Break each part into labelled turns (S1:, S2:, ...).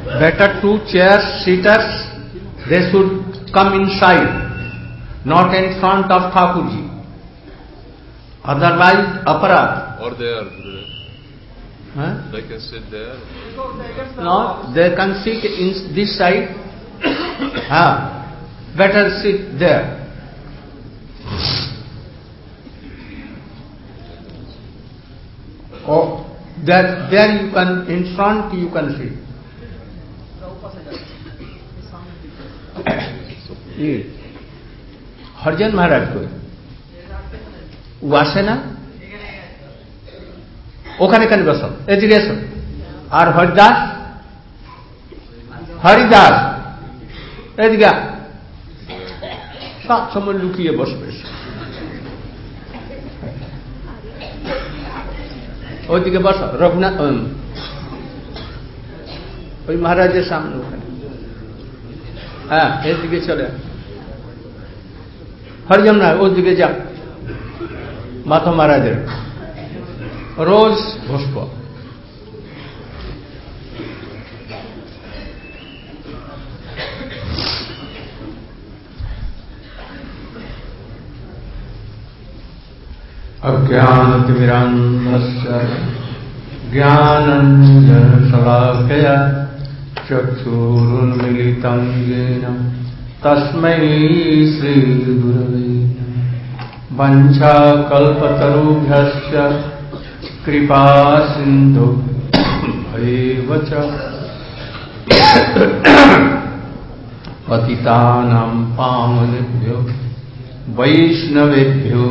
S1: better 2 chairs, sitters, they should come inside, not in front of Thakurji. Otherwise, aparad.
S2: Or there,
S1: Huh?
S2: they can sit there.
S1: No, they can sit in this side. Better sit there. Oh, there you can, in front you can sit. ये हरिजन महाराज को আসে না ওখানে কেন বসো এদিকে এসো আর হরিদাস এদিকে সব সময় লুকিয়ে বসবে ওইদিকে বসো রঘুনাথ ওই মহারাজের সামনে ওখানে এদিকে চলে হরিজন না ওদিকে যা মাধব মহারাজের রোজ বসব अज्ञानतिमिरान्धस्य ज्ञानाञ्जनशलाकया चक्षुरुन्मीलितं येन तस्मै श्रीगुरवे वञ्चाकल्पतरुभ्यश्च कृपासिन्धुभ्यैव च पतितानां पावनेभ्यो वैष्णवेभ्यो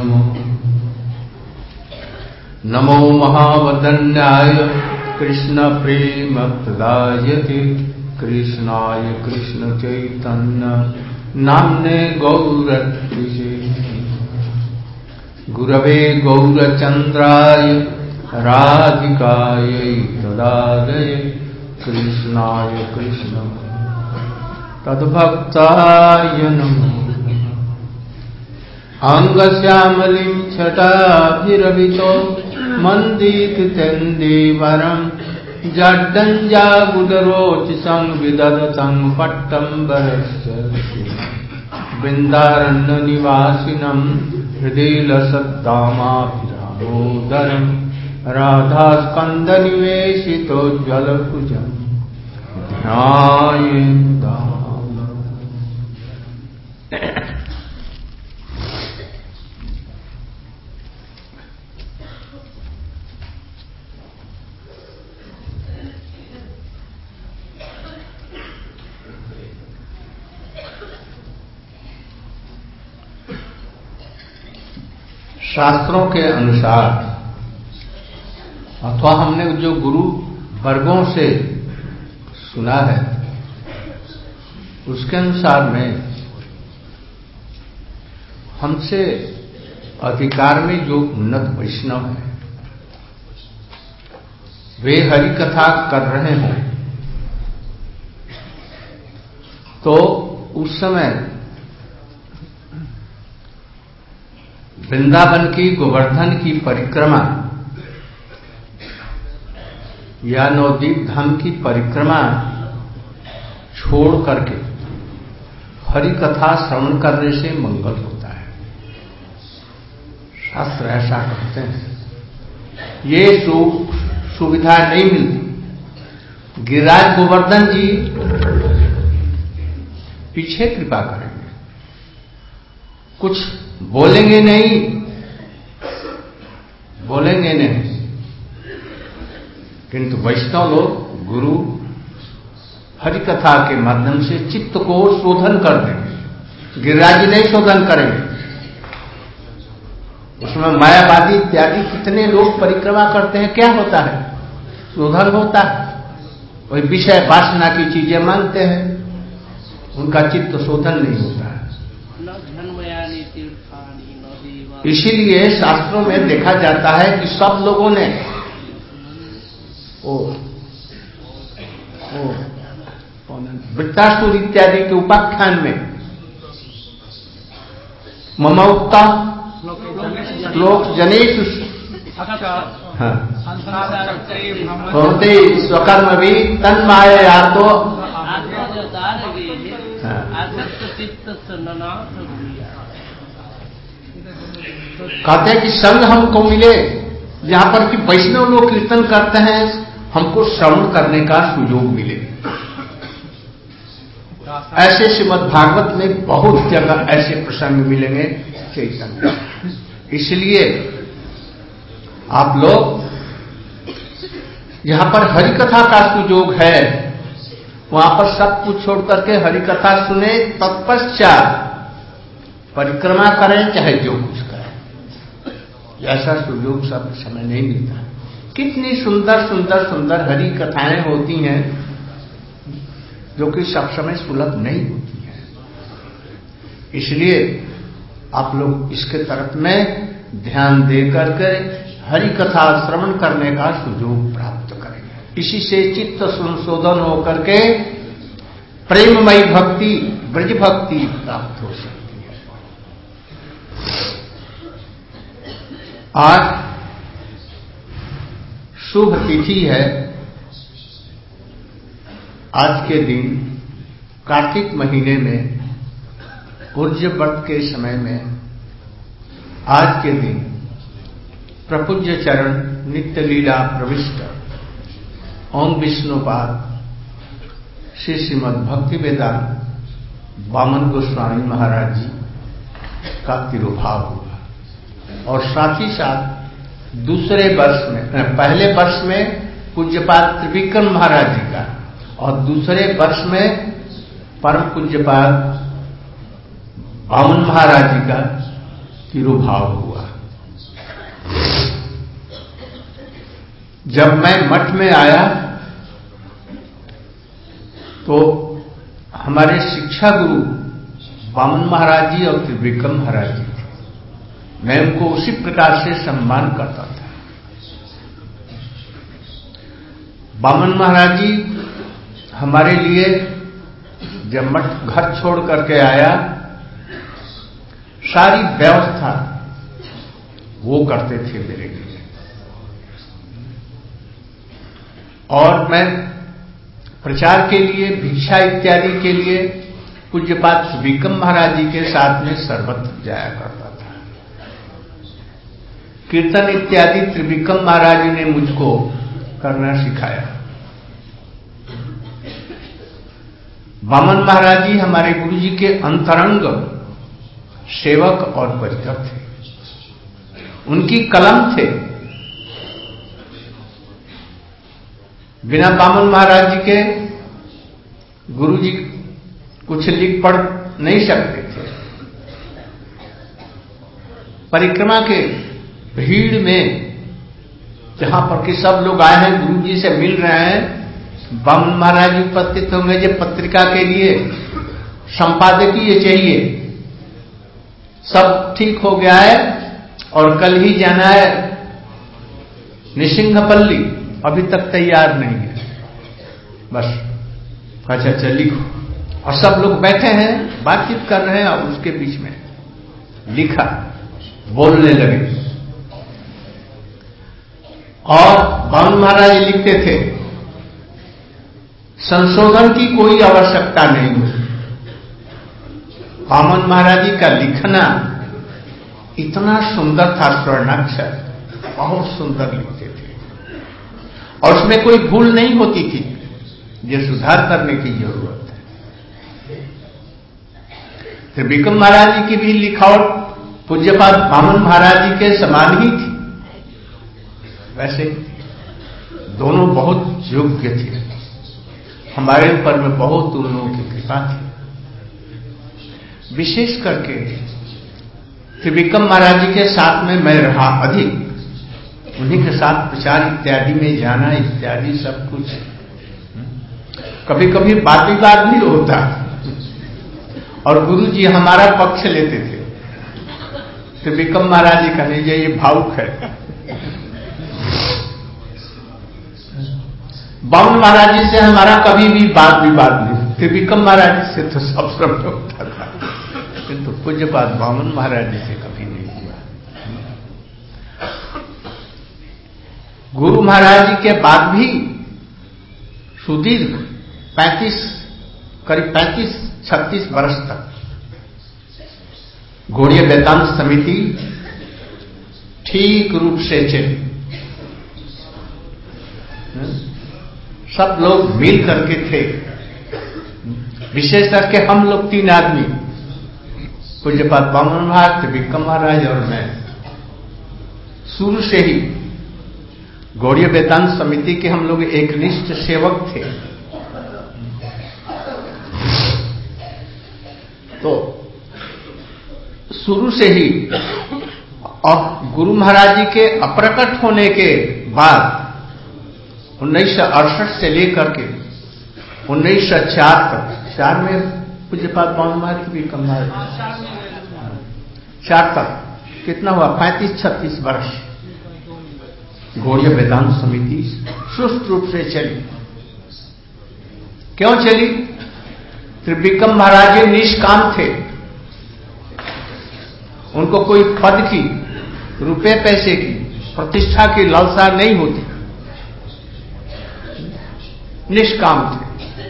S1: नमो महावदन्याय कृष्णप्रेमप्रदायते कृष्णाय कृष्णचैतन्य नाम्ने गौरत्रिजे गुरवे गौरचन्द्राय राधिकायै तदालये कृष्णाय कृष्ण तद्भक्ताय नमो अंगश्यामलिं छटाभिरवितो मन्दिततेन्दीवरं जड्डञ्जागुडरोचिसं विदधतं पट्टम्बरस्य वृन्दारण्यनिवासिनं हृदिलसद्दामाभिरामोदरं राधास्कन्दनिवेशितोज्ज्वलभुजं ध्यायेन्दा। शास्त्रों के अनुसार अथवा हमने जो गुरु वर्गों से सुना है उसके अनुसार में हमसे अधिकार में जो उन्नत वैष्णव है वे हरि कथा कर रहे हों तो उस समय वृंदावन की गोवर्धन की परिक्रमा या नवद्वीप धाम की परिक्रमा छोड़ करके हरि कथा श्रवण करने से मंगल होता है। शास्त्र ऐसा कहते हैं। ये सुविधा नहीं मिलती। गिरिराज गोवर्धन जी पीछे कृपा करेंगे, कुछ बोलेंगे नहीं, किंतु वैष्णव लोग गुरु हरि कथा के माध्यम से चित्त को शोधन कर देंगे। गिरिराज जी नहीं शोधन करेंगे। उसमें मायावादी इत्यादि कितने लोग परिक्रमा करते हैं, क्या होता है? शोधन होता है। वही विषय वासना की चीजें मानते हैं, उनका चित्त शोधन नहीं होता है। इसीलिए शास्त्रों में देखा जाता है कि सब लोगों ने वृत्तासुर इत्यादि के उपाख्यान में मम उक्ता श्लोक जनेषु हाँ, होते स्वकर्म भी तन माया तो कहते हैं कि संग हमको मिले, जहां पर कि वैष्णव लोग कीर्तन करते हैं, हमको श्रवण करने का सुयोग मिले। ऐसे श्रीमद् भागवत में बहुत जगह ऐसे प्रसंग मिलेंगे चैतन्य। इसलिए आप लोग जहां पर हरि कथा का सुयोग है, वहां पर सब कुछ छोड़ करके हरि कथा सुने, तत्पश्चात परिक्रमा करें, चाहे जो कुछ करें। ऐसा सुयोग सब समय नहीं मिलता। कितनी सुंदर सुंदर सुंदर हरि कथाएं होती हैं जो कि सब समय सुलभ नहीं होती है। इसलिए आप लोग इसके तरफ में ध्यान दे करके हरि कथा श्रवण करने का सुयोग प्राप्त करेंगे। इसी से चित्त संशोधन होकर के प्रेममयी भक्ति, ब्रज भक्ति प्राप्त हो सकती है। आज शुभ तिथि है। आज के दिन कार्तिक महीने में पूज्य व्रत के समय में आज के दिन प्रपूज्य चरण नित्य लीला प्रविष्ट ओम विष्णुपाद श्री श्रीमद् भक्ति वेदांत वामन गोस्वामी महाराज जी का तिरुभाव हुआ। और साथ ही साथ दूसरे वर्ष में, पहले वर्ष में पूज्यपाद त्रिविक्रम महाराज जी का और दूसरे वर्ष में परम पूज्यपाद वामन महाराज जी का तिरुभाव हुआ। जब मैं मठ में आया तो हमारे शिक्षा गुरु वामन महाराज जी और त्रिविक्रम महाराज जी थे। मैं उनको उसी प्रकार से सम्मान करता था। वामन महाराज जी हमारे लिए जब मठ घर छोड़ करके आया, सारी व्यवस्था वो करते थे मेरे लिए। और मैं प्रचार के लिए, भिक्षा इत्यादि के लिए पूज्यपाद त्रिविक्रम महाराज जी के साथ में सर्वत्र जाया करता था। कीर्तन इत्यादि त्रिविक्रम महाराज जी ने मुझको करना सिखाया। वामन महाराज जी हमारे गुरु जी के अंतरंग सेवक और परिकर थे। उनकी कलम थे। बिना वामन महाराज जी के गुरु जी कुछ लिख पढ़ नहीं सकते थे। परिक्रमा के भीड़ में जहां पर कि सब लोग आए हैं, गुरु जी से मिल रहे हैं, वामन महाराज जी उपस्थित होंगे। जो पत्रिका के लिए संपादकीय चाहिए, सब ठीक हो गया है और कल ही जाना है निसिंहपल्ली, अभी तक तैयार नहीं है। बस अच्छा लिखो। और सब लोग बैठे हैं, बातचीत कर रहे हैं और उसके बीच में लिखा, बोलने लगे। और वामन महाराज लिखते थे, संशोधन की कोई आवश्यकता नहीं होती। वामन महाराज जी का लिखना इतना सुंदर था, स्वर्णाक्षर, बहुत सुंदर लिखते थे और उसमें कोई भूल नहीं होती थी जो सुधार करने की जरूरत है। त्रिविक्रम महाराज जी की भी लिखावट पूज्यपाद वामन महाराज जी के समान ही थी। वैसे दोनों बहुत योग्य थे। हमारे ऊपर में बहुत उन लोगों की कृपा थी। विशेष करके त्रिविक्रम महाराज जी के साथ में मैं रहा अधिक। उन्हीं के साथ प्रचार इत्यादि में जाना इत्यादि सब कुछ। कभी कभी वाद विवाद भी होता और गुरु जी हमारा पक्ष लेते थे। त्रिविक्रम महाराज जी कहने ये भावुक है। वामन महाराज जी से हमारा कभी भी वाद विवाद नहीं। त्रिविक्रम महाराज जी से तो सब समय होता था, किंतु पूज्यपाद वामन महाराज जी से कभी नहीं हुआ। गुरु महाराज जी के बाद भी सुदीर्घ करीब 35-36 वर्ष तक गौड़ीय वेदांत समिति ठीक रूप से चली। सब लोग मिल करके थे, विशेष करके हम लोग 3 आदमी, पूज्यपाद वामन महाराज, त्रिविक्रम महाराज और मैं, शुरू से ही गौड़ीय वेदांत समिति के हम लोग एकनिष्ठ सेवक थे। तो शुरू से ही, और गुरु महाराज जी के अप्रकट होने के बाद 1968 से लेकर के 1904 तक, 4 में पूज्यपाद वामन महाराज की भी कम है, 4 तक कितना हुआ, 35-36 वर्ष गौड़ीय वेदांत समिति सुस्त रूप से चली। क्यों चली? त्रिविक्रम महाराज जी निष्काम थे, उनको कोई पद की, रुपए पैसे की, प्रतिष्ठा की लालसा नहीं होती, निष्काम थे,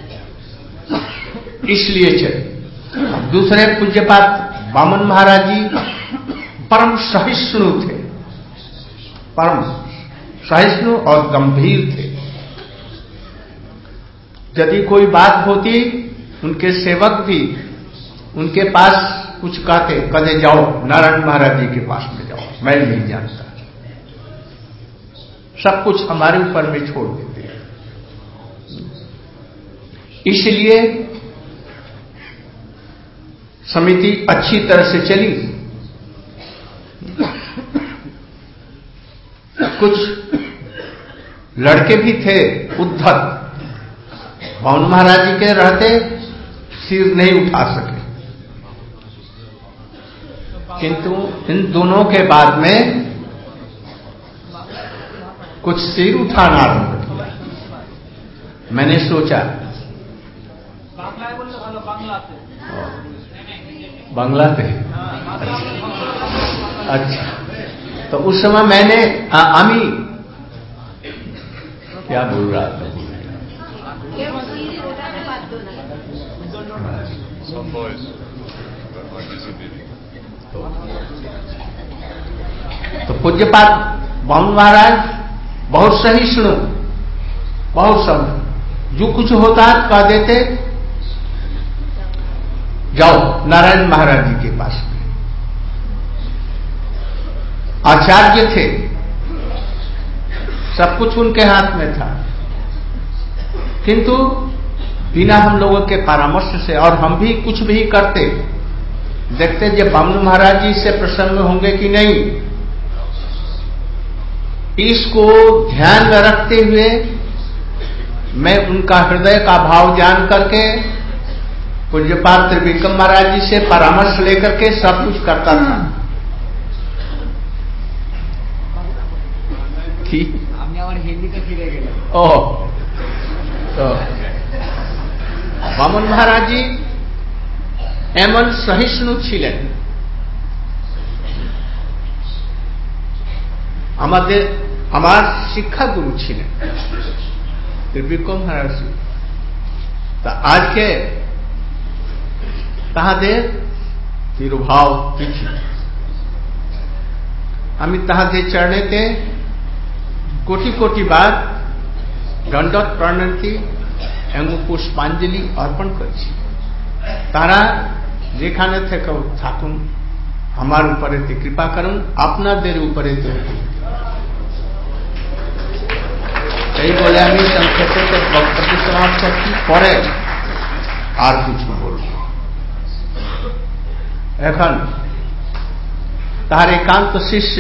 S1: इसलिए चले। दूसरे पूज्यपाद वामन महाराज जी परम सहिष्णु थे, परम सहिष्णु और गंभीर थे। यदि कोई बात होती, उनके सेवक भी उनके पास कुछ कहते जाओ नारायण महाराज जी के पास में जाओ, मैं नहीं जानता, सब कुछ हमारे ऊपर में छोड़ देते हैं। इसलिए समिति अच्छी तरह से चली। कुछ लड़के भी थे उद्धत, वामन महाराज जी के रहते सिर नहीं उठा सके, किंतु इन दोनों के बाद में कुछ सिर उठाना आरंभ किया। मैंने सोचा बांग्ला थे, अच्छा, तो उस समय मैंने आमी क्या बोल रहा था, तो पूज्यपाद वामन महाराज बहुत सहिष्णु, बहुत सब, जो कुछ होता कह देते, जाओ नारायण महाराज जी के पास में। आचार्य थे, सब कुछ उनके हाथ में था, किंतु बिना हम लोगों के परामर्श से, और हम भी कुछ भी करते, देखते जब वामन महाराज जी से प्रसन्न होंगे कि नहीं, इसको ध्यान में रखते हुए मैं उनका हृदय का भाव जान करके पूज्यपाद त्रिविक्रम महाराज जी से परामर्श लेकर के सब कुछ करता था। ठीक, ओह, तो वामन महाराज जी एमन सहिष्णु छिलेन। আমার শিক্ষা গুরু ছিলেন ত্রিবিক্রম মহারাজ। তা আজকে তাহাদের তিরুভাব কিছু, আমি তাহাদের চরণেতে কোটি কোটি বার দণ্ডক প্রণতি এবং পুষ্পাঞ্জলি অর্পণ করছি। তারা যেখানে থেকে থাকুন, আমার উপরে কৃপা করুন, আপনাদের উপরে এই বলে আমি সংক্ষেপে বক্তব্য সমাপ্ত করছি। পরে আর কিছু বলব। এখন তার একান্ত শিষ্য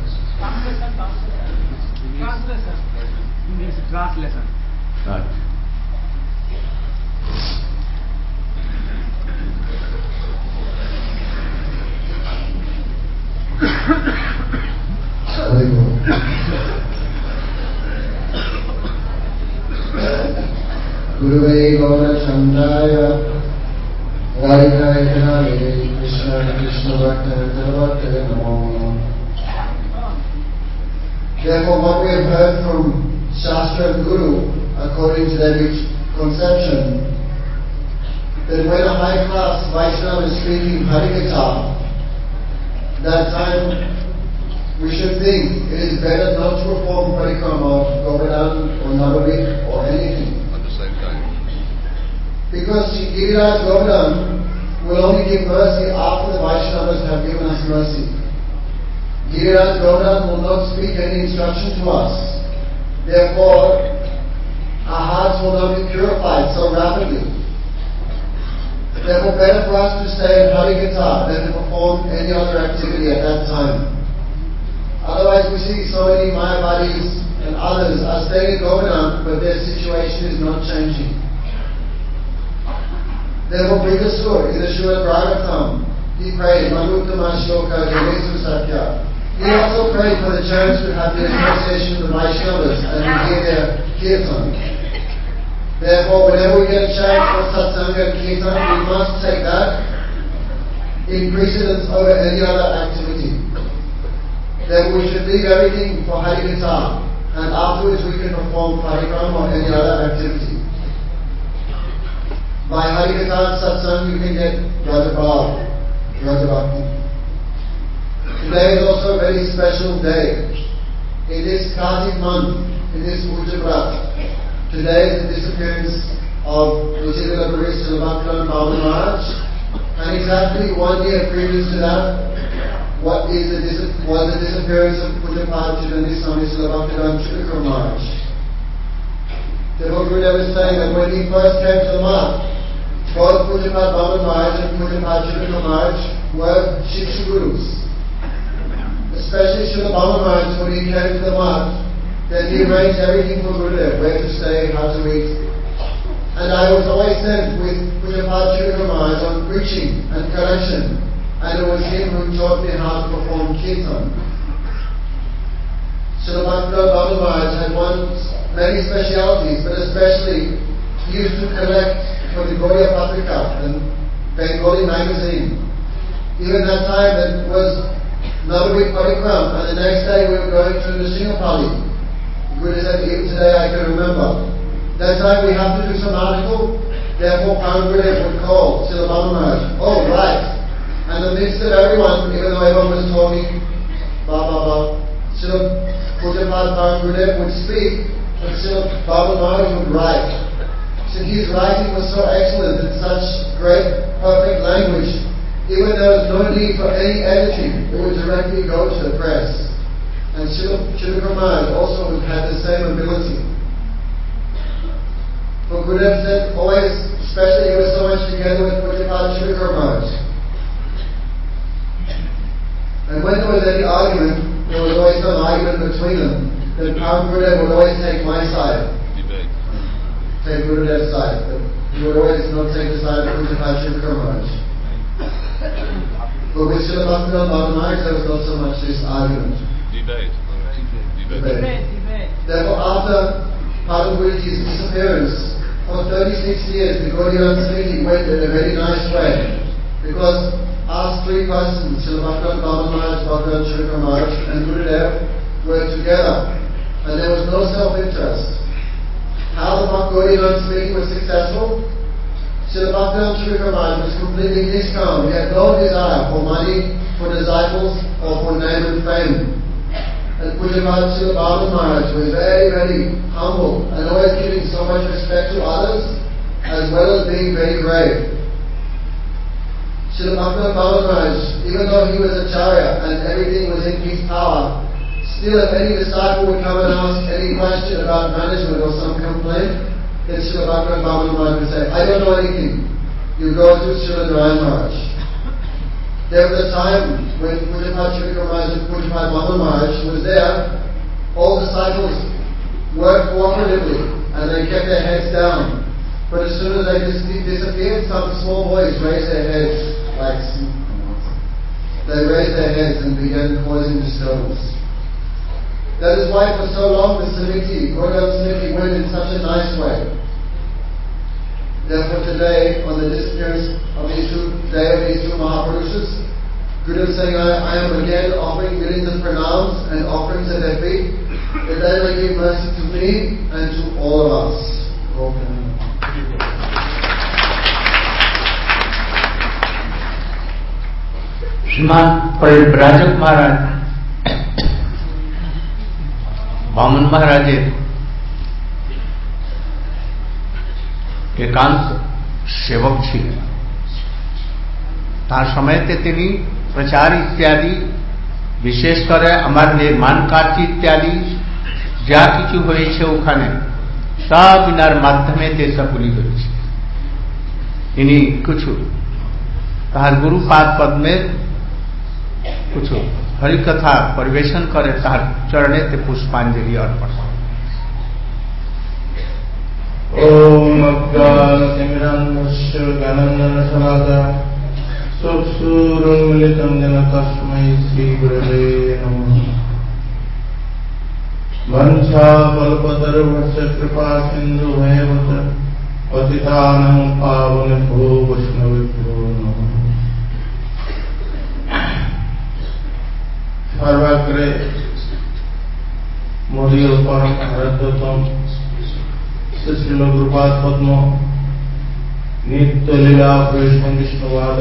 S2: गुरुवे गौरचंद्राय राधिकाय कृष्ण कृष्ण भक्त नमो। Therefore, what we have heard from Shastra and Guru, according to their conception, that when a high-class Vaishnava is speaking Harikatha, that time we should think it is better not to perform parikrama of Govardhan or Navadvip or anything.
S3: At the same time.
S2: Because Giriraj Govardhan will only give mercy after the Vaishnavas have given us mercy. Giriraj Govardhan will not speak any instruction to us. Therefore, our hearts will not be purified so rapidly. Therefore, better for us to stay in Harikatha than to perform any other activity at that time. Otherwise, we see so many Mayavadis and others are staying in Govardhan, but their situation is not changing. Therefore, Brihasur in the Srimad Bhagavatam, he prayed, Manuttama Shloka Janesu Satya. He also prayed for the chance to have the association of the Vaishnavas and to hear their kirtan. Therefore, whenever we get a chance for satsanga and kirtan, we must take that in precedence over any other activity. Then we should leave everything for Harikatha, and afterwards we can perform parikrama or any other activity. By Harikatha and satsang you can get Raja Bhav, Raja Bhakti. Today is also a very special day. In this Kartik month, in this Ujjabrat, today is the disappearance of Nityananda Guru Srila Bhaktivinoda Baba Maharaj, and exactly 1 year previous to that, was the disappearance of Pujapad Chidananda Swami Srila Bhaktivedanta Chudakar Maharaj. Therefore, Gurudev was saying that when he first came to the Math, both Pujapad Baba Maharaj and Pujapad Chudakar Maharaj were Shiksha Gurus. Especially Srila Baba Maharaj, when he came to the Math, then he arranged everything for Gurudev, where to stay, how to eat. And I was always sent with Pujapad Chudakar Maharaj on preaching and correction. And it was him who taught me how to perform kirtan. Srila Bhaktivinoda Baba Maharaj had many specialities, but especially he used to collect for the Gaudiya Patrika, the Bengali magazine. Even that time it was Navadvip Parikram, and the next day we were going to Nrsimhapalli. The Guru said, even today I can remember. That time we have to do some article, therefore Param Gurudev would call Srila Baba Maharaj. Oh, right. And in the midst of everyone, even though everyone was talking, Srila Pujapad Param Gurudev would speak, and Srila Baba Maharaj would write. So his writing was so excellent in such great, perfect language, even there was no need for any editing, it would directly go to the press. And Srila Chudakar Maharaj also had the same ability. For Gurudev said, always, especially he was so much together with Pujapad Chudakar Maharaj. And when there was any argument, there was always some argument between them. Then Param Gurudev would always take my side. Take Gurudev's side. But he would always not take the side of Pujapad Chudakar Maharaj. But with Srila Bhaktivinoda Baba Maharaj, there was not so much this argument. Debate. Therefore, after Param Guruji's disappearance, for 36 years, the Gaudiya Samiti went in a very nice way. Because us three persons, Srila Bhaktivinoda Baba Maharaj, Bhaktivinoda Chudakar Maharaj, and Gurudev were together, and there was no self-interest. How the Gaudiya Samiti was successful? Srila Bhaktivinoda Chudakar Maharaj was completely niskam. He had no desire for money, for disciples, or for name and fame. And Pujapad Srila Baba Maharaj was very, very humble and always giving so much respect to others, as well as being very brave. Srila Bhaktivinoda Baba Maharaj, even though he was Acharya and everything was in his power, still if any disciple would come and ask any question about management or some complaint, then Srila Bhaktivinoda Baba Maharaj would say, I don't know anything. You go to Srila Narayan Maharaj. There was a time when Pujapad Chudakar Maharaj and Pujapad Baba Maharaj was there, all disciples worked cooperatively and they kept their heads down. But as soon as they disappeared, some small boys raised their heads they raised their heads and began causing disturbance. That is why for so long the Samiti, Gaudiya Samiti went in such a nice way. Therefore today, on the disappearance of these two Mahapurushas, Gurudev is saying, I am again offering millions of pranams and offerings at their feet, that they may give mercy to me and to all of us. Amen.
S1: श्रीमान परिव्राजक महाराज বামন মহারাজের একান্ত সেবক ছিলেন। তার সময়তে তিনি প্রচার ইত্যাদি, বিশেষ করে আমার নির্মাণ কার্য ইত্যাদি যা কিছু হয়েছে ওখানে সব ইনার মাধ্যমে সবগুলি হয়েছে। ইনি কিছু তাহার গুরুপাদ পদ্মের কিছু হরিকথা পরিবেশন করে তাহার চরণেতে পুষ্পাঞ্জলি অর্পণ।
S3: ओम अज्ञानतिमिरान्धस्य ज्ञानाञ्जनशलाकया चक्षुरुन्मीलितं येन तस्मै श्रीगुरवे नमः। वंशाकल्पतरुभ्यश्च कृपासिन्धुभ्येव च पतितानां पावनेभ्यो वैष्णवेभ्यो नमः। सर्वाग्रे मोदीय परम आराध्यतम श्रील गुरुपाद पद्म नित्य लीला कृष्ण विष्णुवाद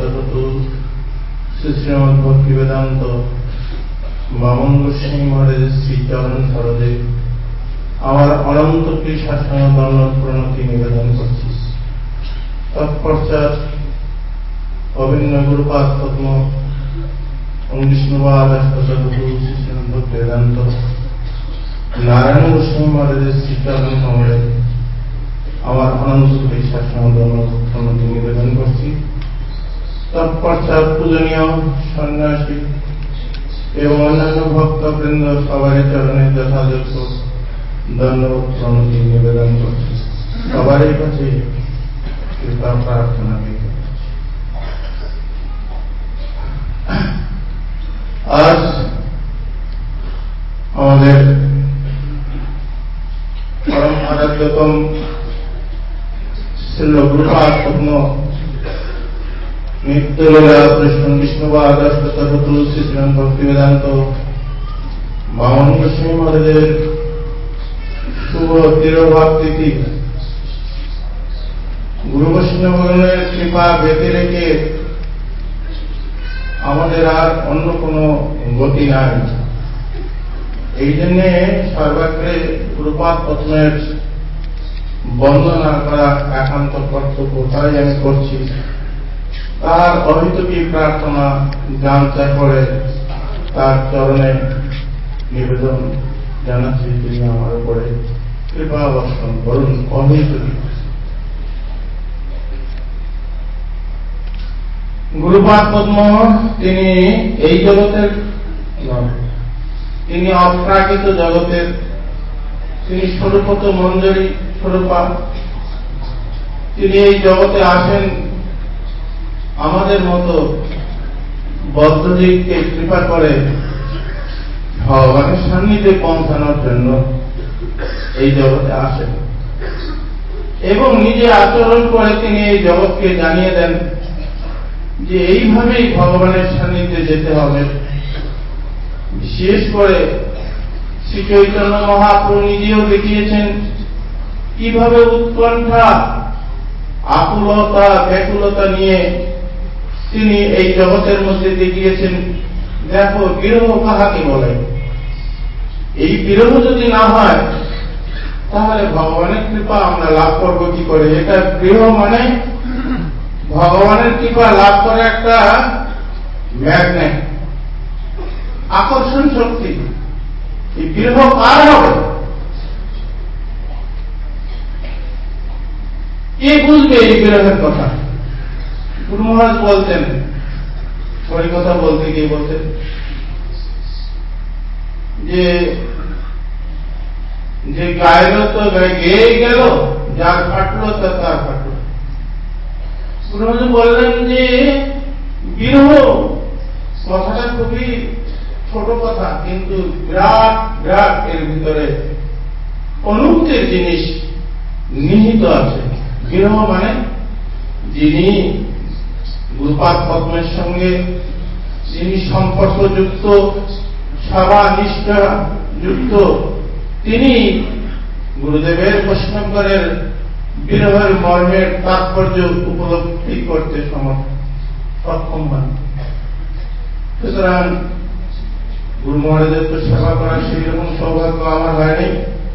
S3: श्री श्रीमद भक्ति वेदांत বামন গোস্বামী মহারাজের শ্রীচরণ সরদে আমার অনন্ত শাসন দণ্ডক প্রণতি নিবেদন করছি। তৎপশ্চাৎ অভিন্ন গুরুপাদ পদ্ম বিষ্ণুবাদ শ্রী শ্রীমদ ভক্তি বেদান্ত নারায়ণ গোস্বামী মহারাজের শ্রীচরণ কমলে আমার অনন্ত শাসন দণ্ডক প্রণতি নিবেদন করছি। তৎপশ্চাৎ পূজনীয় সন্ন্যাসী এবং অন্যান্য ভক্তবৃন্দ সবারই চরণে যথাযথ ধন্যবাদ প্রণতি নিবেদন করছি। সবারই কাছে কৃপা প্রার্থনা করছি। আজ আমাদের পরম আরাধ্যতম শ্রীল গুরুপাদ পদ্ম নিত্যলীলা কৃষ্ণ বিষ্ণুবাদ শ্রী শ্রীমদ ভক্তি বেদান্ত বামন গোস্বামী মহারাজের শুভ তিরোভাব তিথি গুরু বৈষ্ণবের কৃপা বেঁধে রেখে আমাদের আর অন্য কোনো গতি নাই। এই জন্য সর্বাগ্রে গুরুপাদ পদ্মের বন্দনা করা একান্ত কর্তব্য, তাই আমি করছি। তার অহিতকী প্রার্থনা জানতে করে তার চরণে নিবেদন জানাচ্ছি, তিনি আমার উপরে কৃপা বর্ষণ করুন। অহিতকী গুরুপাদ পদ্ম তিনি এই জগতের নন, তিনি অপ্রাকৃত জগতের, তিনি স্বরূপত মঞ্জরী স্বরূপা। তিনি এই জগতে আসেন আমাদের মতো বদ্ধজীবকে কৃপা করে ভগবানের সান্নিধ্যে পৌঁছানোর জন্য এই জগতে আসেন এবং নিজে আচরণ করে তিনি এই জগৎকে জানিয়ে দেন যে এইভাবেই ভগবানের সান্নিধ্যে যেতে হবে। বিশেষ করে শ্রী চৈতন্য মহাপ্রভু নিজেও দেখিয়েছেন কিভাবে উৎকণ্ঠা, আকুলতা, ব্যাকুলতা নিয়ে তিনি এই জগতের মধ্যে দেখিয়েছেন। দেখো বিরহ কাহাকে বলে, এই বিরহ যদি না হয় তাহলে ভগবানের কৃপা আমরা লাভ করব কি করে? এটা বিরহ মানে ভগবানের কৃপা লাভ করে একটা ম্যাগনেট, আকর্ষণ শক্তি। এই বিরহ কার হবে? কে বুঝবে এই বিরহের কথা? গুরু মহারাজ বলতেন, হরি কথা বলতে গিয়ে বলতেন যে গাইল তো গেয়ে গেল, যার ফাটলো তা তার ফাটলো। গুরু মহারাজ বললেন যে বিরহ কথাটা খুবই ছোট কথা, কিন্তু বিরাট বিরাট এর ভিতরে অনুভূতির জিনিস নিহিত আছে। বিরহ মানে যিনি গুরুপাদ পদ্মের সঙ্গে যিনি সম্পর্কযুক্ত, সভা নিষ্ঠা যুক্ত তিনি গুরুদেবের বৈষ্ণবগণের বিরহের মর্মের তাৎপর্য উপলব্ধি করতে সক্ষম হন। সুতরাং গুরু মহারাজের তো সেবা করার সেই রকম সৌভাগ্য আমার হয়নি,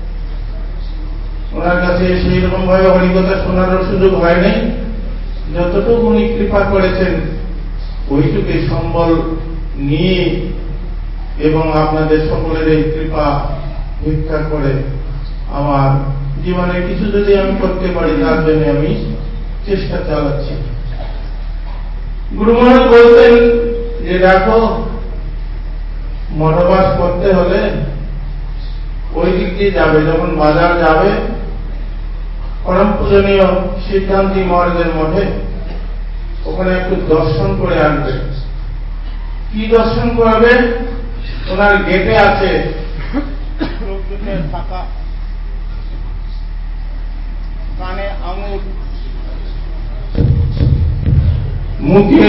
S3: ওনার কাছে সেই রকম ভাবে হরিকথা শোনারও সুযোগ হয়নি। যতটুকু উনি কৃপা করেছেন ওইটুকু সম্বল নিয়ে এবং আপনাদের সকলের এই কৃপা ভিক্ষা করে আমার জীবনে কিছু যদি আমি করতে পারি তার জন্য আমি চেষ্টা চালাচ্ছি। গুরু মহারাজ বলতেন যে দেখো, মঠবাস করতে হলে ওই দিক দিয়ে যাবে, যখন বাজার যাবে পরম পূজনীয় সিদ্ধান্তী মহারাজের মঠে, ওখানে একটু দর্শন করে আসবে। কি দর্শন করবে? ওনার গেটে আছে থাকা কানে আঙুর, মুখে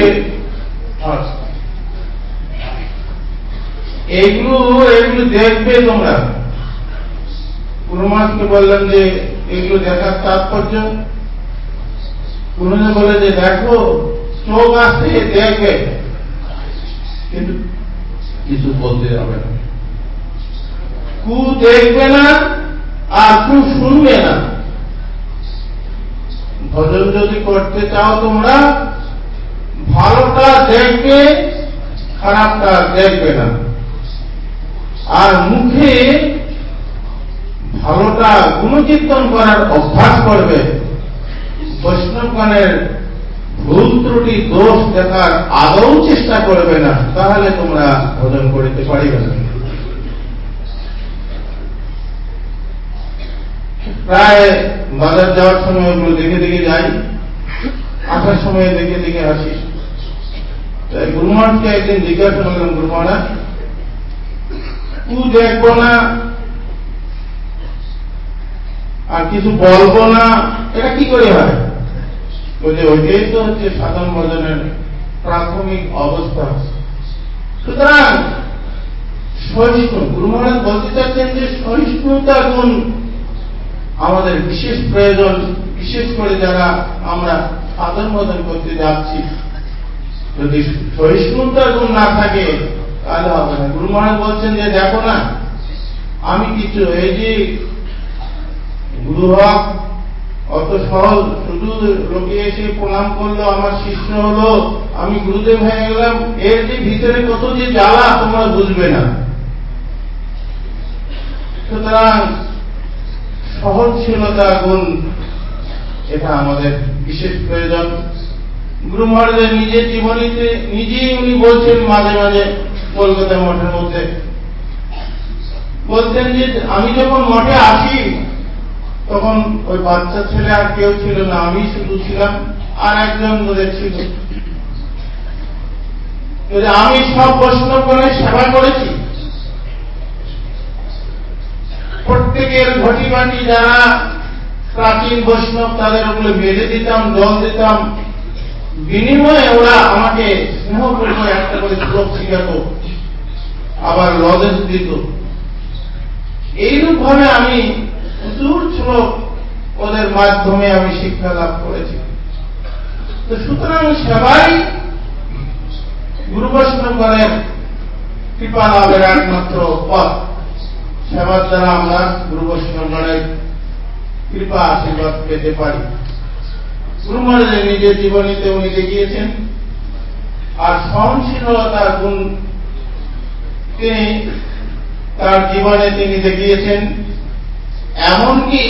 S3: এগুলো দেখবে তোমরা। গুরু মহারাজকে বললেন যে এগুলো দেখার তাৎপর্য, গুরুজি বলে যে দেখো, চোখ আসতে দেখবে কিন্তু কিছু বলতে যাবে না, কু দেখবে না আর কু শুনবে না। ভজন যদি করতে চাও তোমরা ভালোটা দেখবে, খারাপটা দেখবে না, আর মুখে ভালোটা গুণকীর্তন করার অভ্যাস করবে। বৈষ্ণবগণের ভুল ত্রুটি দোষ দেখার আদৌ চেষ্টা করবে না, তাহলে তোমরা ভজন করিতে পারিবে না। প্রায় বাজার যাওয়ার সময় ওগুলো দেখে দেখে যাই, আসার সময় দেখে দেখে আসি। তাই গুরু মহারাজকে একদিন জিজ্ঞাসা করলাম, গুরু মহারাজ তু দেখবো না আর কিছু বলবো না, এটা কি করে হয়? বলছে ওইটাই তো হচ্ছে সাধন ভজনের প্রাথমিক অবস্থা। সুতরাং সহিষ্ণু, গুরু মহারাজ বলতে চাচ্ছেন যে সহিষ্ণুতা গুণ আমাদের বিশেষ প্রয়োজন, বিশেষ করে যারা আমরা সাধন ভজন করতে যাচ্ছি। যদি সহিষ্ণুতার গুণ না থাকে তাহলে হবে না। গুরু মহারাজ বলছেন যে দেখো না, আমি কিছু এই যে গুরু হক অত সহজ, শুধু লোকে এসে প্রণাম করলো, আমার শিষ্য হলো, আমি গুরুদেব হয়ে গেলাম, এর যে ভিতরে কত যে জ্বালা তোমরা বুঝবে না। সুতরাং সহনশীলতা গুণ এটা আমাদের বিশেষ প্রয়োজন। গুরু মহারাজের নিজের জীবনীতে নিজেই উনি বলছেন, মাঝে মাঝে কলকাতা মঠের মধ্যে বলতেন যে আমি যখন মঠে আসি তখন ওই বাচ্চা ছেলে আর কেউ ছিল না, আমি শুধু ছিলাম আর একজন বোধহয় ছিল। আমি সব বৈষ্ণবগণের সেবা করেছি, প্রত্যেকের ঘটি বাটি যারা প্রাচীন বৈষ্ণব তাদের ওগুলো বেঁধে দিতাম, জল দিতাম, বিনিময়ে ওরা আমাকে স্নেহপূর্ণ একটা করে শ্লোক শিখাত, আবার লজেন্স দিত। এইরূপ ভাবে আমি প্রচুর শ্লোক ওদের মাধ্যমে আমি শিক্ষা লাভ করেছি। তো সুতরাং সেবাই গুরু বৈষ্ণবগণের কৃপা লাভের একমাত্র পথ। সেবার দ্বারা আমরা গুরু বৈষ্ণবগণের কৃপা আশীর্বাদ পেতে পারি। গুরু মহারাজের নিজের জীবনীতে উনি দেখিয়েছেন, আর সহনশীলতার গুণ তিনি তার জীবনে তিনি দেখিয়েছেন। এমনকি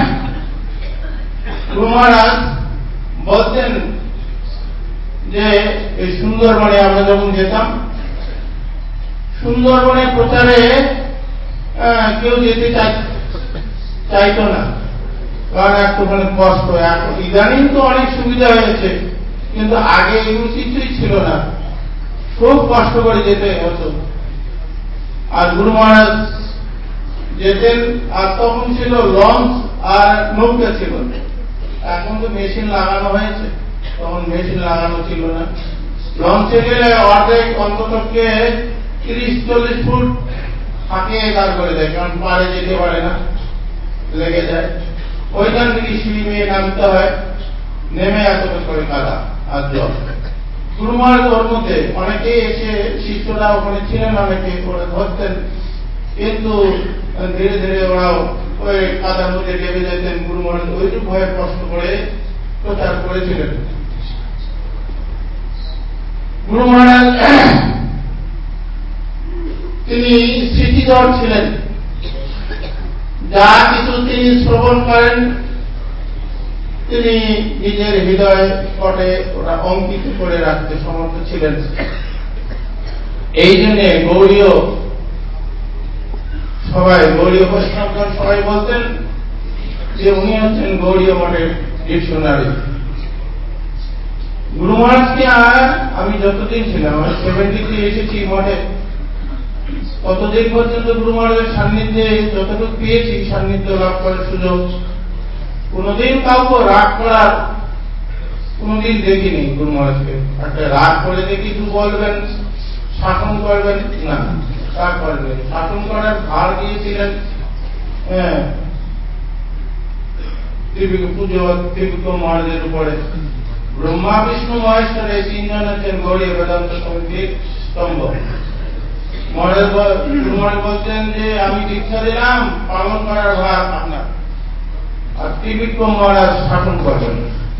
S3: গুরু মহারাজ বলতেন যে এই সুন্দরবনে আমরা যখন যেতাম, সুন্দরবনে প্রচারে কেউ যেতে চাইতো না, কারণ একটুখানি কষ্ট। এখন ইদানিং তো অনেক সুবিধা হয়েছে, কিন্তু আগে এগুলো কিছুই ছিল না, খুব কষ্ট করে যেতে হতো। আর গুরু মহারাজ যেতেন, আর তখন ছিল লঞ্চ আর নৌকা ছিল। এখন তো মেশিন লাগানো হয়েছে, তখন মেশিন লাগানো ছিল না। লঞ্চে গেলে অর্ধেক অন্ততকে 30-40 ফুট ফাঁকে দাঁড় করে দেয়, কারণ পারে যেতে পারে না, লেগে যায়। ওইখান থেকে সিঁড়ি বেয়ে নামতে হয়, নেমে এতটা করে কাদা আর জল। গুরু মহারাজ ওর মধ্যে অনেকে এসে, শিষ্যরা ওখানে ছিলেন, অনেকে ওরা ধরতেন, কিন্তু ধীরে ধীরে ওরাও ওই কাদার মধ্যে ডেবে যেতেন। গুরু মহারাজ ওইটুকু ভয়ে কষ্ট করে প্রচার করেছিলেন। গুরু মহারাজ তিনি স্মৃতিধর ছিলেন, যা কিছু তিনি শ্রবণ করেন তিনি নিজের হৃদয় পটে ওটা অঙ্কিত করে রাখতে সমর্থ ছিলেন। এই জন্য গৌড়ীয় বৈষ্ণবগণ সবাই বলতেন যে উনি হচ্ছেন গৌড়ীয় মঠের ডিকশনারি। গুরু মহারাজকে আমি যতদিন ছিলাম, আমি 70-তে এসেছি মঠে, ততদিন পর্যন্ত গুরু মহারাজের সান্নিধ্যে যতটুকু পেয়েছি, সান্নিধ্য লাভ করার সুযোগ, কোনদিন কাউকে রাগ করার কোনদিন দেখিনি। গুরু মহারাজকে একটা রাগ করে দেখি শুধু বলবেন, শাসন করবেন না, রাগ করবেন। শাসন করার ভার দিয়েছিলেন পুজো ত্রিবিক্রম মহারাজের উপরে। ব্রহ্মা বিষ্ণু মহেশ্বর এই তিনজন হচ্ছেন গৌড়ীয় বেদান্ত সমিতির স্তম্ভ। গুরু মহারাজ বলতেন যে আমি দীক্ষা দিলাম, পালন করার ভার আপনার, আর ত্রিবিক্রম মহারাজ শাসন করবেন।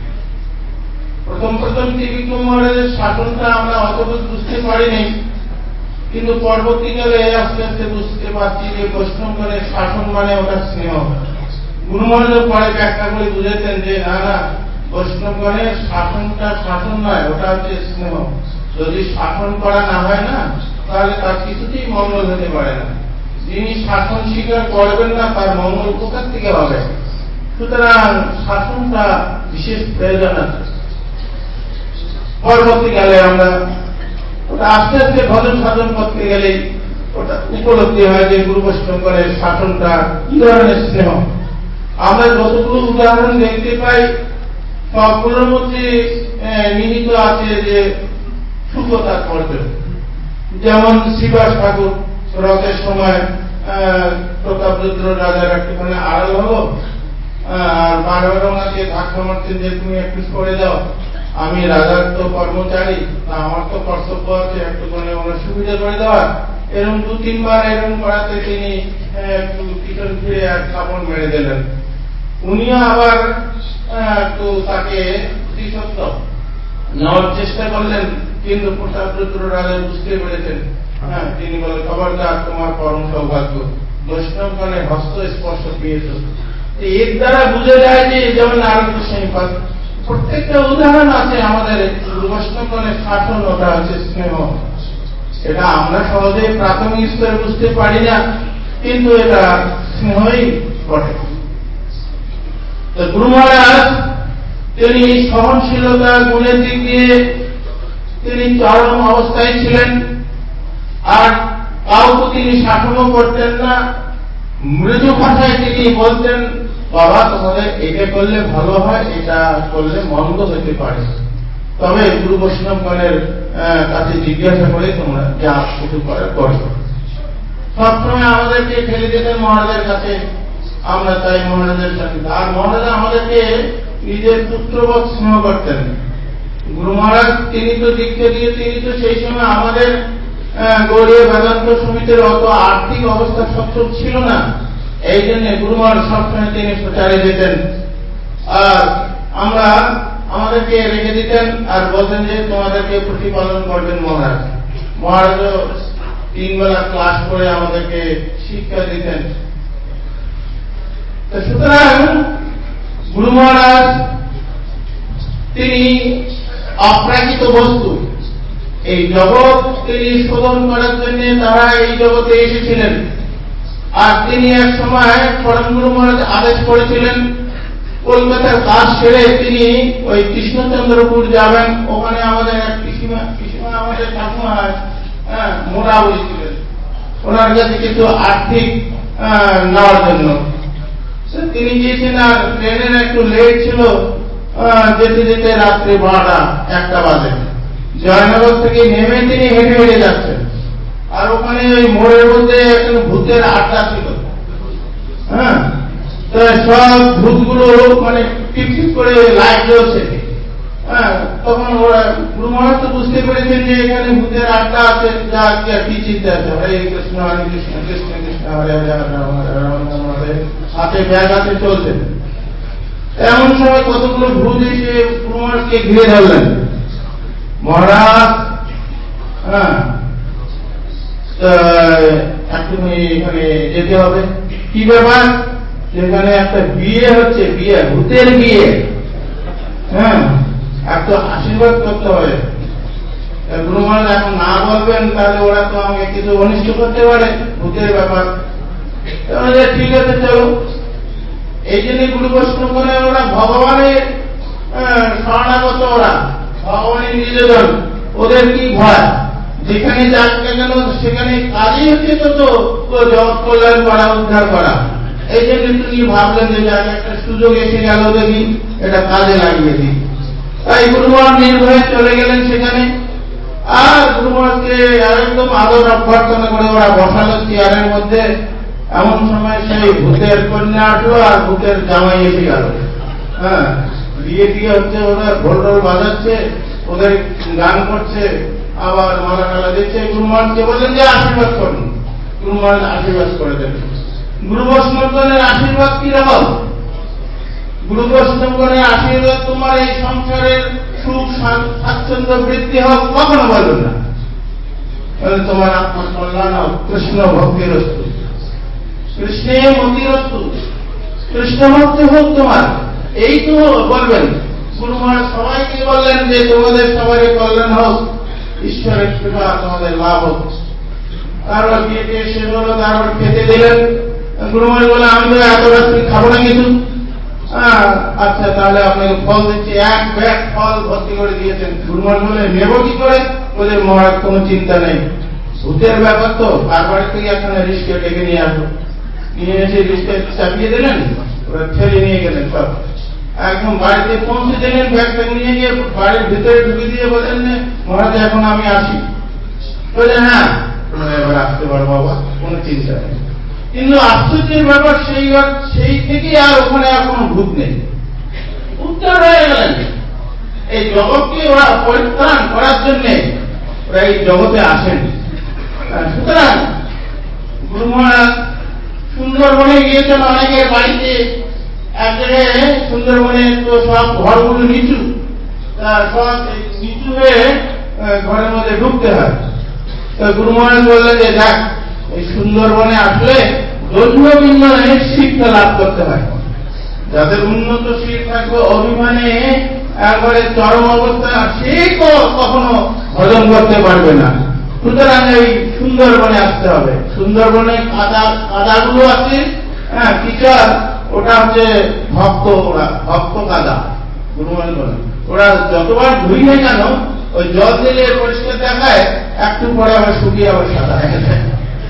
S3: প্রথম ত্রিবিক্রম মহারাজের শাসনটা আমরা অতটুকু বুঝতে পারিনি, কিন্তু পরবর্তীকালে আস্তে আস্তে বুঝতে পারছি যে বৈষ্ণবগণের শাসন মানে ওটা স্নেহ। গুরু মহারাজ পরে ব্যাখ্যা করে বুঝেছেন যে না না, বৈষ্ণবগণের শাসনটা শাসন নয়, ওটা হচ্ছে স্নেহ। যদি শাসন করা না হয় না, তাহলে তার কিছুতেই মঙ্গল হতে পারে না। যিনি শাসন স্বীকার করবেন না, তার মঙ্গল কোথা থেকে হবে? সুতরাং শাসনটা বিশেষ প্রয়োজন আছে। পরবর্তীকালে আমরা ওটা আস্তে আস্তে ভজন সাধন করতে গেলে ওটা উপলব্ধি হয় যে গুরু বৈষ্ণবগণের শাসনটা কি ধরনের স্নেহ। আমরা যতগুলো উদাহরণ দেখতে পাই, সবগুলোর মধ্যে নিহিত আছে যে সুখ তাৎপর্য। যেমন শ্রীবাস ঠাকুর রথের সময় প্রতাপরুদ্র রাজার একটুখানে আড়াল হলো, আর বারবার ওনাকে ধাক্কা মারছেন যে তুমি একটু সরে যাও, আমি রাজার তো কর্মচারী, আমার তো কর্তব্য আছে একটুখানে ওনার সুবিধা করে দেওয়ার। এরকম 2-3 বার এরকম করাতে তিনি একটু পিছন ফিরে এক কাপড় মেরে দিলেন। উনিও আবার একটু তাকে প্রতিশোধ নেওয়ার চেষ্টা করলেন, কিন্তু প্রতাপরুদ্র রাজা বুঝতে পেরেছেন। তিনি বলেন খবরদার, তোমার পরম সৌভাগ্য, বৈষ্ণবগণের হস্ত স্পর্শ পেয়েছ। এর দ্বারা বুঝে যায় যে যেমন আরোগ্য সংপাদ প্রত্যেকটা উদাহরণ আছে আমাদের বৈষ্ণবগণের শাসন, ওটা হচ্ছে স্নেহ। এটা আমরা সহজে প্রাথমিক স্তরে বুঝতে পারি না, কিন্তু এটা স্নেহই বটে। তো গুরু মহারাজ তিনি সহনশীলতা গুণের দিক দিয়ে তিনি চরম অবস্থায় ছিলেন, আর কাউকে তিনি শাসনও করতেন না। মৃদু ভাষায় তিনি বলতেন, বাবা তোমাদের এটা করলে ভালো হয়, এটা করলে মন্দ হতে পারে, তবে গুরু বৈষ্ণবগণের কাছে জিজ্ঞাসা করে তোমরা যা কিছু করার করো। সবসময় আমাদেরকে ফেলে যেতেন মহারাজের কাছে, আমরা তাই মহারাজের সাথে। আর মহারাজ আমাদেরকে নিজের পুত্রবৎ স্নেহ করতেন। গুরু মহারাজ তিনি তো দীক্ষা দিয়ে, তিনি তো সেই সময় আমাদের গৌড়ীয় বেদান্ত সমিতির অত আর্থিক অবস্থা সচ্ছল ছিল না। এই জন্য গুরু মহারাজ সবসময় তিনি প্রচারে যেতেন, আর আমরা আমাদেরকে রেখে দিতেন আর বলতেন যে তোমাদেরকে প্রতিপালন করবেন মহারাজ। মহারাজও 3 বেলা ক্লাস করে আমাদেরকে শিক্ষা দিতেন। সুতরাং গুরু মহারাজ তিনি অপ্রাকৃত বস্তু, এই জগৎ তিনি শোধন করার জন্য তারা এই জগতে এসেছিলেন। আর তিনি এক সময় পরম গুরু মহারাজ আদেশ করেছিলেন কলকাতার কাজ সেরে তিনি ওই কৃষ্ণচন্দ্রপুর যাবেন। ওখানে আমাদের এক পিসিমা আমাদের ঠাকুমা মোড়া বলেছিলেন, ওনার কাছে কিছু আর্থিক নেওয়ার জন্য তিনি গিয়েছেন। আর ট্রেনের একটু লেট ছিল, যেতে যেতে রাত্রি 12টা 1টা বাজে। জয়নগর থেকে নেমে তিনি হেঁটে হেঁটে যাচ্ছেন। আর ওখানে ওই মোড়ের মধ্যে একটা ভূতের আড্ডা ছিল। হ্যাঁ, তো সব ভূতগুলো মানে টিপটিপ করে লাইট জ্বলছে। হ্যাঁ, তখন ওরা গুরু মহারাজ তো বুঝতে পেরেছেন যে এখানে ভূতের আড্ডা আছে, যা কি চিন্তা আছে, হরে কৃষ্ণ হরে কৃষ্ণ কৃষ্ণ কৃষ্ণ হরে হরে রাম রাম রাম হরে, হাতে ব্যাগ হাতে চলছেন। এমন সময় কতগুলো ভূত এসে গুরু মহারাজকে ঘিরে ধরলেন। মহারাজ, হ্যাঁ একটুখানি এখানে যেতে হবে। কি ব্যাপার? সেখানে একটা বিয়ে হচ্ছে, বিয়ে, ভূতের বিয়ে। হ্যাঁ, একটু আশীর্বাদ করতে হবে। গুরু মহারাজ এখন না বলবেন তাহলে ওরা তো আমাকে কিছু অনিষ্ট করতে পারে, ভূতের ব্যাপার। ঠিক আছে চলো। এই জন্য গুরু বৈষ্ণবগণে ওরা ভগবানের শরণাগত, ওরা ভগবানের নিবেদন, ওদের কি ভয়? যেখানে যাক কেন সেখানে কাজই হচ্ছে তো জগৎ কল্যাণ করা, উদ্ধার করা। এই জন্য তিনি ভাবলেন যে যাক একটা সুযোগ এসে গেল, দেখি এটা কাজে লাগিয়ে দিই। তাই গুরু মহারাজ নির্ভয়ে চলে গেলেন সেখানে। আর গুরু মহারাজকে একদম আদর অভ্যর্থনা করে ওরা বসালো চেয়ারের মধ্যে। এমন সময় সেই ভূতের কন্যা আসলো আর ভূতের জামাই এসে গেল। হ্যাঁ, বিয়ে টিয়ে হচ্ছে, ওরা ঢোল ঢোল বাজাচ্ছে, ওদের গান করছে, আবার মালা টালা দিচ্ছে। গুরু মহারাজকে বললেন যে আশীর্বাদ করুন। গুরু মহারাজ আশীর্বাদ করে দেন। গুরু বৈষ্ণবগণের আশীর্বাদ কি রকম? গুরু বৈষ্ণবগণের আশীর্বাদ তোমার এই সংসারের সুখ স্বাচ্ছন্দ্য বৃদ্ধি হোক, কখনো বলবেন না। তোমার আত্মার কল্যাণ হোক, কৃষ্ণ ভক্তির অস্তু, কৃষ্ণে মতির অস্তু, কৃষ্ণ ভক্তি হোক তোমার, এই তো বলবেন। গুরু মহারাজ সবাইকে বললেন যে তোমাদের সবারই কল্যাণ হোক, ঈশ্বরের কৃপা তোমাদের লাভ হোক। তারপর বিয়েতে এসে হলো, তারপর খেতে দিলেন। গুরু মহারাজ বলে আমি তো এত রাত্রি খাবো না কিছু। আচ্ছা তাহলে আপনাকে ফল দিচ্ছি। এক ব্যাগ ফল ভর্তি করে দিয়েছেন। গুরু মহারাজ বলে নেব কি করে? বলে মহারাজ কোনো চিন্তা নেই, ভূতের ব্যাপার তো, কার বাড়ি থেকে এখানে রিস্কে ডেকে নিয়ে আসবো। নিয়ে এসে রিস্কে চাপিয়ে দিলেন, ওরা ঠেলে নিয়ে গেলেন সব। একদম বাড়িতে পৌঁছে দিলেন, ব্যাগটা নিয়ে গিয়ে বাড়ির ভিতরে ঢুকে দিয়ে বলেন মহারাজ এখন আমি আসি। বলে হ্যাঁ এবার আসতে পারো বাবা, কোনো চিন্তা নেই। কিন্তু আশ্চর্যের ব্যাপার সেই থেকে আর ওখানে আর কোনো ভূত নেই, উত্তর হয়ে গেলেন। এই জগৎকে ওরা পরিত্রাণ করার জন্য ওরা এই জগতে আসেন। সুতরাং গুরু মহারাজ সুন্দরবনে গিয়েছেন অনেকের বাড়িতে। এক জায়গায় সুন্দরবনে তো সব ঘরগুলো নিচু, সব নিচু হয়ে ঘরের মধ্যে ঢুকতে হয়। তো গুরু মহারাজ বললেন যে দেখ, এই সুন্দরবনে আসলে ধর্মীয় বিন্যাসে শিক্ষা লাভ করতে হয়। যাদের উন্নত শীত থাকবে, অভিমানে একবারে চরম অবস্থা, সে কখনো হজম করতে পারবে না। সুতরাং এই সুন্দরবনে আসতে হবে। সুন্দরবনে কাদাগুলো আছে, হ্যাঁ কিচর, ওটা হচ্ছে ভক্ত, ওরা ভক্ত কাদা। গুরু মহারাজ বলেন ওরা যতবার ধুই না কেন ওই জল দিলে পরিষ্কার দেখায়, একটু পরে আবার শুকিয়ে আবার সাদা হয়ে যায়।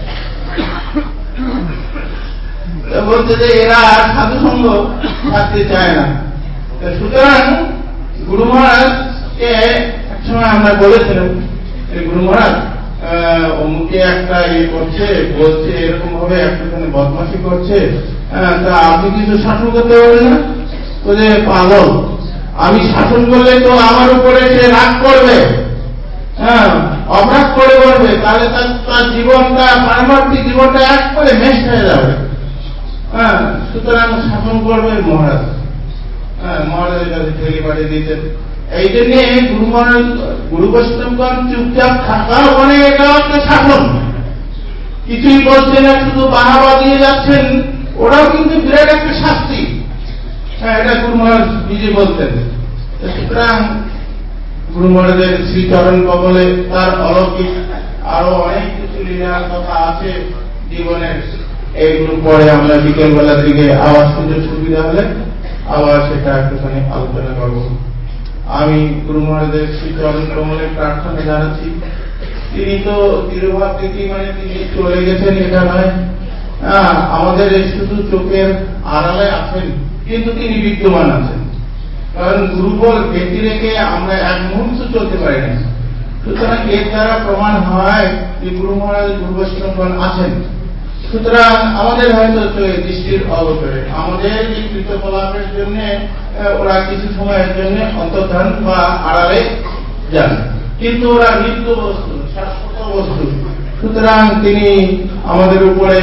S3: বলছে যে এরা সাধু সঙ্গ থাকতে চায় না। সুতরাং গুরু মহারাজকে একসময় আমরা বলেছিলাম, গুরু মহারাজ অমুকে একটা ইয়ে করছে, বলছে এরকম ভাবে একটুখানি বদমাশি করছে, তা আপনি কিছু শাসন করতে পারবেন না? বলে পাগল, আমি শাসন করলে তো আমার উপরে সে রাগ করবে, হ্যাঁ অপরাধ করে করবে, তাহলে তার জীবনটা, পারমার্থিক জীবনটা এক করে নষ্ট হয়ে যাবে। হ্যাঁ, সুতরাং শাসন করবে মহারাজ। হ্যাঁ, মহারাজের কাছে ঠেলে পাঠিয়ে দিতেন। এই জন্য গুরু মহারাজ, গুরু বৈষ্ণবগণ চুপচাপ থাকা মানে এটাও একটা শাসন। কিছুই বলছেন না, শুধু বাহাবা দিয়ে যাচ্ছেন, ওরাও কিন্তু বিরাট একটা শাস্তি। হ্যাঁ, এটা গুরু মহারাজ নিজে বলতেন। সুতরাং গুরু মহারাজের শ্রীচরণ কমলে তার অলৌকিক আরো অনেক কিছু লীলার কথা আছে জীবনের। এইগুলো পরে আমরা বিকেল বেলার দিকে আবার সুযোগ সুবিধা হলে আবার সেটা একটুখানি আলোচনা করব। আমি গুরু মহারাজের শ্রীচরণ কমলে প্রার্থনা জানাচ্ছি, তিনি তো তিরুভাব থেকে মানে তিনি চলে গেছেন এটা নয়, আমাদের শুধু চোখের আড়ালে আছেন, কিন্তু তিনি বিদ্যমান আছেন। কারণ গুরুবল ব্যক্তি রেখে আমরা এক মুহূর্ত চলতে পারি না। সুতরাং এর দ্বারা প্রমাণ হয় যে গুরু মহারাজ গুরু বৈষ্ণবগণ আছেন। সুতরাং আমাদের হয়তো দৃষ্টির অবসরে আমাদের এই কৃতকলাপের জন্য ওরা কিছু সময়ের জন্য অন্তর্ধান বা আড়ালে যান, কিন্তু ওরা নিত্য বস্তু, শাশ্বত বস্তু। সুতরাং তিনি আমাদের উপরে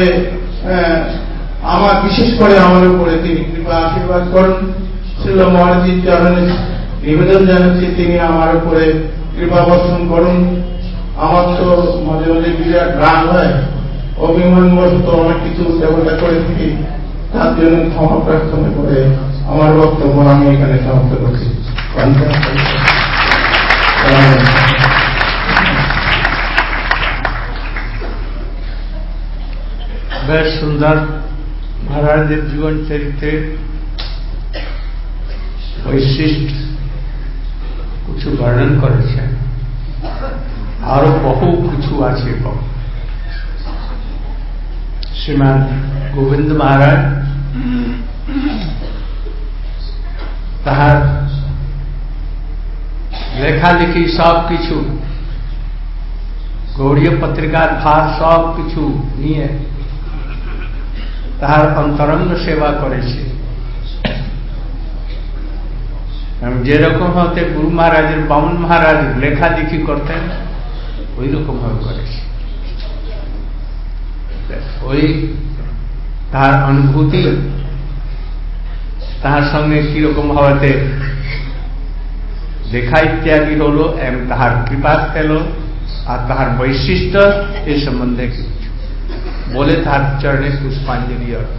S3: বিশেষ করে আমাদের উপরে তিনি কৃপা আশীর্বাদ করুন। শ্রীল মহারাজের চরণে নিবেদন জানাচ্ছি তিনি আমার উপরে কৃপা বর্ষণ করুন। আমার তো মাঝে মাঝে বিরাট রাগ হয়, অভিমান বশত অনেক কিছু দেবতা করে থাকি, তার জন্য ক্ষমা প্রার্থনা করে আমার বক্তব্য আমি এখানে সমাপ্ত করছি।
S1: বেশ সুন্দর মহারাজের জীবন চরিত্রের বৈশিষ্ট্য কিছু বর্ণন করেছেন, আরো বহু কিছু আছে। শ্রীমান গোবিন্দ মহারাজ তাহার লেখালেখি সব কিছু, গৌড়ীয় পত্রিকার ভার সব কিছু নিয়ে তাহার অন্তরঙ্গ সেবা করেছে। যেরকম হতে গুরু মহারাজের বামন মহারাজ লেখালেখি করতেন ওই রকম ভাবে করেছে। ওই তাহার অনুভূতি, তাহার সঙ্গে কিরকম ভাবে দেখা ইত্যাদি হল এবং তাহার কৃপা পেল আর তাহার বৈশিষ্ট্য এই সম্বন্ধে বলে তাহার চরণে পুষ্পাঞ্জলি অর্পণ।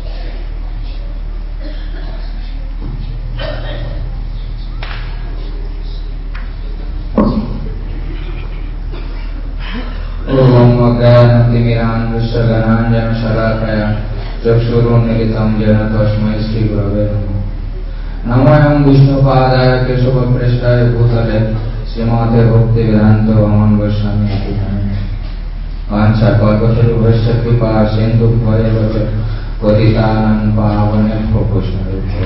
S4: चक्षुरुन्मीलितं येन तस्मै श्रीगुरवे नमः। नमोऽयं विष्णुपादाय केशवप्रेष्ठाय भूतले श्रीमते भक्तिवेदान्त गोस्वामी इति नाम्नि। वाञ्छाकल्पतरुभ्यश्च कृपा सिन्धुभ्यैव च पतितानां पावनेभ्यो वैष्णवेभ्यो।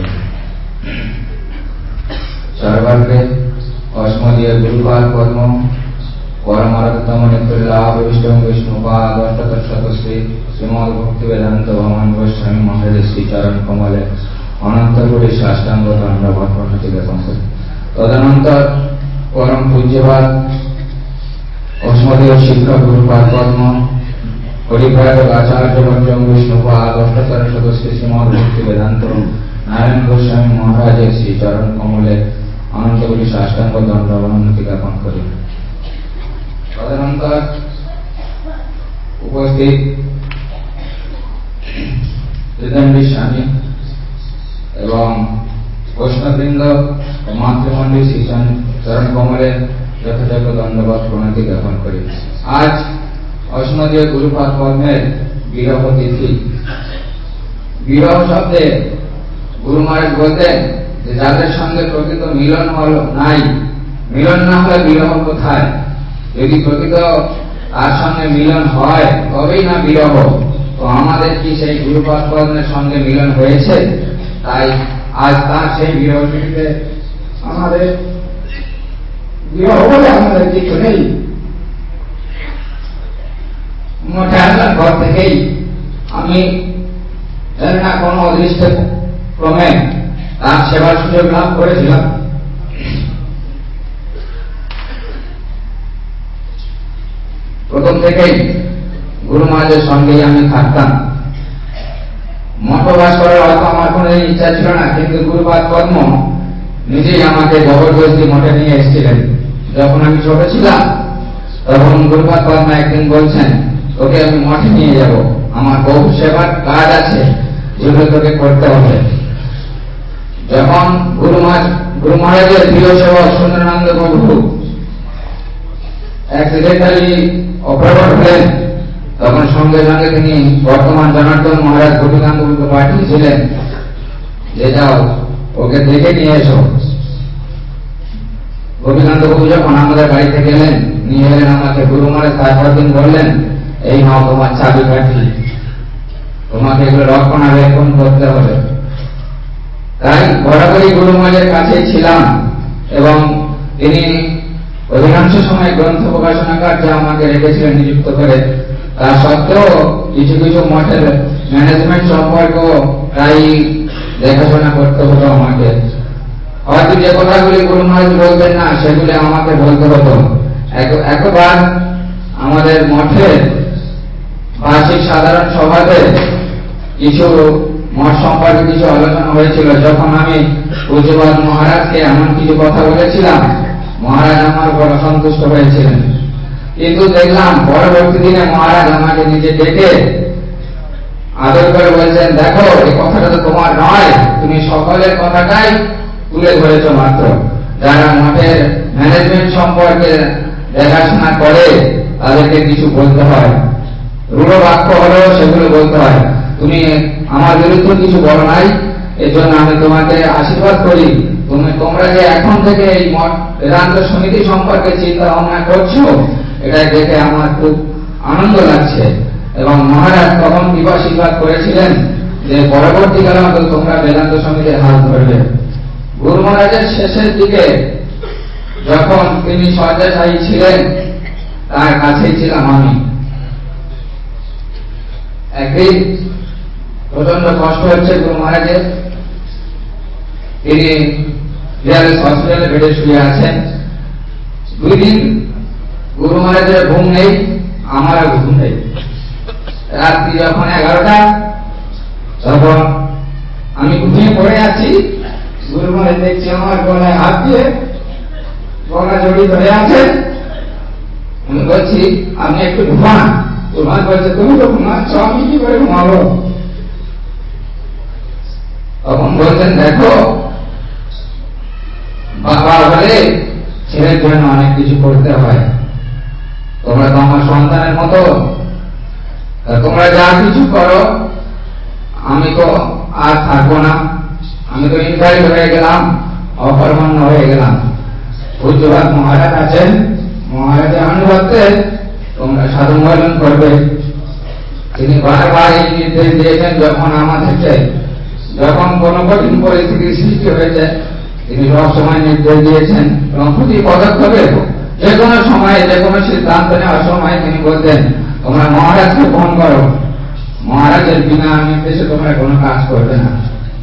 S4: सर्वाग्रे अस्मदीय गुरुपाद पद्म परमार्थतम नित्यलाभ विष्णु विष्णुपाद अष्टोत्तरशतश्री श्रीमद् भक्तिवेदान्त भगवान गोस्वामी महाराज श्री चरण कमले अनंत कोटि साष्टांग दंडवत प्रणति ज्ञापन करें। तदनंतर परम पूज्यपाद अस्मदीय शिक्षक गुरुपाद पद्म परिव्राजक आचार्य वर्जम विष्णुपाद अष्टोत्तरशतश्री श्रीमद् भक्तिवेदान्त नारायण गोस्वामी महाराज श्री चरण कमले अनंत कोटि साष्टांग दंडवत प्रणति ज्ञापन करें। तदनंतर उपस्थित स्वामी एवं वैष्णववृंद मातृमंडली श्री चरण कमले यथायथ दंडवत प्रणति ज्ञापन करें। आज अस्मदीय गुरुपाद पद्मेर विरह तिथि। विरह शब्दे गुरु महाराज बोलते যাদের সঙ্গে প্রকৃত মিলন হলো নাই, মিলন না হলে বিরহ কোথায়? যদি প্রকৃত তার সঙ্গে মিলন হয় তবেই না বিরহ। তো আমাদের কি সেই গুরুপাদ পদ্মের সঙ্গে মিলন হয়েছে? তাই আজ তার সেই বিরহ তিথিতে আমাদের বিরহ বলে আমাদের কিছু নেই। মোটে আল্লাহর ঘর থেকেই আমি জানি না কোনো অদৃষ্ট ক্রমে তার সেবার সুযোগ লাভ করেছিলাম। প্রথম থেকেই গুরু মহারাজের সঙ্গেই আমি থাকতাম। মঠবাস করার অত আমার কোনো ইচ্ছা ছিল না, কিন্তু গুরুপাদ পদ্ম নিজেই আমাকে জবরদস্তি মঠে নিয়ে এসেছিলেন। যখন আমি ছোট ছিলাম তখন গুরুপাদ পদ্ম একদিন বলছেন, তোকে আমি মঠে নিয়ে যাব, আমার বহু সেবার কাজ আছে যেগুলো তোকে করতে হবে। যখন গুরু মহারাজের প্রিয় সেবক সুন্দরানন্দ প্রভু অ্যাক্সিডেন্টালি অপারেট হলেন, তখন সঙ্গে সঙ্গে তিনি বর্তমান জনার্দন মহারাজ গোপীকান্তকে পাঠিয়েছিলেন যে যাও ওকে দেখে নিয়ে এসো। গোপীকান্ত বাবু যখন আমাদের বাড়িতে গেলেন, নিয়ে এলেন আমাকে। গুরু মহারাজ তারপর দিন বললেন, এই নাও তোমার চাবি কাঠি, তোমাকে এগুলো রক্ষণাবেক্ষণ করতে হবে। তাই বরাবরই গুরু মহারাজের কাছেই ছিলাম এবং তিনি অধিকাংশ সময় গ্রন্থ প্রকাশনাকার যা আমাকে রেখেছিলেন নিযুক্ত করে, তা সত্ত্বেও কিছু কিছু মঠের ম্যানেজমেন্ট সম্পর্ক প্রায় দেখাশোনা করতে হতো আমাকে। হয়তো যে কথাগুলি গুরু মহারাজ বলতেন না, সেগুলি আমাকে বলতে হতো। একবার আমাদের মঠের বার্ষিক সাধারণ সভাতে কিছু মঠ সম্পর্কে কিছু আলোচনা হয়েছিল। যখন আমি পূজ্যপাদ মহারাজকে এমন কিছু কথা বলেছিলাম, মহারাজ আমার উপর অসন্তুষ্ট হয়েছিলেন। কিন্তু দেখলাম পরবর্তী দিনে মহারাজ আমাকে নিজে ডেকে আদর করে বলছেন, দেখো এই কথাটা তো তোমার নয়, তুমি সকলের কথাটাই তুলে ধরেছ মাত্র। যারা মঠের ম্যানেজমেন্ট সম্পর্কে দেখাশোনা করে তাদেরকে কিছু বলতে হয়, রূঢ় বাক্য হলেও সেগুলো বলতে হয়। তুমি আমার বিরুদ্ধে কিছু বলো নাই, এজন্য আমি তোমাকে আশীর্বাদ করি। তোমরা যে এখন থেকে এই মঠ বেদান্ত সমিতি সম্পর্কে চিন্তা ভাবনা করছো, এটা দেখে আমার খুব আনন্দ লাগছে। এবং মহারাজ তখন আশীর্বাদ করেছিলেন যে পরবর্তীকালে তোমরা বেদান্ত সমিতির হাত ধরবে। গুরু মহারাজের শেষের দিকে যখন তিনি শয্যাশায়ী ছিলেন, তার কাছেই ছিলাম আমি। একদিন প্রচন্ড কষ্ট হচ্ছে গুরু মহারাজের, তিনি হসপিটালে বেডে শুয়ে আছেন। 2 দিন গুরু মহারাজের ঘুম নেই, আমারও ঘুম নেই। রাত্রি যখন 11টা, তখন আমি ঘুমিয়ে পড়ে আছি। গুরু মহারাজ দেখছি আমার গলায় হাত দিয়ে গলা জড়িয়ে ধরে আছেন। আমি বলছি আপনি একটু ঘুমান। গুরু মহারাজ বলছে, তুমি তো ঘুমাচ্ছ, আমি কি করে ঘুমাবো? তখন বলছেন, দেখো বাবা হলে ছেলের জন্য অনেক কিছু করতে হয়। তোমরা তো আমার সন্তানের মতো, তোমরা যা কিছু করো, আমি তো আর থাকবো না, আমি তো ইনভাইট হয়ে গেলাম, অকর্মণ্য হয়ে গেলাম। পূজ্যপাদ মহারাজ আছেন, মহারাজের আনুগত্যে তোমরা সাধুমর্জন করবে। তিনি বারবার এই নির্দেশ দিয়েছেন। যখন আমাদেরকে যখন কোন কঠিন পরিস্থিতির সৃষ্টি হয়েছে, তিনি সবসময় নির্দেশ দিয়েছেন এবং প্রতি পদক্ষেপে যে কোনো সময়ে যে কোনো সিদ্ধান্ত নেওয়ার সময় তিনি বলতেন, তোমরা মহারাজকে ফোন করো, মহারাজের বিনা নির্দেশে তোমরা কোনো কাজ করবে না।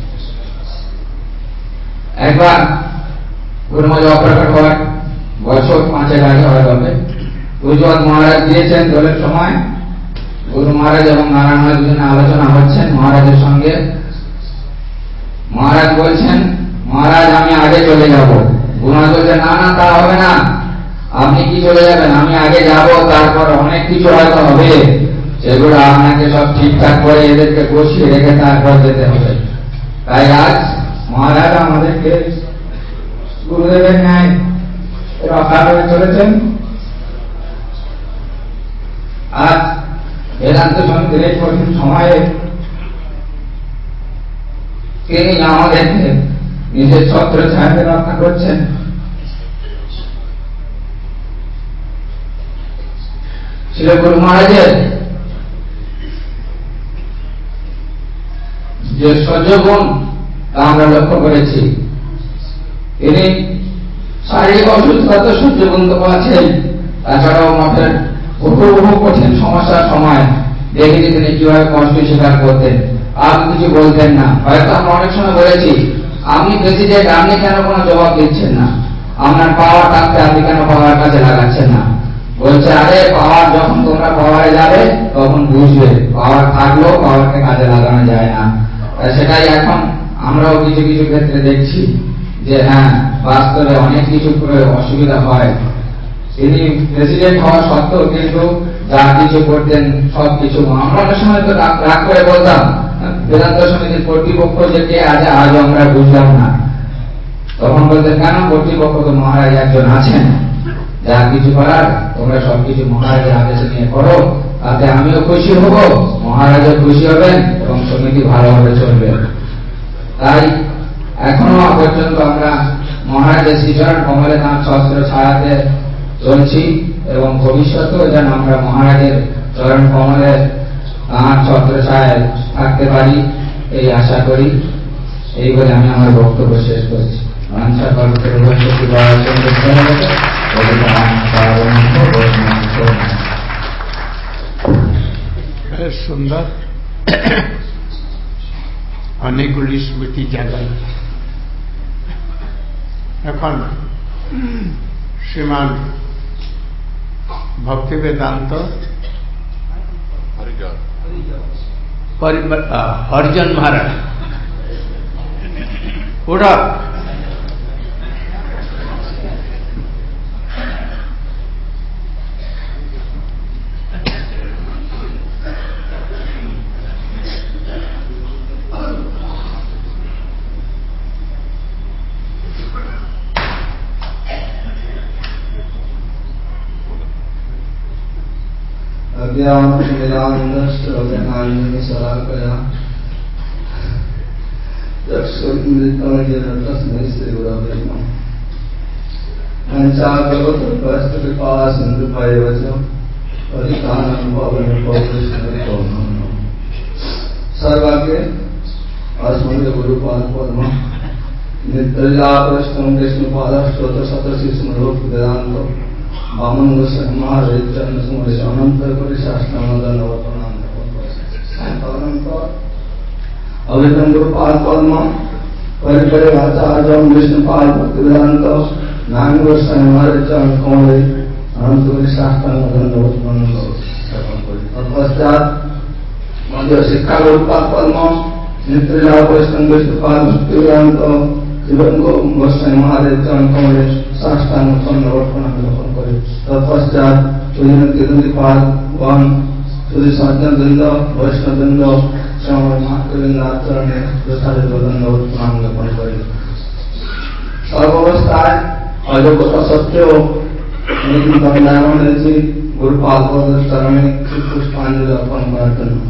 S4: একবার গুরু মহারাজ অপ্রকট হওয়ার বছর 5 আগে হবে, পূজ্যপাদ মহারাজ দিয়েছেন দলের সময়। গুরু মহারাজ এবং নারায়ণ মহারাজ দুজনে আলোচনা হচ্ছেন মহারাজের সঙ্গে। মহারাজ বলছেন, মহারাজ আমি আগে চলে যাব। গুরু মহারাজ বলছেন, না না, তা হবে না, আপনি কি চলে যাবেন? আমি আগে যাব, তারপর অনেক কিছু হয়তো হবে, সেগুলো আপনাকে সব ঠিকঠাক করে এদেরকে বসিয়ে রেখে তারপর যেতে হবে। তাই আজ মহারাজ আমাদেরকে গুরুদেবের ন্যায় রক্ষা করে চলেছেন। আজ বেদান্ত সমিতির এই কঠিন সময়ে তিনি আমাদেরকে নিজের ছত্র ছায়াতে রক্ষা করছেন। শ্রী গুরু মহারাজের যে সহ্যগুণ তা আমরা লক্ষ্য করেছি। তিনি শারীরিক অসুস্থতা সহ্যগুণ তো আছেন, তাছাড়াও মঠের বহু কঠিন সমস্যার সময় দেখেছি তিনি কিভাবে কষ্ট স্বীকার করতেন, আর কিছু বলতেন না। হয়তো আমরা অনেক সময় বলেছি, আপনি প্রেসিডেন্ট, আপনি কেন কোনো জবাব দিচ্ছেন না? আপনার পাওয়ার থাকতে আপনি কেন পাওয়ার কাছে লাগাচ্ছেন না? বলছে, আরে পাওয়ার যখন তোমরা পাওয়ারে যাবে তখন বুঝবে, পাওয়ার থাকলেও পাওয়ারকে কাজে লাগানো যায় না। সেটাই এখন আমরাও কিছু কিছু ক্ষেত্রে দেখছি যে হ্যাঁ, বাস্তবে অনেক কিছু করে অসুবিধা হয়। তিনি প্রেসিডেন্ট হওয়া সত্ত্বেও কিন্তু যা কিছু করতেন সবকিছু, আমরা অনেক সময় তো রাগ করে বলতাম, বেদান্ত সমিতির কর্তৃপক্ষ যে কে আছে আজও আমরা বুঝলাম না। তখন বলতেন, কেন? কর্তৃপক্ষ তো মহারাজ একজন আছেন, যা কিছু করার তোমরা সবকিছু মহারাজের আদেশে নিয়ে করো, তাতে আমিও খুশি হব, মহারাজও খুশি হবেন এবং সমিতি ভালোভাবে চলবে। তাই এখনো পর্যন্ত আমরা মহারাজের শ্রীচরণ কমলে তাঁর ছত্র ছায়াতে চলছি এবং ভবিষ্যতেও যেন আমরা মহারাজের চরণ কমলে তাঁর ছত্র ছায়ায় থাকতে পারি, এই আশা করি। এই বলে আমি আমার বক্তব্য শেষ করছি।
S1: সুন্দর অনেকগুলি স্মৃতি জাগাই। এখন শ্রীমান ভক্তিবেদান্ত হরিজন মহারাজ ওরা
S5: सर्वाग्रे अस्मद गुरुपाद पद्म निद्रजापृष्ठम विष्णुपादस्तोत्र शतशिष्णुरूप वेदांत वामन गोस्वामी महाराज चरण सुमरि अनंत कोटि शास्त्रानंद अवैतम गुरुपाद पद्म परिपरे आचार्य विष्णुपाद भक्ति वेदांत नाम गोस्वामी महाराज चरण सुमरि अनंत कोटि शास्त्रानंद तत्पश्चात मध्य शिक्षा गुरुपाद पद्म नित्य वैष्णव विष्णुपाद भक्ति वेदांत जीवन को गोस्वामी महाराज चरण कमले साष्टांग दंडवत करे। तत्पश्चात केतुपाद वन श्री सज्जन वृंद वैष्णव वृंद महाकृंद आचरणे यथायथ दंडवत प्रणाम ज्ञापन करे। सर्वावस्थाय अयोग्यता सत्य लेकिन परिणाम गुरुपाद चरणे पुष्पांजलि अर्पण करते हैं।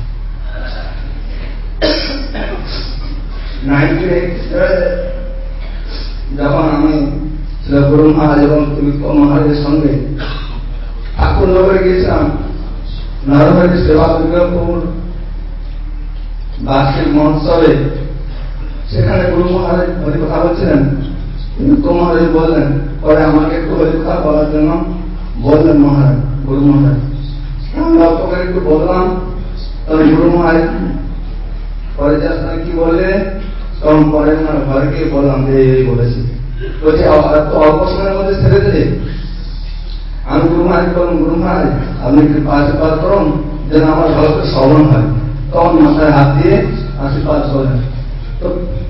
S5: 1987 যখন আমি শ্রী গুরু মহারাজ এবং ত্রিবিক্রম মহারাজের সঙ্গে ঠাকুর নগরে গিয়েছিলাম, নরহরি সেবা দুর্গাপুর বার্ষিক মহোৎসবে, সেখানে গুরু মহারাজ হরি কথা বলছিলেন। ত্রিবিক্রম মহারাজ বললেন, পরে আমাকে একটু হরি কথা বলার জন্য বললেন মহারাজ, গুরু মহারাজ। আমি অল্প করে একটু বললাম, তবে গুরু মহারাজ পরে যার কি বললে, তখন পরে ঘরে গিয়ে বললাম যে এই বলেছি, বলছে অল্প সময়ের মধ্যে ছেড়ে দিলে। আমি গুরু মহারাজ বললাম, গুরু মহারাজ আপনি কৃপা আশীর্বাদ করুন যেন আমার ভারতের শ্রবণ হয়। তখন মাথায় হাত দিয়ে আশীর্বাদ করেন। তো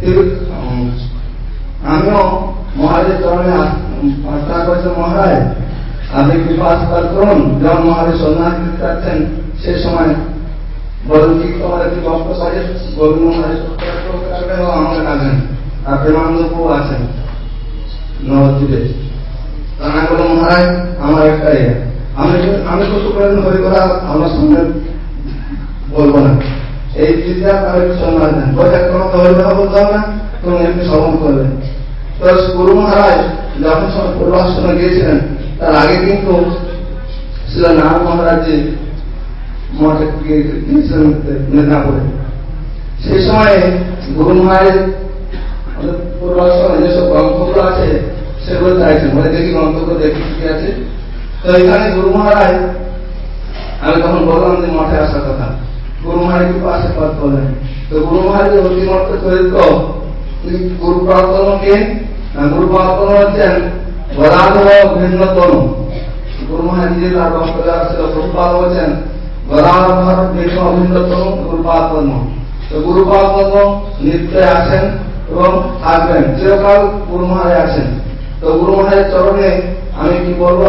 S5: আমিও মহারাজের চরণে প্রার্থনা করেছি, মহারাজ আপনি কৃপা আশীর্বাদ করুন। যখন মহারাজ সন্ন্যাসী কাটছেন সেই সময় বলেন কি তোমার একটি ভক্ত সাজে গোবিন্দ মহারাজ আমাকে ডাকবেন, আর প্রেমানন্দ প্রভু আছেন নবদ্বীপে। আমি বললাম, মহারাজ আমার একটা আমি কত করেন হরি কথা আমার সঙ্গে বলবো না, এই বিদ্যা তার একটু সন্ন্যাস দেন। বলে তোমাকে হরি কথা বলতে হবে না, তুমি এমনি শ্রবণ করবে। তো গুরু মহারাজ যখন পূর্বাশ্রমে গিয়েছিলেন, তার আগে কিন্তু ছিল নারায়ণ মহারাজ মঠে গিয়েছিলেন মেদিনীপুরে। সেই সময় গুরু মহারাজ পূর্বাশ্রমে যেসব গ্রন্থগুলো আছে সেগুলো চাইছেন, বলে দেখি গ্রন্থগুলো দেখি কি আছে। তো এখানে গুরু মহারাজ, আমি তখন বললাম যে মঠে আসার কথা, গুরু মহারাজ কি আশীর্বাদ করলেন। তো গুরু মহারাজের অতিমর্ত চরিত্র গুরু প্রার্থনকে গুরু প্রার্থন হচ্ছেন গদাধর ভিন্ন তনু। গুরু মহারাজ নিজে তার বক্তব্য আসছিল, গুরুপাদ বলছেন গদাধর ভিন্ন অভিন্ন তনু গুরুপাদ পদ্ম। তো গুরুপাদ পদ্ম নিত্যে আছেন এবং থাকবেন, চিরকাল গুরু মহারাজ আছেন। তো গুরু মহারাজের চরণে আমি কি বলবো,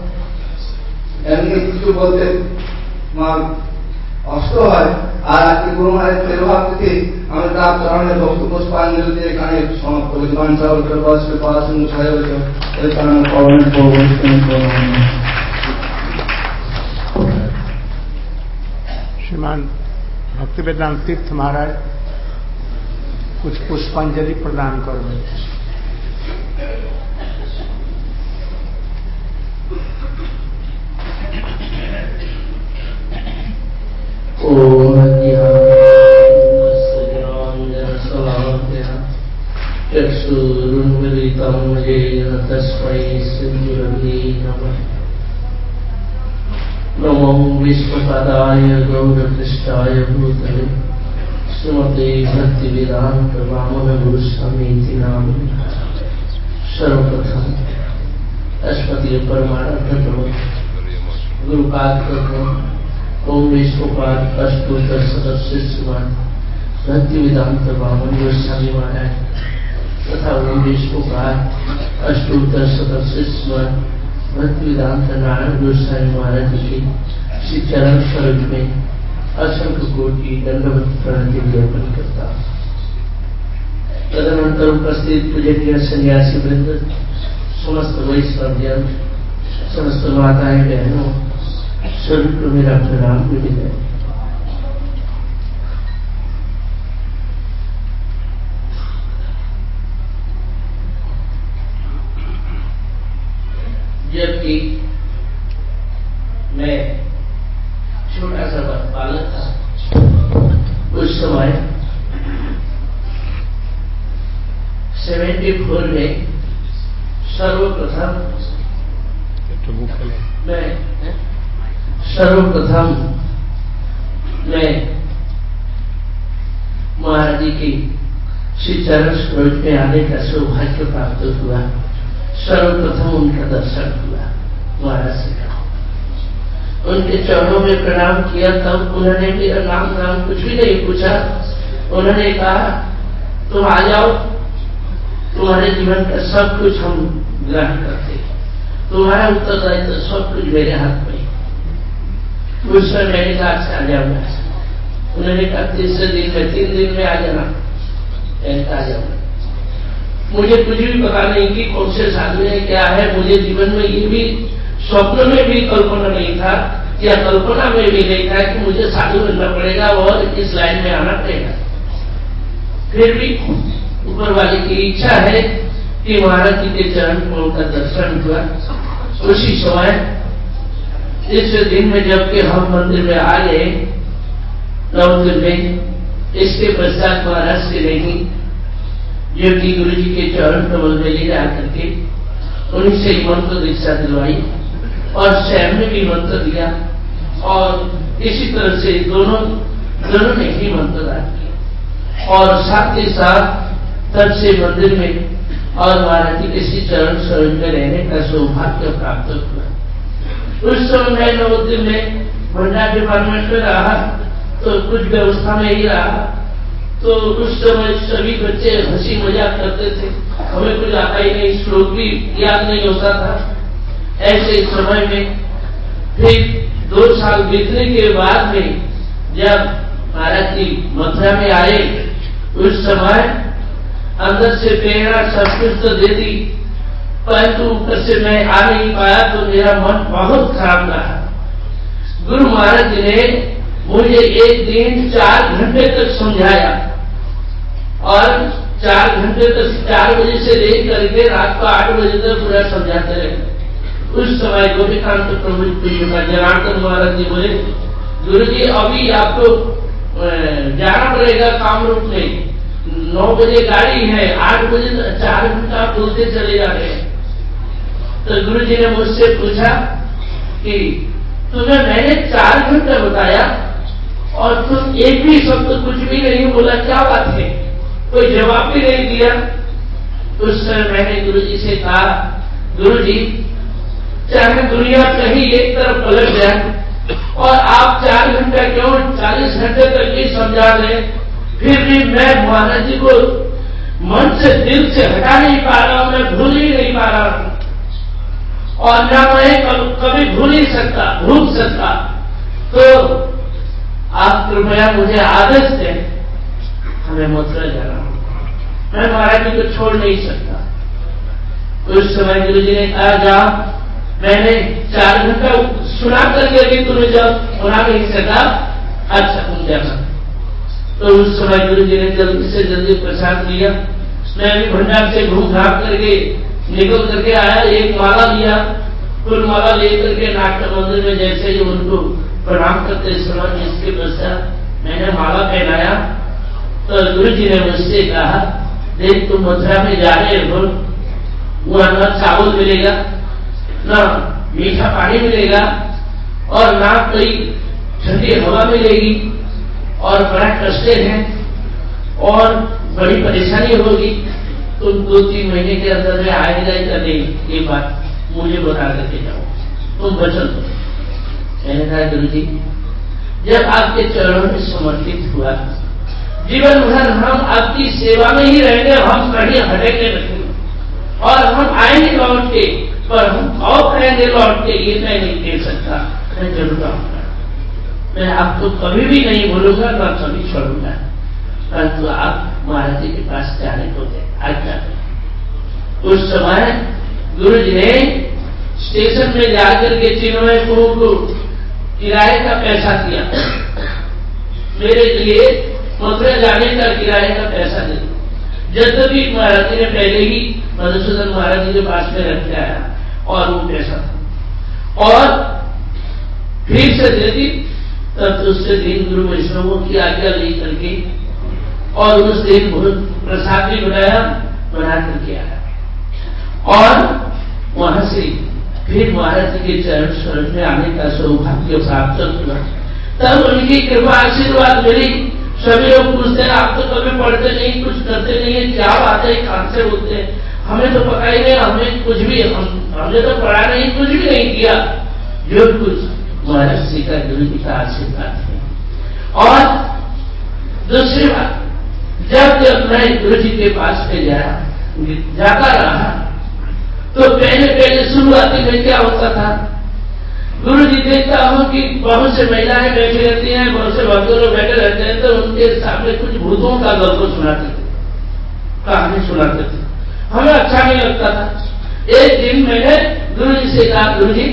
S5: এমনি কিছু বলতে আমার কষ্ট হয়। আর আজকে গুরু মহারাজ তেরভাব থেকে আমি তার চরণে ভক্ত পুষ্পাঞ্জলি দিয়ে এখানে সমাপ্ত করি। পড়াশোনা ছাড়া হয়েছে ওই কারণে
S1: श्रीमान भक्तिवेदांत तीर्थ महाराज कुछ पुष्पांजलि प्रदान करवें।
S6: चक्षुरुन्मिलितं येन तस्मै श्रीगुरवे नमः। नमो विष्णुपदाय गौरकृष्णाय भूतले श्रीमते भक्तिवेदांत वामन गुरुस्वामीति नामिने। सर्वप्रथम अस्मदीय परमानंद गुरुपाद ओम विष्णुपाद अष्टोत्तर सदस्य श्रीमान भक्तिवेदांत वामन गोस्वामी महाराज तथा ओम विष्णुपाद अष्टोत्तर सदस्य श्रीमान भक्तिवेदांत नारायण गोस्वामी महाराज की श्री चरण स्वरूप में असंख्य कोटि दंडवत प्रणति ज्ञापन करता। तदनंतर उपस्थित पूजनीय सन्यासी वृंद, समस्त वैष्णवजन, समस्त माताएं बहनों, सभी को मेरा प्रणाम विनम्र। जबकि मैं छोटा सा बालक था, उस समय 74 में सर्वप्रथम मैं महाराज जी की श्री चरण सरोज में आने का सौभाग्य प्राप्त हुआ। सर्वप्रथम उनका दर्शन हुआ, महाराज से उनके चरणों में प्रणाम किया। तब उन्होंने मेरा नाम कुछ भी नहीं पूछा। उन्होंने कहा तुम आ जाओ, तुम्हारे जीवन का सब कुछ हम ग्रहण करते, तुम्हारा उत्तरदायित्व सब कुछ मेरे हाथ में। उस समय मैंने कहा अच्छा आ जाऊंगा। उन्होंने कहा तीसरे दिन में 3 दिन में आ जाना। आ जाऊंगा। मुझे कुछ भी पता नहीं कि कौन से साधु है क्या है। मुझे जीवन में ये भी स्वप्न में भी कल्पना नहीं था या कल्पना में भी नहीं था कि मुझे साधु बनना पड़ेगा और इस लाइन में आना पड़ेगा। फिर भी ऊपर वाले की इच्छा है कि महाराज जी के चरण में उनका दर्शन हुआ। उसी समय इस दिन में जबकि हम मंदिर में आ गए नवदिन में, इसके पश्चात महाराज से नहीं जो कि गुरु जी के चरण कमल में ले जाकर के उन्हीं से मंत्र दीक्षा दिलवाई और स्वयं ने भी मंत्र दिया। और इसी तरह से दोनों ने ही मंत्र दान किया। और साथ ही साथ तब से मंदिर में और महाराज जी के श्री चरण सरोज में रहने का सौभाग्य प्राप्त हुआ। उस समय मैं नवोदय में भंडार डिपार्टमेंट में रहा तो कुछ व्यवस्था में ही रहा। तो उस समय सभी बच्चे हंसी मजाक करते थे, हमें कुछ आता ही नहीं, श्लोक भी याद नहीं होता था। ऐसे समय में फिर 2 साल बीतने के बाद में जब महाराज जी मथुरा में आए, उस समय अंदर से प्रेरणा सब कुछ तो दे दी, परंतु ऊपर से मैं आ नहीं पाया तो मेरा मन बहुत खराब रहा। गुरु महाराज जी ने मुझे एक दिन 4 घंटे तक समझाया और 4 घंटे तक 4 बजे से लेकर के रात को 8 बजे तक पूरा समझाते रहे। उस समय गोपीकांत प्रभु का जनार्दन महाराज जी बोले गुरु जी अभी आपको जाना पड़ेगा कामरूप में, 9 बजे गाड़ी है, 8 बजे 4 घंटा बोलते चले जा रहे हैं। तो गुरु जी ने मुझसे पूछा कि तुम्हें मैंने 4 घंटा बताया और तुम एक भी शब्द कुछ भी नहीं बोला, क्या बात है? कोई जवाब भी नहीं दिया। उस समय मैंने गुरु जी से कहा गुरु जी चाहे दुनिया कहीं एक तरफ पलट जाए और आप 4 घंटा क्यों 40 घंटे तक भी समझा दें, फिर भी मैं महाराज जी को मन से दिल से हटा नहीं पा रहा हूं, मैं भूल ही नहीं पा रहा हूं और न मैं कभी भूल सकता। तो आप कृपया मुझे आदेश दें, हमें मथुरा जाना होगा, मैं महाराज जी को छोड़ नहीं सकता। उस समय गुरु जी ने कहा जाओ, मैंने 4 घंटा सुना करके भी तुम्हें जब सुना नहीं सका, अच्छा तुम जाना। तो उस समय गुरु जी ने जल्दी से जल्दी प्रसाद लिया। मैं भी भंडार से घूम घाम करके निकल करके आया, एक माला लिया, फुल माला लेकर के नाट्य मंदिर में जैसे ही उनको प्रणाम करते समय इसके पश्चात मैंने माला पहनाया। तो गुरु जी ने मुझसे कहा देख तुम मथुरा में जा रहे हो, वहां न चावल मिलेगा न मीठा पानी मिलेगा और ना कोई ठंडी हवा मिलेगी और बड़ा कष्ट है और बड़ी परेशानी होगी, तुम 2-3 महीने के अंदर में आएगा या नहीं, ये बात मुझे बता करके जाओ, तुम वचन दो। मैंने कहा गुरु जी, जब आपके चरणों में समर्पित हुआ, जीवन भर हम आपकी सेवा में ही रहेंगे, हम कहीं हटेंगे नहीं और हम आएंगे लौट के, पर हम और कहेंगे लौट के, ये मैं नहीं कह सकता, मैं जरूर आऊंगा, मैं आपको कभी भी नहीं भूलूंगा, ना कभी छोड़ूंगा, परंतु आप महाराज जी के पास जाने को दे आज्ञा दें। उस समय गुरु जी ने स्टेशन में जाकर के चिन्मय को किराए का पैसा दिया, मेरे लिए मथुरा जाने का किराए का पैसा दे दो। यद्यपि महाराज जी ने पहले ही मधुसूदन महाराज जी के पास में रख के आया और वो पैसा था और फिर से दे दी। तब दूसरे दिन गुरु वैष्णवों की आज्ञा ले करके और उस दिन बहुत प्रसाद भी बना करके आया और वहां से फिर महाराज जी के चरण शरण में आने का सौभाग्य प्राप्त हुआ। तब उनकी कृपा आशीर्वाद मिली। सभी लोग पूछते हैं, आप तो कभी पढ़ते नहीं, कुछ करते नहीं है, क्या बात है, कहां से बोलते हैं? हमें तो पता ही नहीं, हमें कुछ भी हमने तो पढ़ा नहीं, कुछ भी नहीं किया। जो कुछ महाराज जी का गुरु जी का आशीर्वाद है। और दूसरी बात, जब मैं गुरु जी के पास में जाता रहा तो पहले शुरुआती में क्या होता था, गुरु जी देखता हूं कि बहुत से महिलाएं बैठी रहती हैं, बहुत से भक्त लोग बैठे रहते हैं, तो उनके सामने कुछ भूतों का गल्प सुनाते थे, कहानी सुनाते थे, हमें अच्छा नहीं लगता था। एक दिन मैंने गुरु जी से कहा, गुरु जी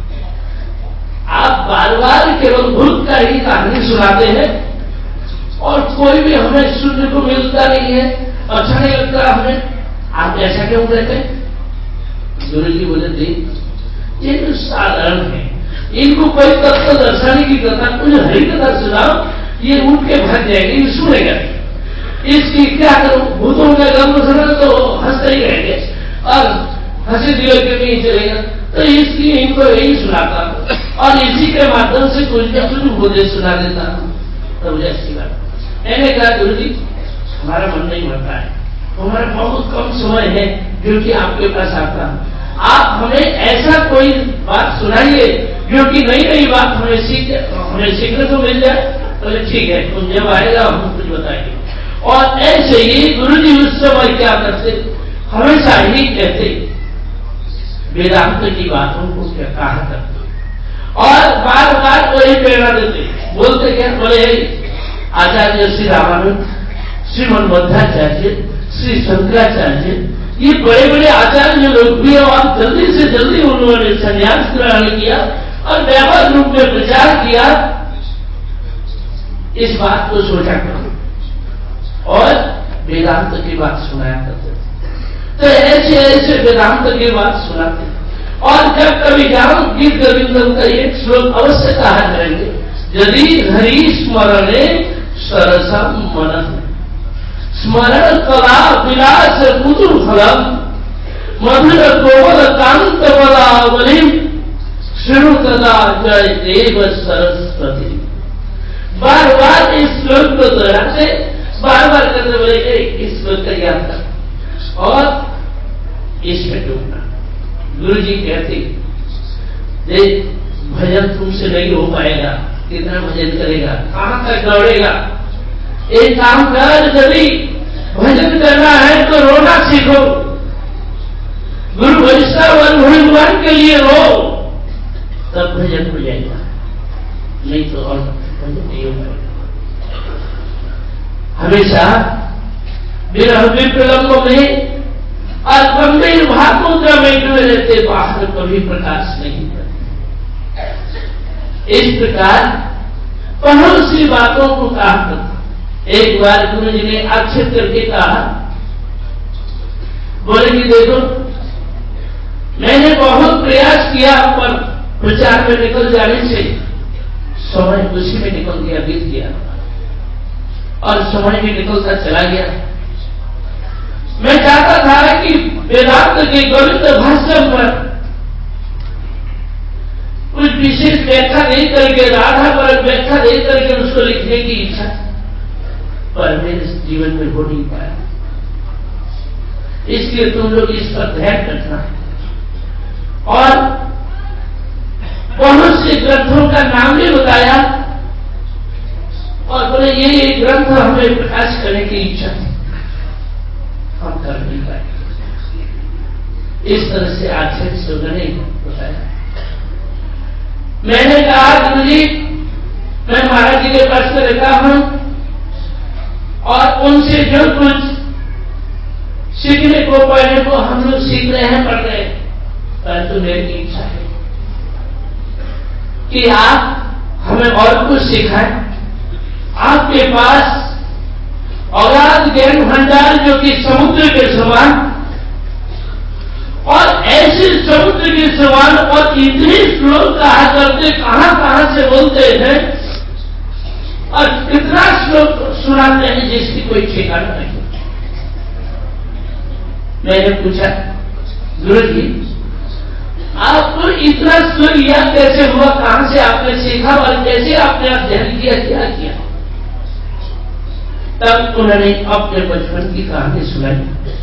S6: आप बार बार केवल भूत का ही कहानी सुनाते हैं और कोई भी हमें सुनने को मिलता नहीं है, अच्छा नहीं लगता हमें, आप ऐसा क्यों कहते हैं? गुरु जी बोले थे, ये तो साधारण है, इनको कोई तत्व दर्शाने की कथा, कुछ हरी कथा सुनाओ, ये उठ के भाग जाएंगे, ये सुनेगा। इसकी क्या करो, भूतों का गल्प सुना तो हंसते ही रहेंगे और हंसी दिल के नहीं चलेगा, तो इसकी इनको यही सुनाता हूं और इसी के माध्यम से कुछ ना कुछ उपदेश सुना देता हूं। तो मुझे अच्छी बात मैंने कहा, गुरु जी हमारा मन नहीं भरता है, हमारा बहुत कम समय है जो कि आपके पास आता हूं, आप हमें ऐसा कोई बात सुनाइए जो कि नई नई बात हमें सीखने को मिल जाए। तो ठीक है, तुम जब आएगा हम कुछ बताएंगे। और ऐसे ही गुरु जी उस समय क्या करते, हमेशा ही कहते, वेदांत की बातों को क्या कहा करते और बार बार वही प्रेरणा देते। बोलते क्या, बोले आचार्य श्री रामानंद, श्रीमन मध्वाचार्य, श्री शंकराचार्य, ये बड़े बड़े आचार्य लोग भी और जल्दी से जल्दी उन्होंने संन्यास ग्रहण किया और व्यापक रूप में प्रचार किया। इस बात को सोचा करो और वेदांत की बात सुनाया करते थे। तो ऐसे ऐसे वेदांत की बात सुनाते और जब कभी जाओ गीत गोविंदम का एक श्लोक अवश्य कहा करेंगे, यदि हरि स्मरणे सरसम मन स्मरण कला विलास कुतूहलम मधुर कोमल कांत बलावली श्रृणु तदा जय देव सरस्वती। बार बार इस श्लोक को दोहराते, बार बार करते बोले इस श्लोक का याद कर और इसमें डूबना। गुरु जी कहते, देख भजन तुमसे नहीं हो पाएगा, कितना भजन करेगा, कहां तक दौड़ेगा, एक काम कर, यदि भजन करना है तो रोना सीखो, गुरु वैष्णव और भगवान के लिए रो, तब भजन हो जाएगा, नहीं तो और भजन नहीं हो पाएगा। हमेशा विरह विप्रलंबों में और गंभीर भावमुद्रा में डूबे रहते, बाहर कभी प्रकाश नहीं करते। इस प्रकार बहुत सी बातों को कहा करता। एक बार गुरु जी ने आक्षेप करके कहा, बोले कि देखो मैंने बहुत प्रयास किया पर प्रचार में निकल जाने से समय उसी में निकल गया, बीत गया और समय भी निकलता चला गया। मैं चाहता था कि वेदांत के गोविंद भाष्य पर कुछ विशेष व्याख्या नहीं करके, राधा पर व्याख्या नहीं करके उसको लिखने की इच्छा, पर मेरे जीवन में हो नहीं पाया। इसलिए तुम लोग इस पर ध्यान रखना। और बहुत से ग्रंथों का नाम भी बताया और बोले ये ग्रंथ हमें प्रकाश करने की इच्छा थी, हम कर नहीं पाए। इस तरह से आक्षेप से उन्होंने बताया। मैंने कहा गुरु जी, मैं महाराज जी के पास में रहता हूं और उनसे जो कुछ सीखने को पढ़ने को हम लोग सीख रहे हैं, पढ़ रहे हैं, परंतु मेरी इच्छा है कि आप हमें और कुछ सिखाएं। आपके पास औलाद ज्ञान भंडार जो कि समुद्र के समान, और ऐसे समुद्र के समान, और इतने श्लोक कहा करते, कहां से बोलते हैं और कितना श्लोक सुनाते हैं जिसकी कोई ठिकाना नहीं। मैंने पूछा गुरु जी आपको इतना श्लोक याद कैसे हुआ, कहां से आपने सीखा और कैसे आपने अध्ययन किया, क्या किया? तब उन्होंने अपने बचपन की कहानी सुनाई।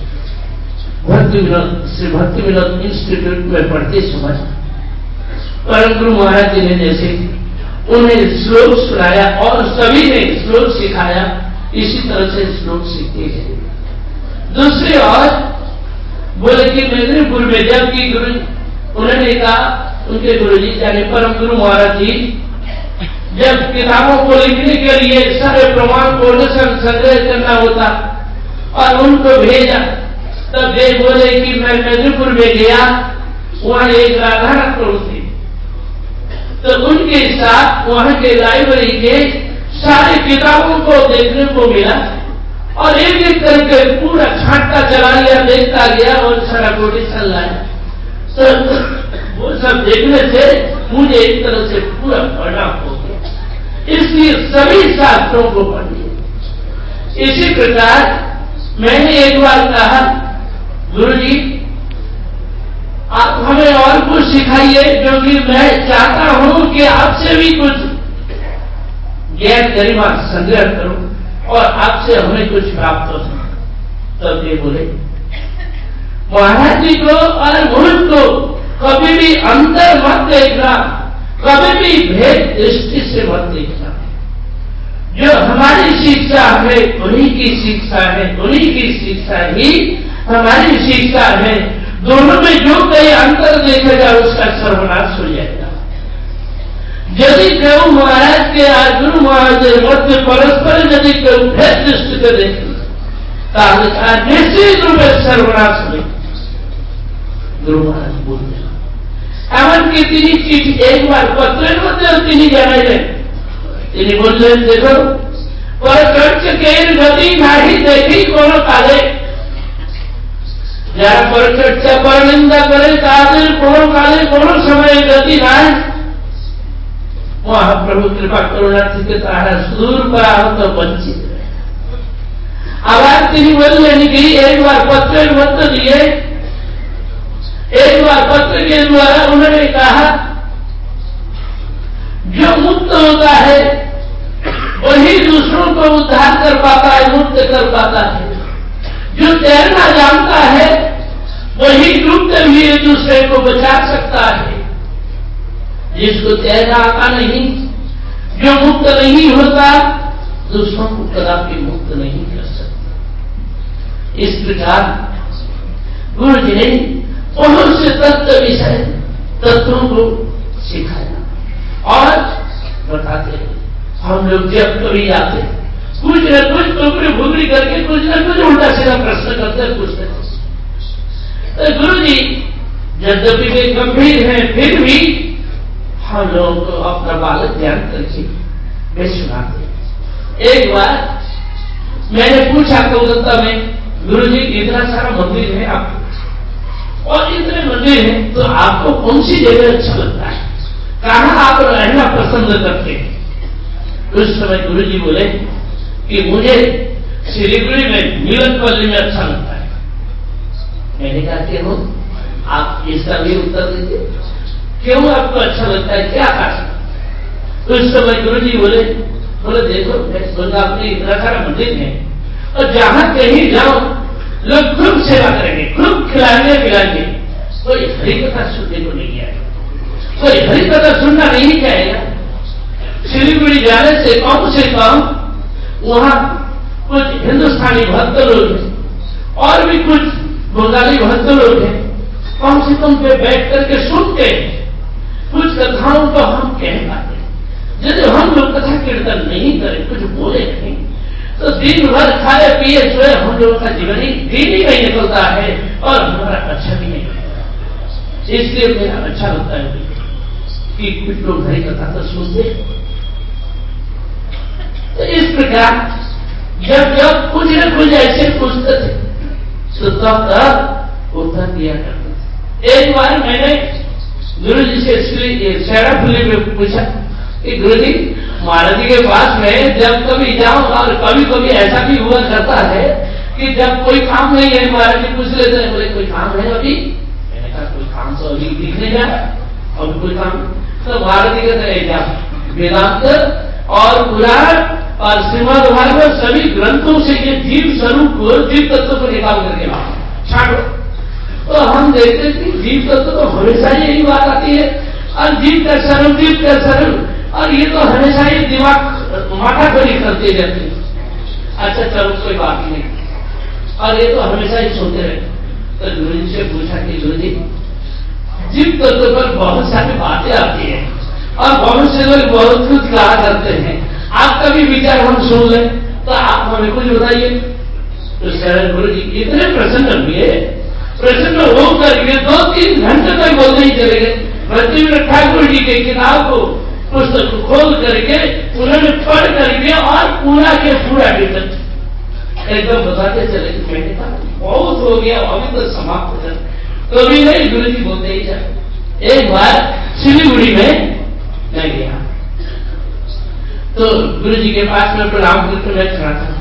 S6: श्री भक्ति विनोद इंस्टीट्यूट में पढ़ते समय परम गुरु महाराज जी ने जैसे उन्हें श्लोक सुनाया और सभी ने श्लोक सिखाया, इसी तरह से श्लोक सीखते हैं। दूसरी ओर बोले कि मेदिनीपुर में जबकि गुरु, उन्होंने कहा उनके गुरु जी यानी परम गुरु महाराज जी जब किताबों को लिखने के लिए सारे प्रमाण को संग्रह करना होता और उनको भेजा, तब वे बोले कि मैं मेदिनीपुर में गया, वहां एक राधा प्रभु थे, तो उनके साथ वहां के लाइब्रेरी के सारे किताबों को देखने को मिला और एक एक करके पूरा छांटता चला लिया, देखता गया और सारा कोटेशन लाया। तो वो सब देखने से मुझे एक तरह से पूरा पढ़ना हो गया, इसलिए सभी शास्त्रों को पढ़ लिया। इसी प्रकार मैंने एक बार कहा गुरु जी आप हमें और कुछ सिखाइए, क्योंकि मैं चाहता हूं कि आपसे भी कुछ ज्ञान गरिमा संग्रह करूं और आपसे हमें कुछ प्राप्त हो। तब ये बोले महाराज जी को और मुझको कभी भी अंतर मत देखना, कभी भी भेद दृष्टि से मत देखना। जो हमारी शिक्षा है उन्हीं की शिक्षा है, उन्हीं की शिक्षा ही हमारी शिक्षा है। दोनों में जो कहीं अंतर देखेगा उसका सर्वनाश हो जाएगा। यदि केहू महाराज के आज गुरु महाराज मध्य परस्पर यदि केहू भेद दृष्टि से देखे निश्चित रूप से सर्वनाश हो। गुरु महाराज बोलते एमनकी তিনি চিঠি একবার পত্রের মধ্যে তিনি জানাইলেন, তিনি বললেন দেখো পরচর্চকের গতি নাহি দেখি কোন কালে, যারা পরচর্চা পরনিন্দা করে তাদের কোন কালে কোন সময়ে গতি নাই। মহাপ্রভু কৃপা করুণা থেকে তারা সুদূর পরাহত বঞ্চিত। আবার তিনি বললেন কি একবার পত্রের মধ্য দিয়ে एक बार पत्र के द्वारा उन्होंने कहा जो मुक्त होता है वही दूसरों को उद्धार कर पाता है, मुक्त कर पाता है। जो तैरना जानता है वही डूबते हुए दूसरे को बचा सकता है। जिसको तैरना आता नहीं, जो मुक्त नहीं होता, दूसरों को कदापि मुक्त नहीं कर सकता। इस प्रकार गुरु जी ने बहुत से तत्व विषय तत्वों को सिखाया और बताते हैं। हम लोग जब कभी आते कुछ न कुछ टोकरी भूकरी करके कुछ न कुछ उल्टा सीधा प्रश्न करते हैं, पूछते हैं। तो गुरु जी यद्यपि वे गंभीर हैं फिर भी हम लोगों को अपना बालक ध्यान करके वे सुनाते। एक बार मैंने पूछा कोलकाता में गुरु जी इतना सारा मंदिर है आप और इतने मंदिर हैं तो आपको कौन सी जगह अच्छा लगता है, कहां आप रहना पसंद करते हैं? उस समय गुरु जी बोले कि मुझे सिलीगुड़ी में मिलनपल्ली में अच्छा लगता है। मैंने कहा कि हो आप इसका भी उत्तर दीजिए। क्यों आपको अच्छा लगता है, क्या कारण? तो इस समय गुरु जी बोले देखो वृंदावन में इतना सारा मंदिर है और जहां कहीं जाओ लोग खूब सेवा करेंगे, खूब खिलाएंगे पिलाएंगे, कोई हरि कथा सुनने को नहीं आएगा, कोई हरि कथा सुनना नहीं चाहेगा। सिलीगुड़ी जाने से कम वहां कुछ हिंदुस्तानी भक्त लोग हैं और भी कुछ बंगाली भक्त लोग हैं, कम से कम पे बैठ करके सुनते हैं। कुछ कथाओं को हम कह पाते हैं। यदि हम लोग कथा कीर्तन नहीं करें, कुछ बोले नहीं, तो दिन भर खाए पिए सोए हम लोगों का जीवन ही दिन ही नहीं निकलता है और हमारा अच्छा भी नहीं होता। इसलिए मेरा अच्छा लगता है कि कुछ लोग हरी कथा तो सुनते। तो इस प्रकार जब कुछ न कुछ ऐसे पूछते थे तो तब उत्तर दिया करते थे। एक बार मैंने गुरु जी से शेराफुली में पूछा कि गुरु जी महाराज जी के पास में जब कभी जाऊं और कभी कभी ऐसा भी हुआ करता है कि जब कोई काम नहीं है महाराज जी पूछ लेते हैं, बोले कोई काम है अभी? मैंने कहा कोई काम तो अभी दिखने जा, अभी कोई काम। तो महाराज जी कहते हैं वेदांत और पुराण और श्रीमद् भागवत सभी ग्रंथों से ये जीव स्वरूप को, जीव तत्व को निकाल करके छाटो। तो हम देखते थे जीव तत्व तो हमेशा यही बात आती है और जीव का स्वरूप और ये तो हमेशा ही दिमाग माथाखोरी करते रहते हैं। अच्छा चलो कोई बात नहीं, और ये तो हमेशा ही सोते रहते। तो गुरु जी से पूछा कि गुरु जी जीव तत्व पर बहुत सारी बातें आती है और बहुत से लोग बहुत कुछ कहा करते हैं, आपका भी विचार हम सुन लें तो आप हमें कुछ बताइए। तो शरण गुरु जी इतने प्रसन्न हुए, प्रसन्न होकर के 2-3 घंटे तक बोलते ही चले गए। भक्तिविनोद ठाकुर जी के किताब को पुस्तक को खोल करके उन्होंने पढ़ करके और पूरा के पूरा कीर्तन एकदम बताते चले। मैंने कहा बहुत हो गया, अभी तो समाप्त हो जाए। तो भी नहीं, गुरु जी बोलते ही जाए। एक बार सिलीगुड़ी में मैं गया तो गुरु जी के पास में प्रणाम करके मैं खड़ा था।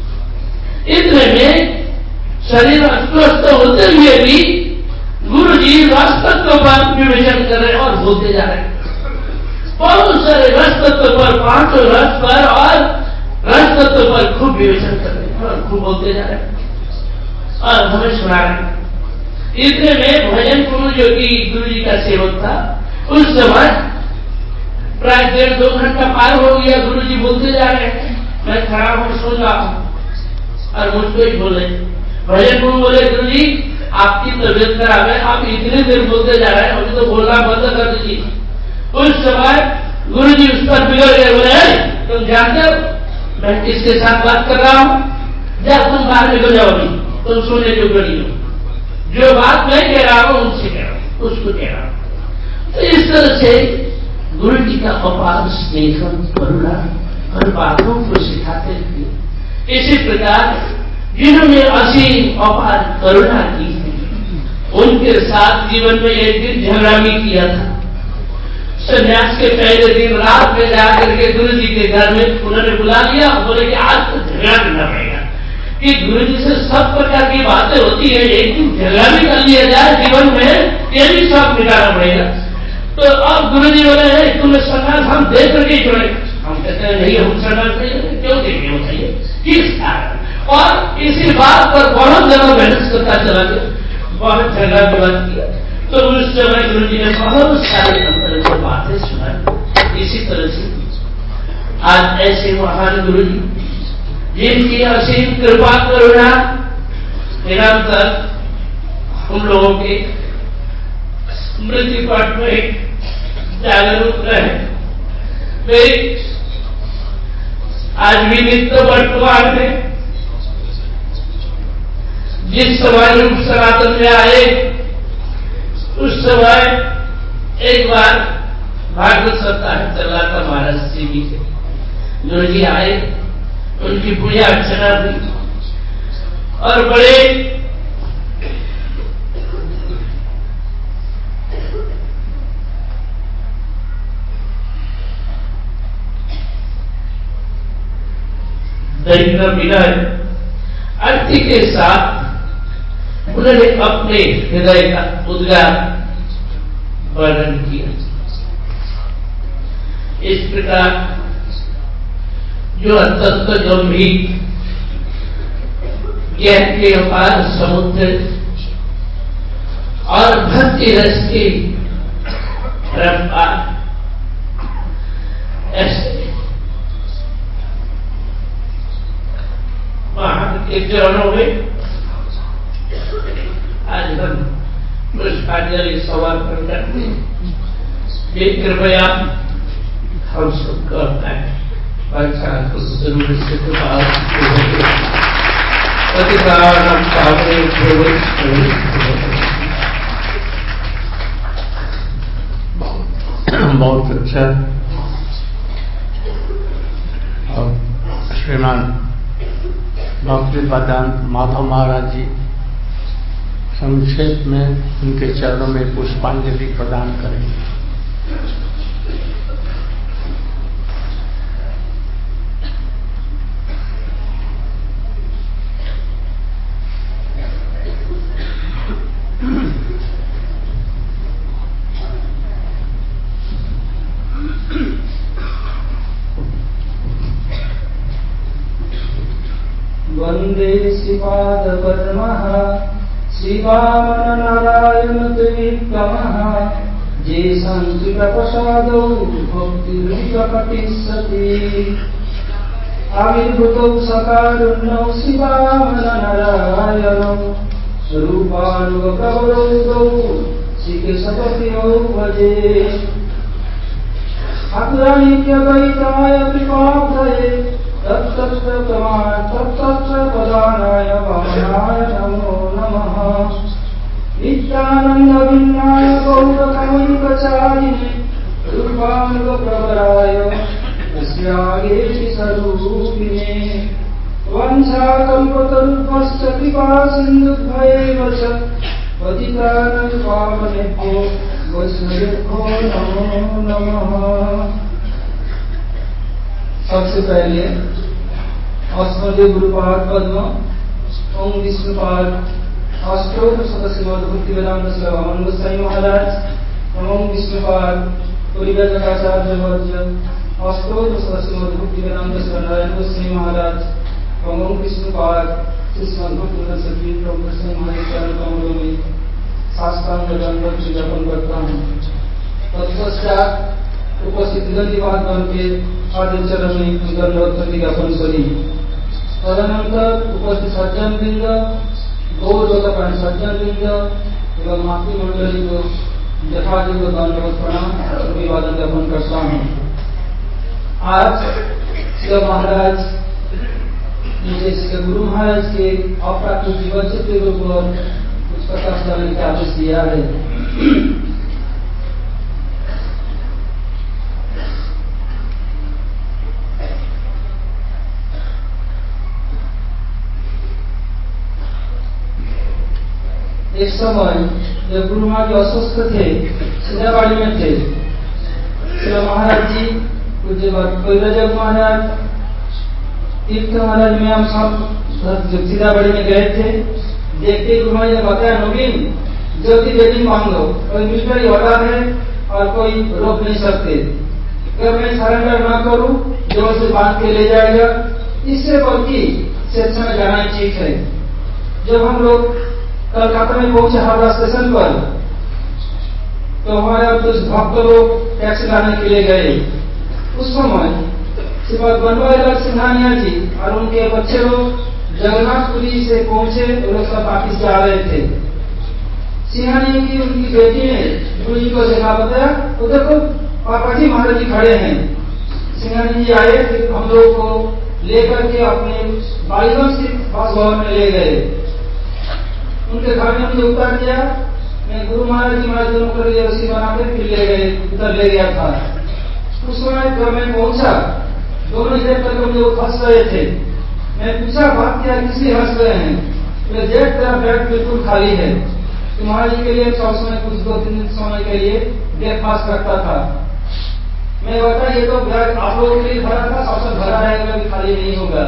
S6: इतने में शरीर अस्वस्थ होते हुए भी गुरु जी रसतत्व पर विवेचन कर रहे और बोलते जा रहे। बहुत सारे रसतत्व पर, 5 रस पर और रसतत्व पर खूब विवेचन कर रहे और खूब बोलते जा रहे और हमें सुना रहे। इतने में भजन गुरु जो कि गुरु जी का सेवक था, उस समय प्राय 1.5-2 घंटा पार हो गया। गुरु जी बोलते जा रहे हैं, मैं खड़ा हूं सुन रहा हूं और मुझको ही बोले। भजन गुरु बोले गुरु जी आपकी तबीयत खराब है, आप इतनी देर बोलते जा रहे हैं, अभी तो बोलना बंद कर दीजिए। उस समय गुरु जी उस पर बिगड़ गए, बोले तुम जानते हो मैं किसके साथ बात कर रहा हूं? जा तुम बाहर निकल जाओ, अभी तुम सोने जो गड़ी हो, जो बात मैं कह रहा हूं उनसे कह रहा हूं, उसको कह रहा हूं। तो इस तरह से गुरु जी का अपार स्नेह करुणा हर बातों को सिखाते थे। इसी प्रकार जिन्होंने असीम अपार करुणा की है, उनके साथ जीवन में एक दिन झगड़ा भी किया था। संन्यास के पहले दिन रात में जाकर के गुरु जी के घर में उन्होंने बुला लिया, बोले कि आज तो झगड़ा करना पड़ेगा कि गुरु जी से सब प्रकार की बातें होती है, एक दिन झगड़ा भी कर लिया जाए जीवन में, ये भी सब मिटाना पड़ेगा। तो अब गुरु जी बोले तुम्हें संन्यास हम दे करके छोड़े। हम कहते हैं नहीं, हम संन्यास नहीं, क्यों देंगे बताइए किस कारण? और इसी बात पर बहुत ज्यादा बहस करता चला गया, बहुत झगड़ा विवाद किया। तो उस समय गुरु जी ने बहुत सारे अंतर की बातें सुनाई। इसी तरह से आज ऐसे महान गुरु जी जिनकी असीम कृपा करुणा निरंतर हम लोगों के स्मृति पट में जागरूक रहे, वे आज भी नित्य वर्तमान में जिस समय रूप सनातन में आए, उस समय एक बार भागवत सप्ताह चल रहा था महाराष्ट्र जी से, गुरु जी आए, उनकी पूजा अर्चना हुई और बड़े दरिद्र विनय अर्थी के साथ उन्होंने अपने हृदय का उद्गार वर्णन किया। इस प्रकार जो अत्यंत गंभीर ज्ञान के अपार समुद्र और भक्ति रस की परंपरा, ऐसे महान के चरणों में आज हम पुष्पांजलि समर्पण करते हैं। ये कृपया हम सबको अपना पंचायत को जरूर से
S1: बहुत अच्छा। और श्रीमान भक्ति वेदांत माधव महाराज जी संक्षेप में उनके चरणों में पुष्पांजलि प्रदान करेंगे।
S7: वंदे श्रीपाद पद्मः श्रीवामन नारायण त्रिविक्रमः जे संस्कृतप्रसादौ भक्तिर्विकटिष्यति आविर्भूतौ सकारुण्यौ श्रीवामन नारायणौ स्वरूपानुगप्रवरौ द्वौ श्रीकेशवप्रियौ भजे ठाकुरानित्यद्वैताय कृपाब्धये तत्तत्र पदानाय वामनाय नमो नमः। नित्यानन्दभिन्नाय गौरकमैकचारिणे रूपानुगप्रवराय तस्यागेति स्वरूपिणे वंशाकल्पतरुभ्यश्च कृपासिन्धुभ्यैव च पतितानां पावनेभ्यो वैष्णवेभ्यो नमो नमः। सबसे पहले अस्मदीय गुरुपाद पद्म ओम विष्णुपाद अष्टोत्तर सदस्य भक्ति वेदांत स्वामी गोसाई महाराज ओम विष्णुपाद परिव्राजकाचार्य वर्य अष्टोत्तर सदस्य भक्ति वेदांत नारायण गोसाई महाराज ओम विष्णुपाद श्रीमद भक्ति सरस्वती प्रोफेसर महाराज कमलों में साष्टांग दंडवत ज्ञापन करता हूँ। तत्पश्चात उपस्थित गंजीवादगण के आदि चरण में दंडवत ज्ञापन करी। तदनंतर उपस्थित सज्जन वृंद, गौरवतपान सज्जन वृंद एवं मातृमंडली को यथायोग्य दंडवत प्रणाम अभिवादन ज्ञापन करता हूँ। आज श्री महाराज गुरु महाराज के अप्राकृत जीवन के रूप पर कुछ प्रकाश डालने का आदेश दिया है। एक समय जब गुरु महाराज अस्वस्थ थे, सीताबाड़ी में थे, श्री महाराज जी पूज्य परिव्राजक महाराज तीर्थ महाराज में हम सब सीताबाड़ी में गए थे। देखते गुरु महाराज ने बताया, नवीन जल्दी जल्दी मांगो, कोई मिलिट्री ऑर्डर है और कोई रोक नहीं सकते। अगर मैं सरेंडर न करूं जोर से बांध के ले जाएगा, इससे बल्कि सेक्शन में जाना ही ठीक है। जब हम लोग कलकत्ता में पहुंचे हावड़ा स्टेशन पर, तो हमारे कुछ भक्त लोग टैक्सी लाने के लिए गए। उस समय श्रीमद बनवारीलाल सिंघानिया जी और उनके बच्चे लोग जगन्नाथपुरी से पहुंचे। वो लोग सब वापिस जा रहे थे। सिंघानिया की उनकी बेटी ने गुरु जी को देखा, बताया तो देखो पापा जी महाराज जी खड़े हैं। सिंघानिया जी आए, फिर हम लोग को लेकर के अपने बालीगंज स्थित बासभवन में ले गए। उनके घर में मुझे उतार दिया। मैं गुरु महाराज जी महाराज दोनों के लिए रस्सी बना के फिर ले गए, उधर ले गया था। उस समय जब मैं पहुंचा, दोनों इधर करके मुझे हंस रहे थे। मैं पूछा, बात क्या, किसलिए हंस रहे हैं? मैं देख तेरा बैग बिल्कुल खाली है। तो महाराज जी के लिए सब समय कुछ 2-3 समय के लिए ब्रेकफास्ट करता था। मैं बता, ये तो बैग आप लोगों के लिए भरा था, सबसे भरा रहेगा, कभी खाली नहीं होगा।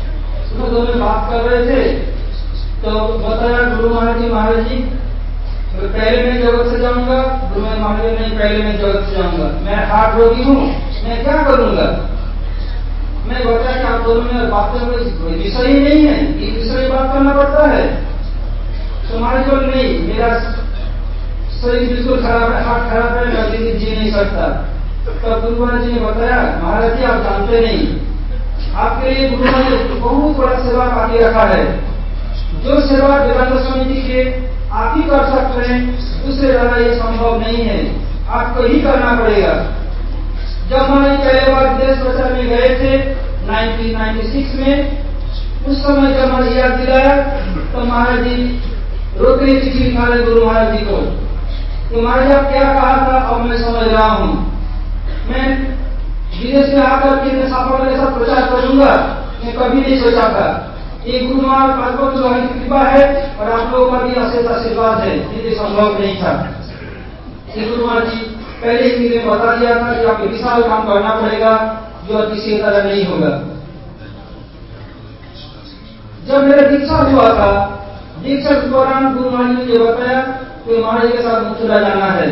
S7: दोनों बात कर रहे थे। तो बताया गुरु महाराज जी तो पहले मैं जगत से जाऊंगा, गुरु महाराज नहीं पहले मैं जगत से जाऊंगा, मैं हार्ट रोगी हूँ, मैं क्या करूंगा? मैं बताया कि आप दोनों में बात करने कोई विषय ही नहीं है, ये विषय बात करना पड़ता है। तो महाराज बोले नहीं, मेरा शरीर बिल्कुल खराब है, हार्ट खराब है, मैं जिंदगी जी नहीं सकता। तब गुरु महाराज जी ने बताया, महाराज जी आप जानते नहीं, आपके लिए गुरु महाराज ने बहुत बड़ा सेवा बाकी रखा है। जो सेवा वेदांत स्वामी जी के आप ही कर सकते हैं, दूसरे द्वारा ये संभव नहीं है, आपको ही करना पड़ेगा। जब महाराज पहले बार विदेश प्रचार में गए थे 1996 में, उस समय जब महाराज याद दिलाया तो महाराज जी रोक के चिट्ठी लिखा रहे गुरु महाराज जी को कि महाराज आप क्या कहा था, अब मैं समझ रहा हूँ, मैं विदेश में आकर के साफा के साथ प्रचार करूंगा, मैं कभी नहीं सोचा था। ये गुरु महाराज की कृपा है और आप लोगों का भी अशेष आशीर्वाद है, ये संभव नहीं था। ये गुरु महाराज जी पहले ही मुझे बता दिया था कि आपको विशाल काम करना पड़ेगा, जो किसी तरह नहीं होगा। जब मेरा दीक्षा हुआ था, दीक्षा के दौरान गुरु महाराज ने मुझे बताया कि महाराज के साथ मथुरा जाना है।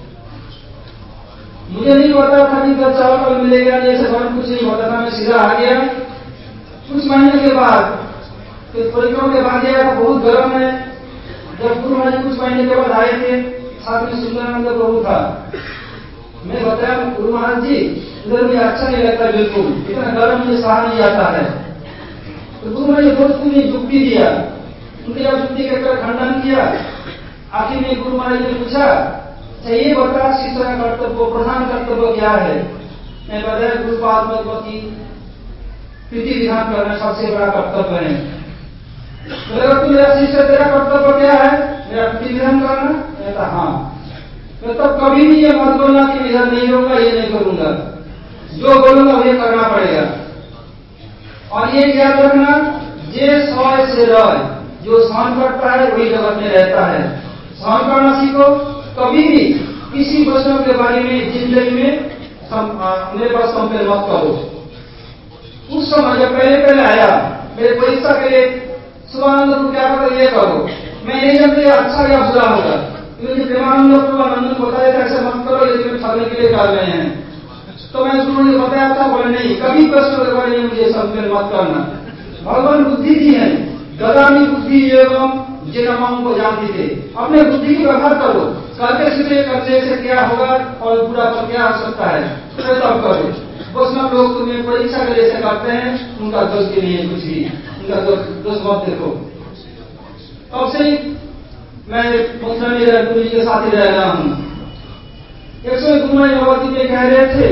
S7: मुझे नहीं पता था कि घर चावल मिलेगा, जैसे घर कुछ नहीं पता था, मैं सीधा आ गया। कुछ महीने के बाद परिक्रमा के बाद गया, बहुत गर्म है। जब गुरु महाराज कुछ महीने के बाद आए थे, साथ में सुंदरानंद प्रभु था। मैं बताया गुरु महाराज जी इधर मुझे अच्छा नहीं लगता, बिल्कुल इतना गर्म मुझे सहा नहीं आता है। तो गुरु महाराज बहुत मुझे युक्ति दिया, उनके जब युक्ति का खंडन किया। आखिर में गुरु महाराज ने पूछा, ये बता शिष्य का कर्तव्य, प्रधान कर्तव्य क्या है? मैं बताया गुरुपाद की प्रीति विधान करना सबसे बड़ा कर्तव्य है। अगर तू मेरा शिष्य, तेरा कर्तव्य क्या है? मेरा प्रीति विधान करना। कहता हाँ। मैं तब कभी भी ये मत बोलना कि इधर नहीं होगा, ये नहीं करूंगा, जो बोलूंगा वही करना पड़ेगा। और ये याद रखना, जे सौय से रह, जो सहन करता है वही जगत में रहता है। सहन करना सीखो। कभी भी किसी वैष्णव के बारे में जिंदगी में मेरे पास कंपेयर मत करो। उस समय जब पहले आया मेरे परीक्षा के लिए, शिवानंद को क्या करो, ये करो, मैं नहीं जानती अच्छा या बुरा होगा, क्योंकि प्रेमानंद को आनंद बताया था ऐसा मत करो, यदि मैं ठगने के लिए कर रहे हैं। तो मैं गुरु ने बताया था, बोले नहीं, कभी प्रश्न के बारे में मुझे कंपेयर मत करना। भगवान बुद्धि दी है, ददामी बुद्धि एवं जिनमाओं को जानती थे। अपने बुद्धि की व्यवहार करो, करते से क्या होगा और बुरा पर क्या हो सकता है, तब करो। वैष्णव लोग तुम्हें परीक्षा के लिए करते हैं, उनका दोष के लिए कुछ भी, उनका दोष मत देखो। तब से मैं मथुरा में गुरु जी के साथ ही रह रहा हूँ। एक समय गुरु जी नवद्वीप में कह रहे थे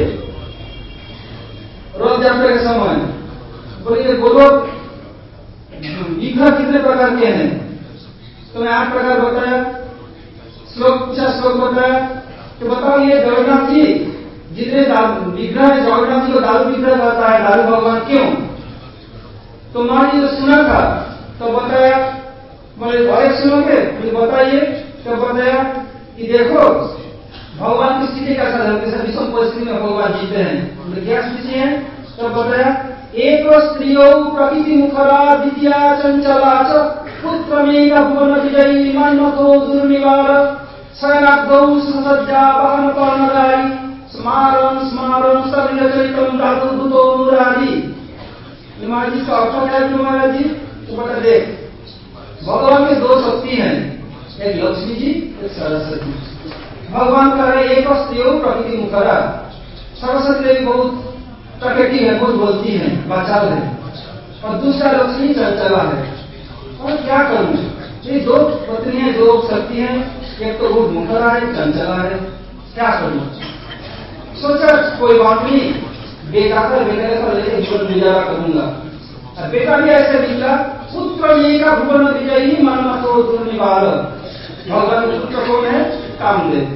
S7: रथ यात्रा के समय, बोलिए बोलो विग्रह कितने प्रकार के हैं? तो मैं 8 प्रकार बताया। श्लोक पूछा, श्लोक बताया कि बताओ ये जगन्नाथ जी जितने विग्रह है, जगन्नाथ जी को दारू विग्रह कहता है, दारू भगवान क्यों? तो महाराज जी ने सुना था तो बताया, बोले और सुनोगे? बताइए। तो बताया कि देखो भगवान की स्थिति कैसा है, विषम परिस्थिति में भगवान जीते हैं। क्या स्थिति है? तो बताया एक स्त्रियो प्रकृति मुखरा द्वितीया चंचला च पुत्रमेक भुवन विजयी मन्मथो दुर्निवार शयनाब्दौ ससज्जा वहन पर्णदायी स्मारं शरीर चरितम धातु भूतो मुरारी। महाराज जी का अर्थ क्या है? महाराज जी तो बता देख, भगवान के 2 शक्ति हैं, एक लक्ष्मी जी, एक सरस्वती। भगवान कह रहे एक स्त्रियो प्रकृति मुखरा, सरस्वती देवी बहुत टकेटी है, बहुत बोलती है, बाचाल है, और दूसरा लक्ष्मी चंचला है। और क्या करूं? ये 2 पत्नियां, 2 शक्ति हैं, एक तो बहुत मुखरा है, चंचला है, क्या करूं? सोचा कोई बात नहीं, बेटा का बेटे का लेकर जीवन गुजारा करूंगा। बेटा भी ऐसे निकला, पुत्र का भुवन विजयी मन्मथो दुर्निवार। भगवान के पुत्र कौन है? कामदेव।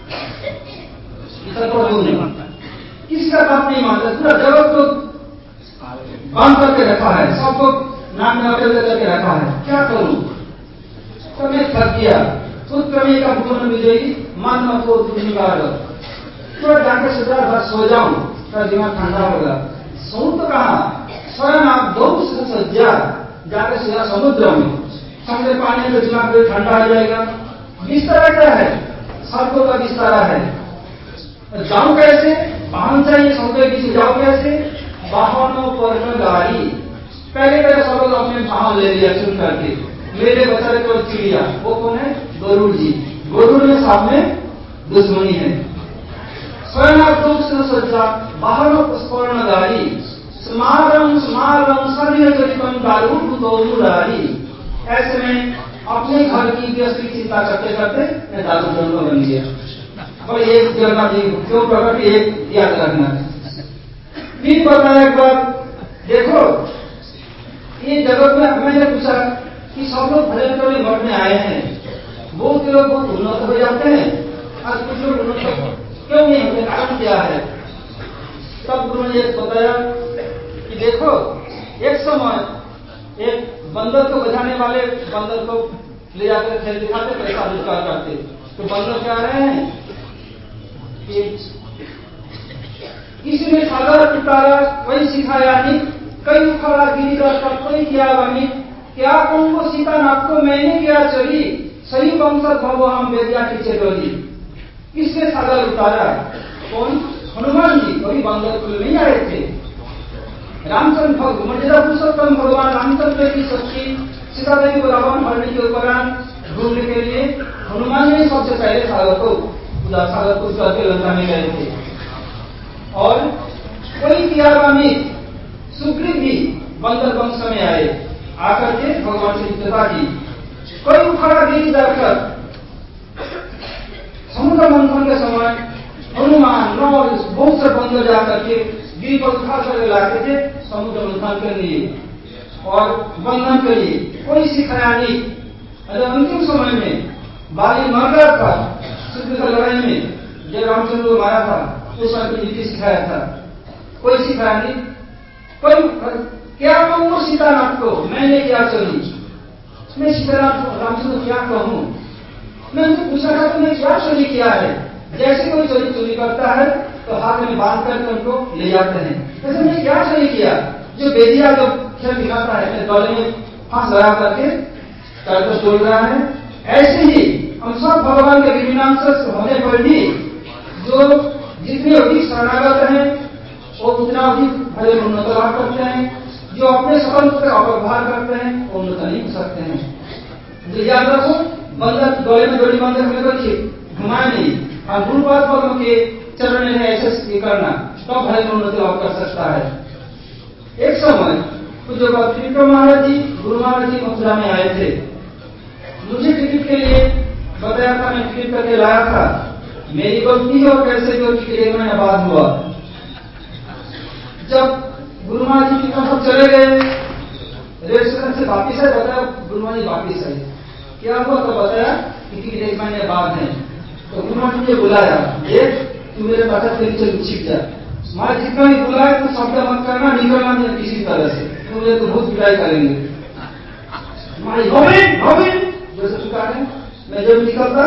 S7: किसका बात नहीं मानता, पूरा जगत को बंद करके रखा है, सबको नाम करके रखा है, क्या करूं? तो मैं थक गया। पुत्र का भुवन विजयी मन्मथो दुर्निवार। थोड़ा जाकर सीधा सो जाऊं, थोड़ा दिमाग ठंडा होगा। सो तो कहा, स्वयं आप 2 सज्जा जाकर सीधा समुद्र में, समुद्र पानी में दिमाग ठंडा हो जाएगा। बिस्तरा क्या है? सड़कों का बिस्तरा है। जाऊं कैसे? वाहन चाहिए, सड़कों के बीच में जाओ कैसे? वाहनों पर न गाड़ी। पहले सब लोग अपने वाहन ले लिया चुन करके। मेरे बचारे को चिड़िया, वो कौन है? गरुड़ जी। गरुड़ में साथ में दुश्मनी है। स्वयं सज्जा वाहनों पुष्पर न गाड़ी, स्मारम सभी जरिपन दारू तो मुरारी। ऐसे में अपने घर की गृहस्थी चिंता करते करते मैं दारू जन्म बन गया। और एक जगह क्यों प्रकट एक याद रखना। फिर बताया एक बात, देखो ये जगत में मैंने पूछा कि सब लोग भजन करने मठ में आए हैं, बहुत लोग बहुत उन्नत हो जाते हैं, आज कुछ लोग उन्नत क्यों नहीं होते? कारण क्या है? तब गुरु ने बताया कि देखो एक समय एक बंदर को बचाने वाले बंदर को ले जाकर खेल दिखाते, पैसा रोजगार करते। तो बंदर क्या रहे हैं कि किसी ने सागर उतारा वही सिखाया नहीं, कई उखाड़ा गिरिधर का कोई किया वानी, क्या तुमको सीता नाथ को मैंने किया चली, सही वंशज भव हम वेदिया की चेतोली। किसने सागर उतारा? कौन? हनुमान जी। वही बंदर कुल नहीं आए थे। रामचंद्र भक्त मर्यादा पुरुषोत्तम भगवान रामचंद्र की शक्ति सीता देवी को रावण हरने के उपरांत ढूंढने के लिए हनुमान जी सबसे पहले सागर को करके लंका में गए थे। और कोई कियावामी सुग्रीव भी बंदर वंश में आए, आकर के भगवान से मित्रता की। कोई उखाड़ा गिरी जाकर समुद्र मंथन के समय हनुमान बहुत से बंदर जाकर के गिरी पर उठा कर लाते थे समुद्र मंथन के लिए और बंधन के लिए। कोई सिखाया नहीं। अगर अंतिम समय में बाली मर गया था शुद्ध का लड़ाई में, जब रामचंद्र को मारा था उस समय की नीति सिखाया था, कोई सिखाया नहीं। कोई क्या कहूँ सीतानाथ को मैंने क्या चली, मैं सीतानाथ रामचंद्र क्या कहूँ? मैं उनसे पूछा था तुमने क्या चोरी किया है? जैसे कोई चोरी करता है तो हाथ में बांध करके उनको ले जाते हैं, जैसे मैंने क्या चोरी किया? जो बेदिया जो खेल दिखाता है अपने गले में फांस लगा करके कर तोड़ रहा है। ऐसे ही हम सब भगवान के विभिन्नांश होने पर भी जो जितने अधिक शरणागत हैं वो उतना अधिक भले उन्नत लाभ करते हैं, जो अपने स्वतंत्र से अपव्यवहार करते हैं वो उन्नत नहीं हो सकते हैं। तो याद रखो, बंदर गले में जोड़ी बंदर हमें तो घुमाए नहीं, हम गुरुपाद पद्म के चरण में ऐसे करना तो भले उन्नति लाभ कर सकता है। एक समय पूज्य त्रिविक्रम महाराज जी गुरु महाराज जी मथुरा में आए थे। मुझे टिकट के लिए बताया था, मैं टिकट करके लाया था। मेरी गलती है और कैसे जो टिकट 1 महीना बाद हुआ। जब गुरु महाराज जी सब चले गए, रेल स्टेशन से वापिस है, बताया गुरु महाराज जी वापिस है। क्या हुआ? तो बताया कि टिकट 1 महीने बाद है। तो गुरु महाराज जी ने बुलाया, देख तू मेरे पास चल छिप जा, माँ जितना भी बुलाए तो शब्द मत करना, निकलना नहीं किसी तरह से, मुझे तो बहुत विदाई करेंगे। जैसे पुकारे मैं जब निकलता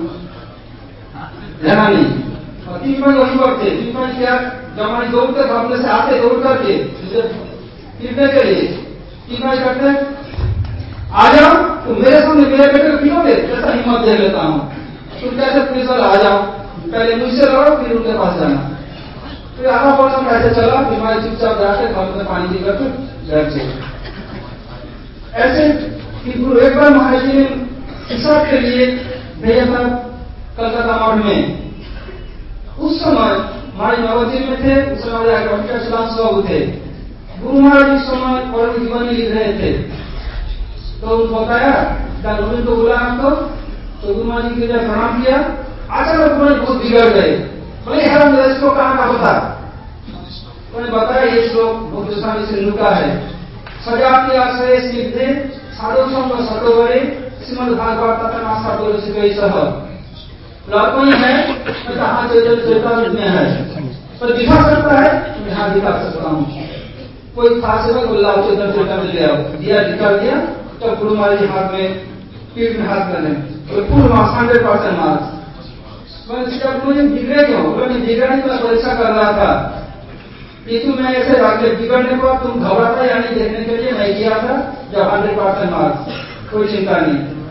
S7: रहना नहीं। और 3 महीने वही बढ़ते, 3 महीने क्या जब हमारी दौड़ते अपने से आते दौड़ करके पीटने के लिए 3 महीने करते आ जाओ तो मेरे सामने मेरे बेटे को पीटोगे, कैसा हिम्मत दे लेता हूँ। तुम कैसे पुलिस वाला आ जाओ, पहले मुझसे लड़ो फिर उनके पास जाना। फिर आधा पौना ऐसे चला, फिर हमारे चुपचाप जाके घर में पानी पी करके घर से ऐसे। गुरु एक बार महाराज जी ने हिसाब के लिए भेजा था कलकत्ता मठ में। उस समय हमारे नवद्वीप में थे, उस समय थे। गुरु महाराज जी उस समय परम जीवनी लिख रहे थे। तो उनको बताया को बुला तो गुरु महाराज जी ने प्रणाम किया। आचार्य गुरु बहुत बिगड़ गए, बोले यार इसको कहाँ का बता। उन्होंने बताया ये श्लोक भक्त स्वामी सिंधु का है। सजाति आश्रय सिद्धे साधु संग सतोवरे श्रीमद् भागवत तथा साधु सह लड़कों है जहाँ चैतन्य में है तो दिखा सकता है, यहाँ दिखा सकता हूँ। कोई खास गुल्ला चैतन्य में ले आओ, दिया दिखा दिया तो गुरु महाराज जी हाथ में पीठ में हाथ करने पूर्ण मार्क्स 100% मार्क्स। जब मुझे बिगड़े क्यों? मैं बिगड़ने का परीक्षा कर रहा था कि मैं ऐसे राकेट बिगड़ने को तुम घबराता या नहीं देखने के लिए मैं किया था। जब 100% मार्क्स, कोई चिंता नहीं।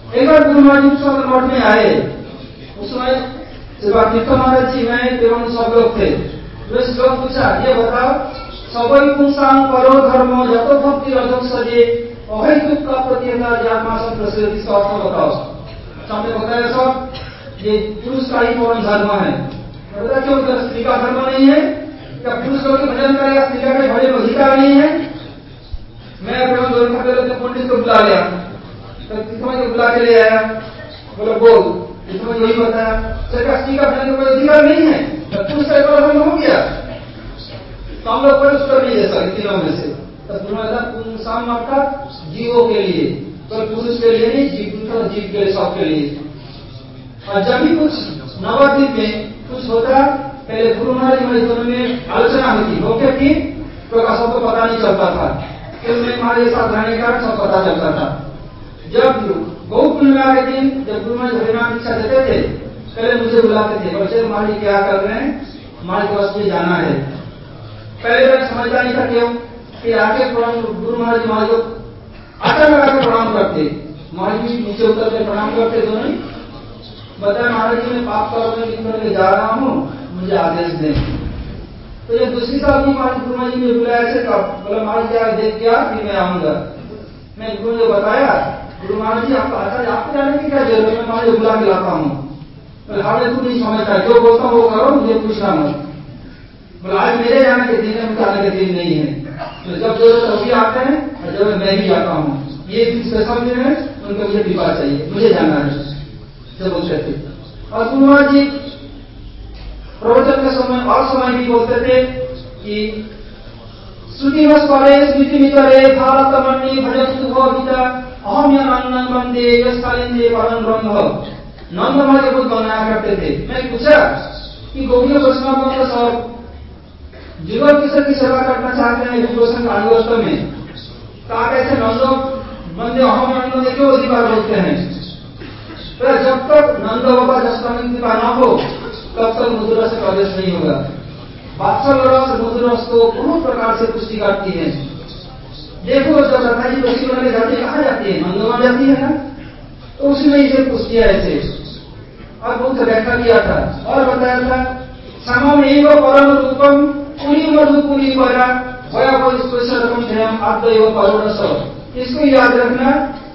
S7: एक बार गुरु महाराज जी स्वागत मठ में आए, उस समय तीर्थ महाराज जी में एवं सब लोग थे। तो श्लोक पूछा, ये बताओ सबई पुंसांग परो धर्म जतो भक्ति रजक सजे अहैतुक का प्रतिहता आत्मा सब प्रसिद्ध, इसका अर्थ बताओ। हमने बताया सब ये पुरुष का ही परम धर्म है। बता क्यों स्त्री का धर्म नहीं है? क्या पुरुष लोग भजन करेगा, स्त्री का भजन अधिकार नहीं है? मैं अपने दोनों पहले तो पंडित को बुला लिया, तो बुला के ले आया, बोला बोल, इसमें यही बताया स्त्री का भजन कोई अधिकार नहीं है, पुरुष का धर्म हो गया। तो हम लोग कोई उत्तर नहीं दे सकते तीनों में से। पुंसाम अर्थात जीवों के लिए, तो पुरुष के लिए नहीं, जीव के लिए, सबके लिए। और जब भी कुछ नवद्वीप में कुछ होता, पहले गुरु महाराज दोनों में आलोचना होती, लोग की प्रकाश सबको पता नहीं चलता था, फिर मैं हमारे साथ रहने का सब पता चलता था। जब गौ पूर्णिमा के दिन जब गुरु महाराज हरिनाम दीक्षा देते थे, पहले मुझे बुलाते थे, बच्चे महाराज क्या कर रहे हैं, हमारे पास में जाना है। पहले मैं समझता नहीं था क्यों कि आगे प्रणाम गुरु महाराज महाराज को आटा लगा के प्रणाम करते, महाराज जी नीचे उतर के प्रणाम करते दोनों। बताया महाराज जी मैं पाप कर्म में निकल के जा रहा हूँ, मुझे आदेश दें। तो ये दूसरी साल भी महाराज गुरु महाराज जी ने बुलाया ऐसे कब, बोला महाराज क्या देख क्या कि मैं आऊंगा। मैं गुरु ने बताया, गुरु महाराज जी आपका आचार्य आपको जाने की क्या जरूरत है, मैं महाराज बुला के लाता हूँ। बोले हारे तू नहीं समझता, जो बोलता हूँ वो करो, मुझे पूछना मत। बोला आज मेरे जाने के दिन है, मुझे आने के दिन नहीं है, तो जब जरूरत तभी आते हैं और जब मैं भी जाता हूँ। ये स्पेशल दिन है, उनको मुझे विवाह चाहिए, मुझे जाना है, जब बोलते थे। और गुरु महाराज जी प्रवचन के समय और समय भी बोलते थे कि श्रुतिवश परे स्मृति मितरे भारत मणि भजत गीता अहम नंदन वंदे यस्कालिंदे परम ब्रह्म। नंद महाराज बहुत बनाया करते थे। मैं पूछा कि गौड़ीय वैष्णव का सब जीवन किसी की सेवा करना चाहते हैं प्रसंग अनुष्ठ में, कहा कैसे नंदो बंदे अहम नंदन क्यों अधिकार बोलते हैं? तो जब तक नंद बाबा जस्कालिंदी का ना हो तब तक मधुर रस प्रवेश नहीं होगा। वात्सल रस मधुर रस को बहुत प्रकार से पुष्टि करती है। देखो जब रथा जी बच्ची बनाने जाती है, कहाँ जाती है? नंदवा जाती है ना, तो उसमें इसे पुष्टि है ऐसे। और बहुत व्याख्या किया था और बताया था समम एवं परम रूपम पूरी मधु पूरी परा वया रकम आत्म परोरस। इसको याद रखना,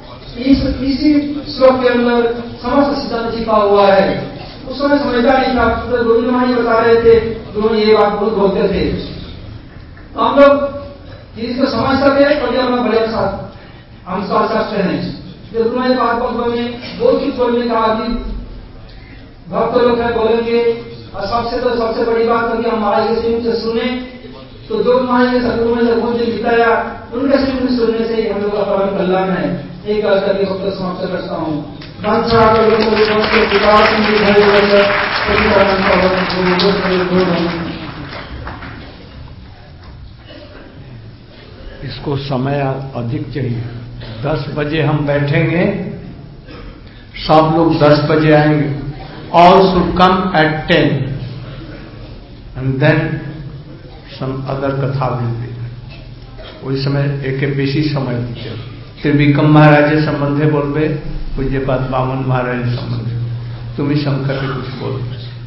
S7: इसी श्लोक के अंदर समस्त सिद्धांत छिपा हुआ है। उस समय समझता नहीं था, तो गुरु महाराज बता रहे थे, गुरु ये बात बहुत बोलते थे। तो हम लोग जिसको समझ सके तो ये अपना बड़े साथ हम समझ सकते हैं। जो गुरु महाराज बात में बहुत कुछ बोलने का आदि भक्त लोग है बोलेंगे, और सबसे बड़ी बात है कि हम महाराज के सिंह से सुने, तो जो महाराज ने सदगुरु महाराज ने बहुत बताया उनके सिंह से सुनने से ही हम लोग का परम कल्याण है। एक बात करके वक्त समाप्त करता हूँ।
S1: इसको समय अधिक चाहिए। 10 बजे हम बैठेंगे, सब लोग 10 बजे आएंगे। All should come at 10 and then some other katha will be. ওই সময় একে বেশি সময় দিতে হবে। ত্রিবিক্রম মহারাজের সম্বন্ধে বলবে, পূজ্যপাদ বামন মহারাজের সম্বন্ধে, তুমি সংক্ষেপে कुछ बोलो।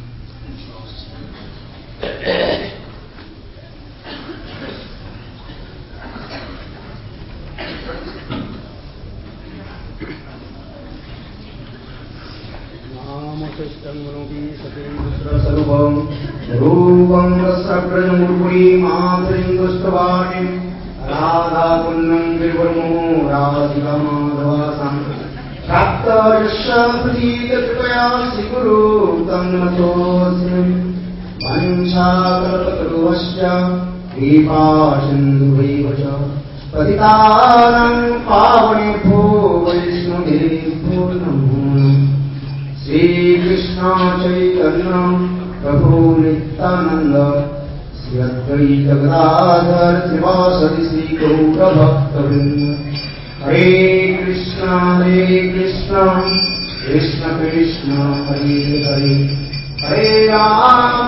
S5: रूपं रसप्रजमुर्पुरी मातरिं दुष्टवाणीं राधा कुन्नं गिरिवर्मो राधिका माधवासं प्राप्तयस्य प्रतीतकृपया श्रीगुरु तं नतोऽस्मि। वंशाकल्पतरुश्च कृपासिन्धुभैव च पतितानां पावनेभ्यो वैष्णवेभ्यो नमो। श्रीकृष्ण चैतन्य प्रभु नित्यानंद श्री अद्वैत गदाधर श्रीवासदि श्री गौरभक्तवृंद। हरे कृष्ण कृष्ण कृष्ण हरे हरे, हरे राम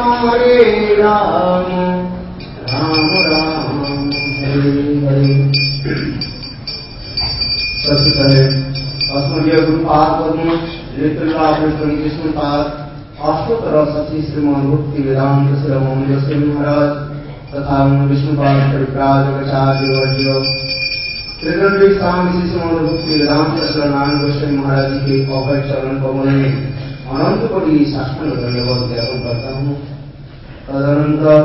S5: राम राम हरे हरे। सबसे पहले अस्मदीय गुरुपाद पद्म विष्णुपाद अष्टोत्तर सती श्रीमद भक्ति वेदांत श्रीमद श्री महाराज तथा विष्णुपाद परिप्राजकाचार्य वर्य त्रिदंडी स्वामी श्री श्रीमद भक्ति वेदांत श्रीनारायण गोस्वामी महाराज जी के अभय चरण कमल में अनंत कोटि साष्टांग दंडवत ज्ञापन करता हूँ। तदनंतर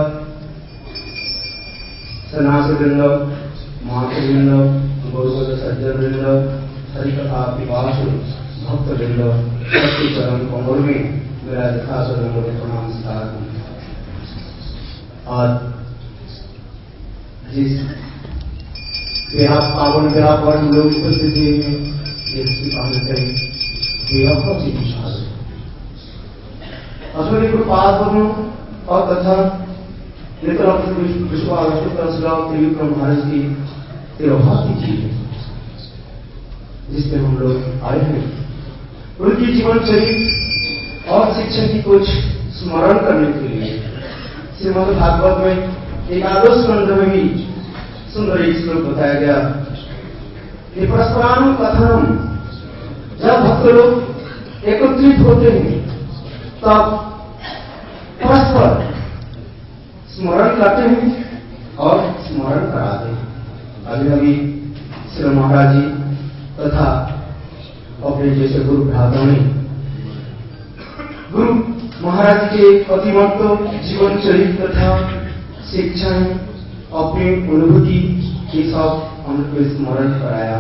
S5: सन्यासी वृंद, महात्मा वृंद, गुरुपद सज्जन वृंद, हरिकथा पिपासु भक्त वृंद सबके चरण कमल में मेरा यथासदंड प्रणाम स्वीकार हूँ। और जिस पावन विवाह पर हम लोग उपस्थित हुए हैं, ये पालन करें विवाह बहुत ही विशाल है। अस्मदीय गुरुपाद पद्म और तथा त्रिविक्रम महाराज की तिरुभाव तिथि है जिसमें हम लोग आए हैं। उनकी जीवन चरित्र और शिक्षा की कुछ स्मरण करने के लिए श्रीमद् भागवत में एकादश स्कंध में भी सुंदर एक श्लोक बताया गया कि परस्परानुम कथनम, जब भक्त लोग एकत्रित होते हैं तब परस्पर स्मरण करते हैं और स्मरण कराते हैं। अभी अभी श्री महाराज जी तथा अपने जैसे गुरु भ्राता ने गुरु महाराज के अतिमत्व जीवन चरित्र तथा शिक्षाएं अपनी अनुभूति ये सब हमको स्मरण कराया।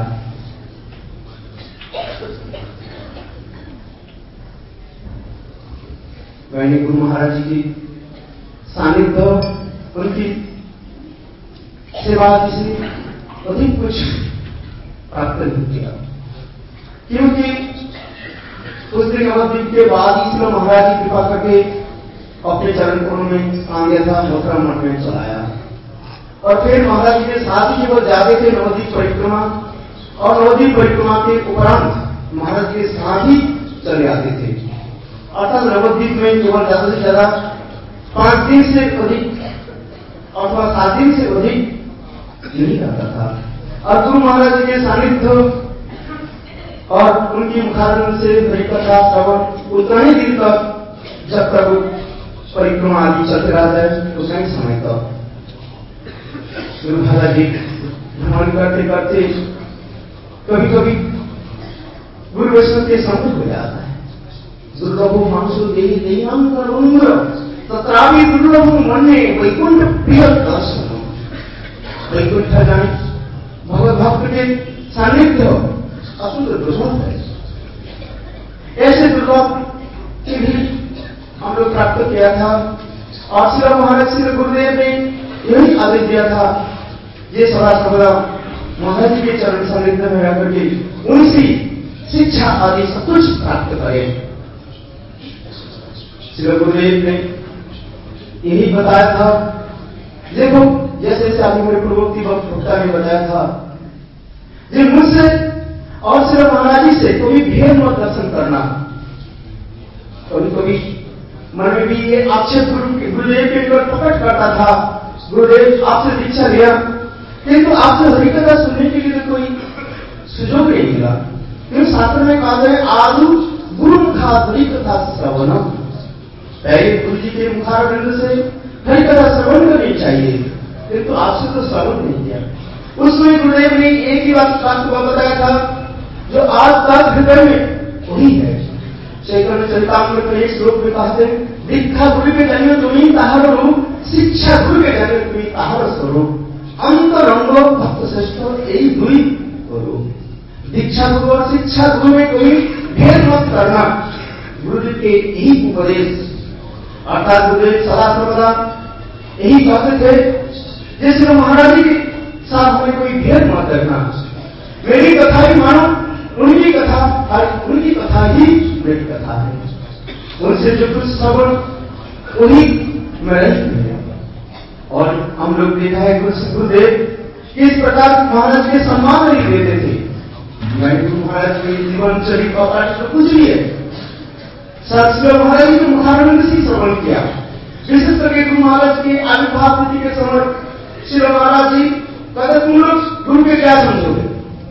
S5: मैंने गुरु महाराज जी की सानिध्य उनकी सेवा से अधिक कुछ प्राप्त नहीं किया, क्योंकि उस दिन नवद्वीप के बाद इसलिए महाराज की कृपा करके अपने चरण कोण में स्थान दिया था, मथुरा मठ में चलाया। और फिर महाराज जी के साथ ही वो जाते थे नवद्वीप परिक्रमा, और नवद्वीप परिक्रमा के उपरांत महाराज के साथ ही चले आते थे। अर्थात नवद्वीप में केवल ज्यादा से ज्यादा 5 दिन से अधिक अथवा 7 दिन से अधिक नहीं करता था। और गुरु महाराज जी के सानिध्य और उनकी मुखारविंद से हरिकथा श्रवण उतना ही दिन तक जब तक परिक्रमा आदि चलते रहता है उतना ही समय तक गुरु महाराज जी भ्रमण करते करते कभी कभी गुरु वैष्णव के संग हो जाता है। दुर्लभो मांसो देही देहांतर तत्रापि दुर्लभो मन्ये वैकुंठ प्रिय दर्शन। वैकुंठ जाने भगवत भक्त के सानिध्य अतुल्य दुर्लभ है। ऐसे दुर्लभ के भी हम लोग प्राप्त किया था। और श्री महाराज श्री गुरुदेव ने यही आदेश दिया था, ये सदा सर्वदा महाराज जी के चरण सानिध्य में रह करके उनकी शिक्षा आदि सब कुछ प्राप्त करें। श्री गुरुदेव ने यही बताया था। देखो जैसे अभी मेरे पूर्वोक्ति वक्ता ने बताया था, ये मुझसे और श्री महाराज जी से कभी भेद मत दर्शन करना। कभी कभी मन में भी ये आक्षेप गुरुदेव के ऊपर प्रकट करता था, गुरुदेव आपसे दीक्षा लिया किंतु आपसे हरिकथा सुनने के लिए तो कोई सुजोग नहीं मिला। क्योंकि शास्त्र में कहा है आदु गुरु मुखा हरिकथा श्रवणम, पहले गुरु जी के मुखारविंद से हरिकथा श्रवण करनी चाहिए, किंतु आपसे तो श्रवण नहीं किया। उसमें गुरुदेव ने एक ही बात को बताया था जो आज तक हृदय में वही है। चैतन्य चरितामृत में एक श्लोक में कहते हैं, दीक्षा गुरु के जानियो तुम्हें ताहार रूप, शिक्षा गुरु के जानियो तुम्हें ताहार स्वरूप, अंतरंग भक्त श्रेष्ठ यही दुई करो। दीक्षा गुरु और शिक्षा गुरु में कोई भेद मत करना, गुरु जी के यही उपदेश। अर्थात गुरुदेव सदा सर्वदा यही कहते थे, जैसे महाराज जी के साथ हमें कोई भेद मत करना। मेरी कथा ही मानो, उनकी कथा ही मेरी कथा है। उनसे जो कुछ श्रवण वही मेरा ही है। और हम लोग देखा है गुरुदेव किस प्रकार महाराज के सम्मान नहीं देते थे। मैंने गुरु महाराज के जीवन चरित्र और कुछ भी है श्री महाराज जी के मुखारविंद से श्रवण किया। विशेष करके गुरु महाराज के आविर्भाव तिथि के समय श्री महाराज जी कहते तुम लोग गुरु के क्या समझोगे,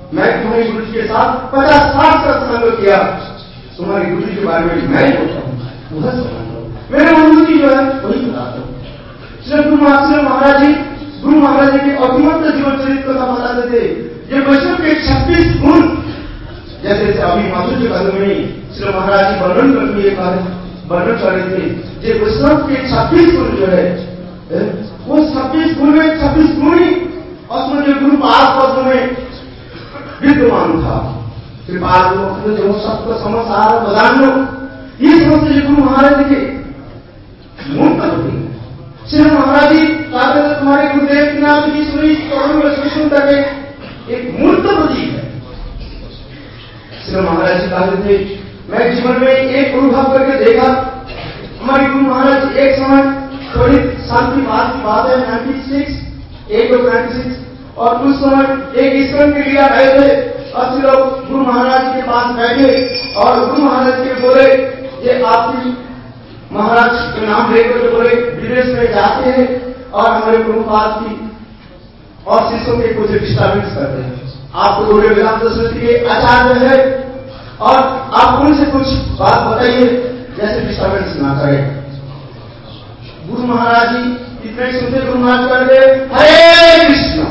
S5: मैं तुम्हारी गुरु जी के साथ 50-60 सत्संग किया, तुम्हारी गुरु जी के बारे में मैं बोलता हूँ, मेरे अनुभूति जो है वही बताता हूँ। श्री गुरु महाराज जी के अभिमत जीवन चरित्र का बताते थे। ये वैष्णव के 26 गुण, जैसे अभी माधुर्य जी श्री महाराज जी वर्णन कर रहे थे, ये वैष्णव के 26 गुण जो है, वो 26 गुण में 26 गुण ही अस्मदीय गुरु पाद में विद्यमान था। कृपाल जो सत्य समाचार बदान ये समझते गुरु महाराज के मूर्त होती है। श्री महाराज जी कहते थे तुम्हारे गुरुदेव के नाम की सुनता के एक मूर्त प्रतीक है। श्री महाराज जी कहते थे मैं जीवन में एक अनुभव करके देखा, हमारे गुरु महाराज एक समय थोड़ी साल की बात है 96 और उस समय एक ईश्वर की लीला गए थे और श्री लोग गुरु महाराज के पास बैठे और गुरु महाराज के बोले ये आपकी महाराज के नाम लेकर के बोले विदेश में जाते हैं और हमारे गुरुपाद की और शिष्यों के कुछ डिस्टर्बेंस करते हैं। आप गौड़ीय वेदांत सरस्वती के आचार्य है और आप उनसे कुछ बात बताइए जैसे डिस्टर्बेंस ना करें। गुरु महाराज जी इतने सुनते गुरु महाराज करके हरे कृष्ण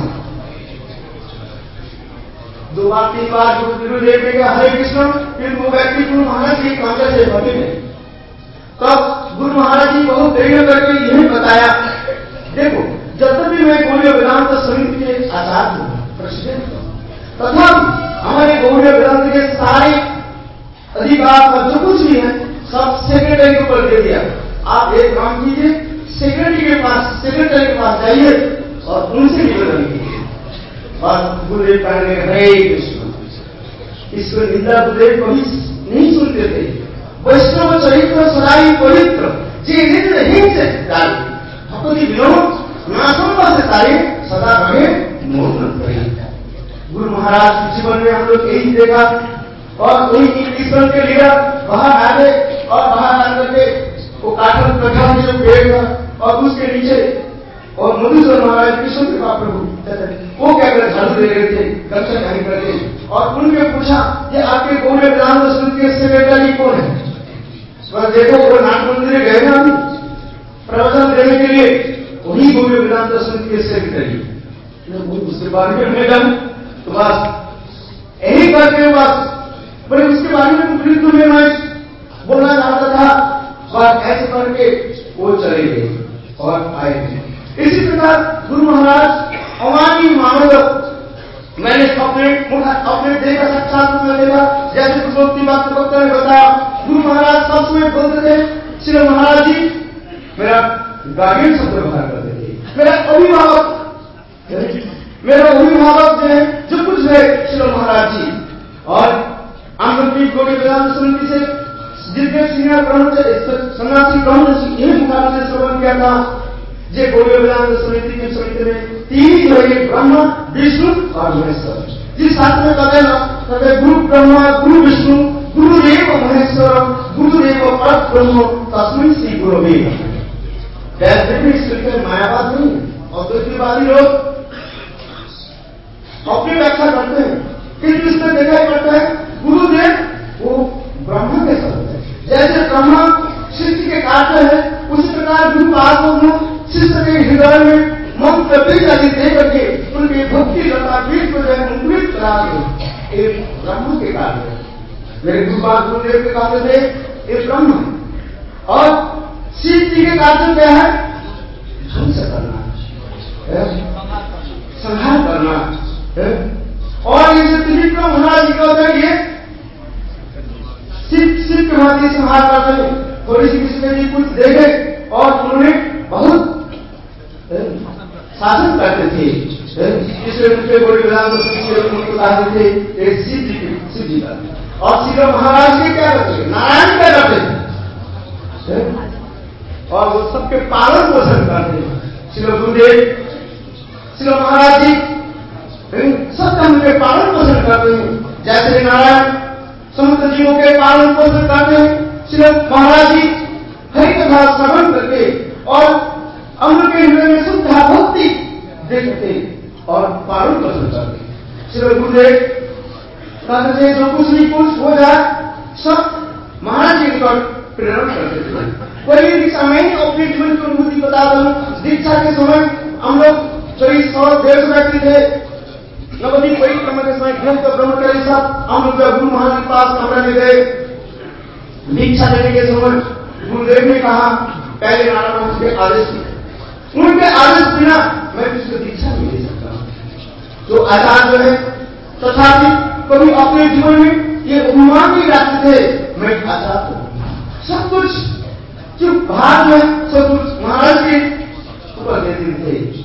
S5: 2 बार 3 बार गुरुदेव ने कहा हरे कृष्ण, फिर वो व्यक्ति गुरु महाराज जी कांग्रेस से भगे नहीं। तब गुरु महाराज जी बहुत देर करके यही बताया, देखो जब तक भी मैं गौड़ीय वेदांत समिति के आचार्य प्रेसिडेंट तथा हमारे गौड़ीय वेदांत के सारे अधिकार और जो कुछ भी है सब सेक्रेटरी के ऊपर दे दिया। आप एक काम कीजिए, सेक्रेटरी के पास जाइए और उनसे निवेदन कीजिए। और गुरुदेव कहने हरे कृष्ण, ईश्वर निंदा गुरुदेव कभी नहीं सुनते थे। वैष्णव चरित्र सदाई पवित्र जे निंद हिंसे डाल भक्ति विनोद नासंभव से तारे सदा रहे मोहन करे। गुरु महाराज के जीवन में हम लोग यही देखा और वही ईश्वर के लीला बाहर आ गए और बाहर आकर के वो काठल कठल जो पेड़ था और उसके नीचे और मधुसूदन महाराज कृष्ण कृपा प्रभु वो क्या कर झाड़ू दे रहे थे दर्शन नहीं करके और उनके पूछा ये आपके गौड़ीय वेदांत समिति के सेक्रेटरी कौन है? देखो वो नाट मंदिर गए ना अभी प्रवचन देने के लिए, वही गौड़ीय वेदांत समिति के सेक्रेटरी। उसके बारे में मैं जानूं तो बस यही करके बस बोले उसके बारे में बिल्कुल मैं बोलना चाहता था, बस ऐसे करके वो चले गए और आए। इसी प्रकार गुरु महाराज अमानी मानव मैंने अपने देखा साक्षात रूप में देखा, जैसे पुष्पोक्ति बात ने बताया गुरु महाराज सब समय बोलते थे। श्री महाराज जी मेरा गार्डियन शब्द व्यवहार करते थे, मेरा अभिभावक जो है जो कुछ है श्री महाराज जी। और आंध्रप्रदेश गौड़ीय वेदांत समिति से जितने सीनियर सन्यासी ब्रह्मचारी यही मुखार से श्रवण किया था। जे गौड़ीय वेदांत समिति की समिति में 3 जो है ब्रह्मा विष्णु और महेश्वर, जिस शास्त्र में कहते गुरु ब्रह्मा गुरु विष्णु गुरुदेव महेश्वर गुरुदेव परम ब्रह्म तस्मै श्री गुरवे। इसके मायावाद नहीं है और द्वैतवादी लोग अपनी व्याख्या करते हैं, किंतु इसमें देखा पड़ता है गुरुदेव वो ब्रह्मा के शब्द है। जैसे ब्रह्मा शिष्य के कार्य है उसी प्रकार गुरु आत्मा शिष्य के हृदय में मंत्र बीज आदि दे करके उनकी भक्ति लता बीज को अंकुरित करा दे, एक ब्रह्म के कार्य है। मेरे गुरुदेव के कार्य थे एक ब्रह्म और शिव जी के कार्य क्या है? ध्वंस करना, संहार करना। और इसे त्रिविक्रम महाराज जी का ये शिव के भांति संहार करते हैं। थोड़ी सी कृष्ण जी कुछ देखे और उन्होंने बहुत शासन करते थे। इसलिए उनके गौड़ीय वेदांत उनको कहते थे एक शिव जी का। और श्री महाराज जी क्या करते थे? नारायण क्या करते थे और वो सबके पालन पोषण करते थे। श्री गुरुदेव श्री महाराज जी सबका उनके पालन पोषण करते हैं। जैसे नारायण समस्त जीवों के पालन पोषण करते हैं, श्री महाराज जी हरि कथा श्रवण करके और अमृत के हृदय में शुद्ध भक्ति देखते और पालन पोषण करते। श्री गुरुदेव करते थे, जो कुछ भी कुछ हो जाए सब महाराज जी को प्रेरण करते थे। कोई दीक्षा मैं अपने जीवन की अनुभूति बताता हूँ। दीक्षा के समय हम लोग करीब 100-150 व्यक्ति थे। नवदीप परिक्रमा के समय गृहस्थ ब्रह्मचारी साहब हम लोग जब गुरु महाराज के पास कमरे में गए, दीक्षा लेने के समय गुरुदेव ने कहा पहले नारायण महर्षि के आदेश में, उनके आदेश बिना मैं किसी को दीक्षा नहीं दे सकता। तो आचार्य जो है तथापि कभी अपने जीवन में ये अनुमान नहीं रखते थे मैं आचार्य हूं। सब कुछ जो भाग है सब कुछ महाराज के ऊपर देते थे।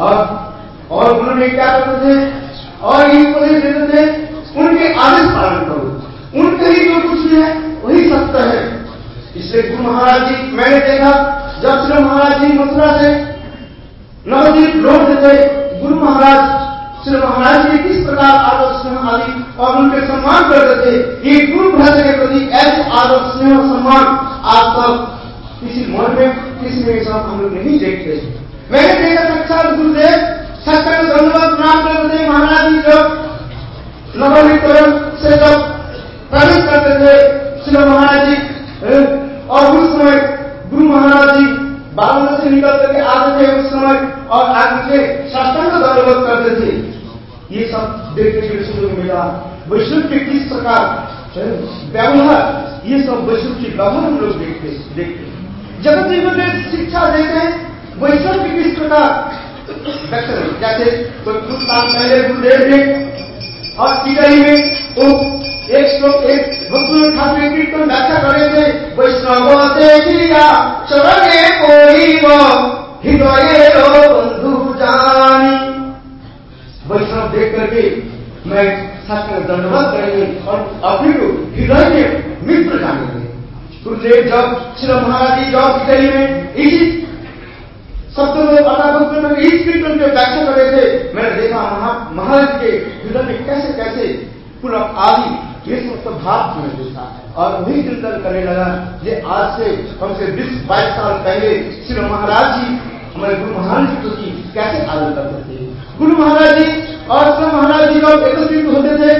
S5: और गुरु ने क्या करते थे और ये उपदेश देते थे, उनके आदेश पालन करो, उनके ही जो कुछ भी है वही सत्य है। इसलिए गुरु महाराज जी मैंने देखा जब श्री महाराज जी मथुरा से नवदीप लौटते थे, गुरु महाराज श्री महाराज जी किस प्रकार आदर स्नेह आदि और उनके सम्मान करते थे। ये गुरु भक्त के प्रति ऐसे आदर स्नेह सम्मान आज तक किसी मन में किसी में सब हम लोग नहीं देखते। मैंने देखा साक्षात गुरुदेव सत्य धन्यवाद प्रणाम करते थे। महाराज जी जब नवनीकरण से जब प्रवेश करते थे श्री महाराज जी, और उस समय गुरु महाराज जी बावना से निकल करके आते थे उस समय और आगे से साष्टांग दंडवत करते थे। ये सब देखने के लिए मिला। वैष्णव के किस प्रकार व्यवहार, ये सब वैष्णव की व्यवहार हम लोग देखते। जगत जीवन में शिक्षा देते हैं वैष्णव की किस प्रकार जैसे कुछ साल पहले गुरुदेव ने और टिकरी में एक श्लोक एक भक्ति ठाकुर कीर्तन व्याख्या कर रहे थे, वैष्णव से किया चरणे कोई हृदय बंधु जानी। वैष्णव देख करके मैं शास्त्र दंडवत करेंगे और अपने को हृदय में मित्र जानेंगे। गुरुदेव जब श्री महाराज जी जब टिकरी में इसी शब्द में अर्थात इस कीर्तन के व्याख्या कर रहे थे, मैंने देखा महाराज के हृदय में कैसे कैसे पूरा आदि ये सब भाव में देखा और वही चिंतन करने लगा। ये आज से कम से 20-22 साल पहले श्री महाराज जी हमारे गुरु महाराज जी की कैसे आदर करते थे। गुरु महाराज जी और श्री महाराज जी लोग एकत्रित होते थे,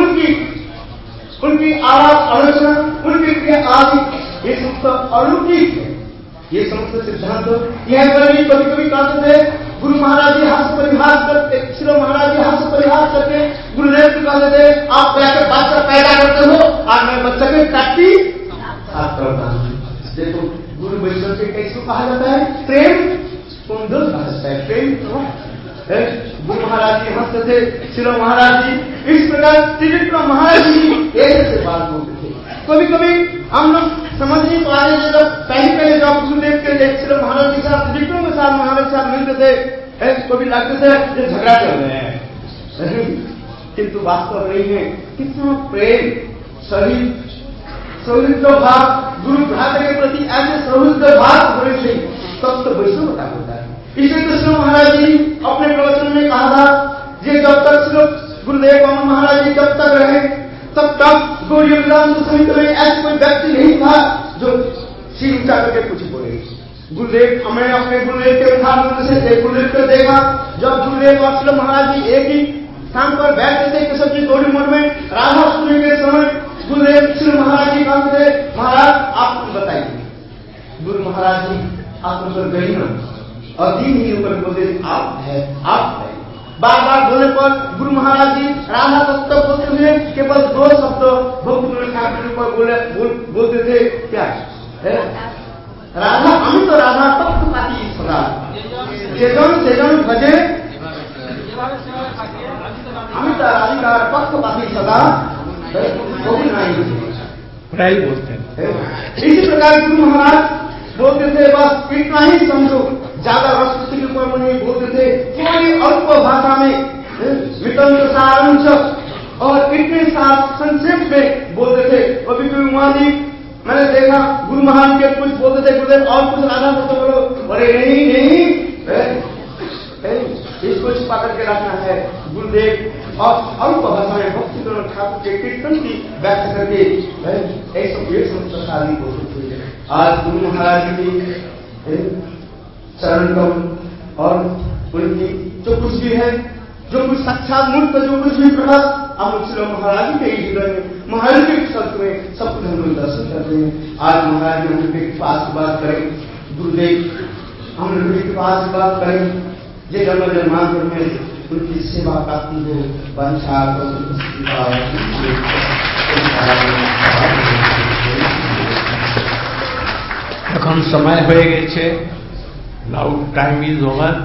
S5: उनकी आवाज आलोचना उनकी क्रिया आदि ये समस्त अलौकिक है। ये समस्त सिद्धांत यह कभी कभी कहते थे गुरु महाराज जी हास्य परिहास करते, श्री महाराज जी हास्य परिहास करके गुरुदेव को कहते थे आप कैसे बच्चा पैदा करते हो और मैं बच्चा के काटी साफ करता हूँ। देखो गुरु वैष्णव से कैसे कहा जाता है, प्रेम कुंदल कहा जाता है, प्रेम। गुरु महाराज जी हंसते थे, श्री महाराज जी इस प्रकार त्रिविक्रम महाराज जी ऐसे बात बोलते थे। कभी कभी हम लोग समझ नहीं पाते थे, जब पहले जब गुरुदेव के श्री महाराज जी के साथ त्रिविक्रम के साथ महाराज साहब मिलते थे, कभी लगते थे ये झगड़ा चल रहे हैं, किंतु वास्तव नहीं है। कितना प्रेम सौहृद भाव गुरु भ्राता के प्रति ऐसे सौहृद भाव होने से तब तो वैष्णव का होता है। इसलिए तो श्री महाराज जी अपने प्रवचन में कहा था ये जब तक श्री गुरुदेव महाराज जी जब तक रहे तब तक गौरी समिति में ऐसा कोई व्यक्ति नहीं था जो सिर ऊंचा करके कुछ बोले। गुरुदेव हमें अपने गुरुदेव के उदाहरण से गुरुदेव को देखा, जब गुरुदेव और श्री महाराज जी एक ही स्थान पर बैठते थे केशव जी गौरी मठ में राधा सुनने के समय गुरुदेव श्री महाराज जी कहते थे महाराज आप कुछ बताइए। गुरु महाराज जी आप ऊपर गई ना और दिन ही ऊपर बोलते आप है आप है। बार बार बोलने पर गुरु महाराज जी राधा तत्व बोलते हुए केवल 2 शब्द भक्त ठाकुर ऊपर बोलते थे, क्या है राधा अमित राधा तत्व पाती सदा सेजन भजे अमित राधिका तत्व पाती सदा
S1: प्राय बोलते हैं।
S5: इसी प्रकार गुरु महाराज बोलते थे बस इतना ही समझो, ज्यादा रस के ऊपर नहीं बोलते थे, थोड़ी अल्प भाषा में वितंत्र सारांश और इतने संक्षेप में बोलते थे। कभी कभी वहां भी मैंने देखा गुरु महाराज के कुछ बोलते थे गुरुदेव और कुछ राधा तो बोलो, अरे नहीं इसको छुपा करके रखना है। गुरुदेव और अल्प भाषा में भक्ति ठाकुर के कीर्तन की व्याख्या करके ऐसा शादी बोलते थे। आज गुरु महाराज की चरण कम और उनकी जो कुछ भी है जो कुछ साक्षात मूर्त जो कुछ भी प्रभा हम श्री महाराज के हृदय में महाराज के शब्द में सब कुछ हम लोग दर्शन करते हैं। आज महाराज हम लोग के पास बात करें, गुरुदेव हम लोग के पास बात करें, ये जन्मांतर में उनकी सेवा प्राप्ति हो वंशा
S1: এখন সময় হয়ে গেছে, নাও টাইম ইজ ওভার,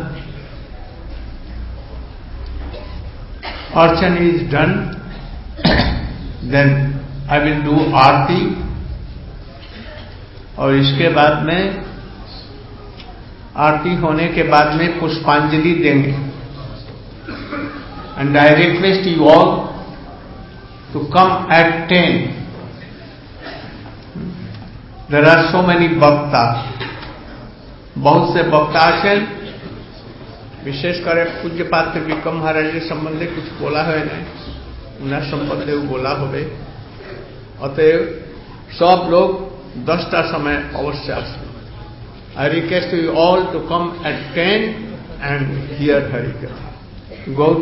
S1: अर्चन is done, then I will do aarti और इसके बाद में आरती होने के बाद में पुष्पांजलि देंगे। And I request you all to come at 10। There are so many वक्ता, बहुत से वक्ता आছেন, विशेष करे पूज्यपाद विक्रम महाराज संबंधे कुछ बोला है नहीं, उन्हें संबंधे बोला होवे। अतएव सब लोग 10टा समय अवश्य आसो। I request you all to come at 10 and here Hari katha. Go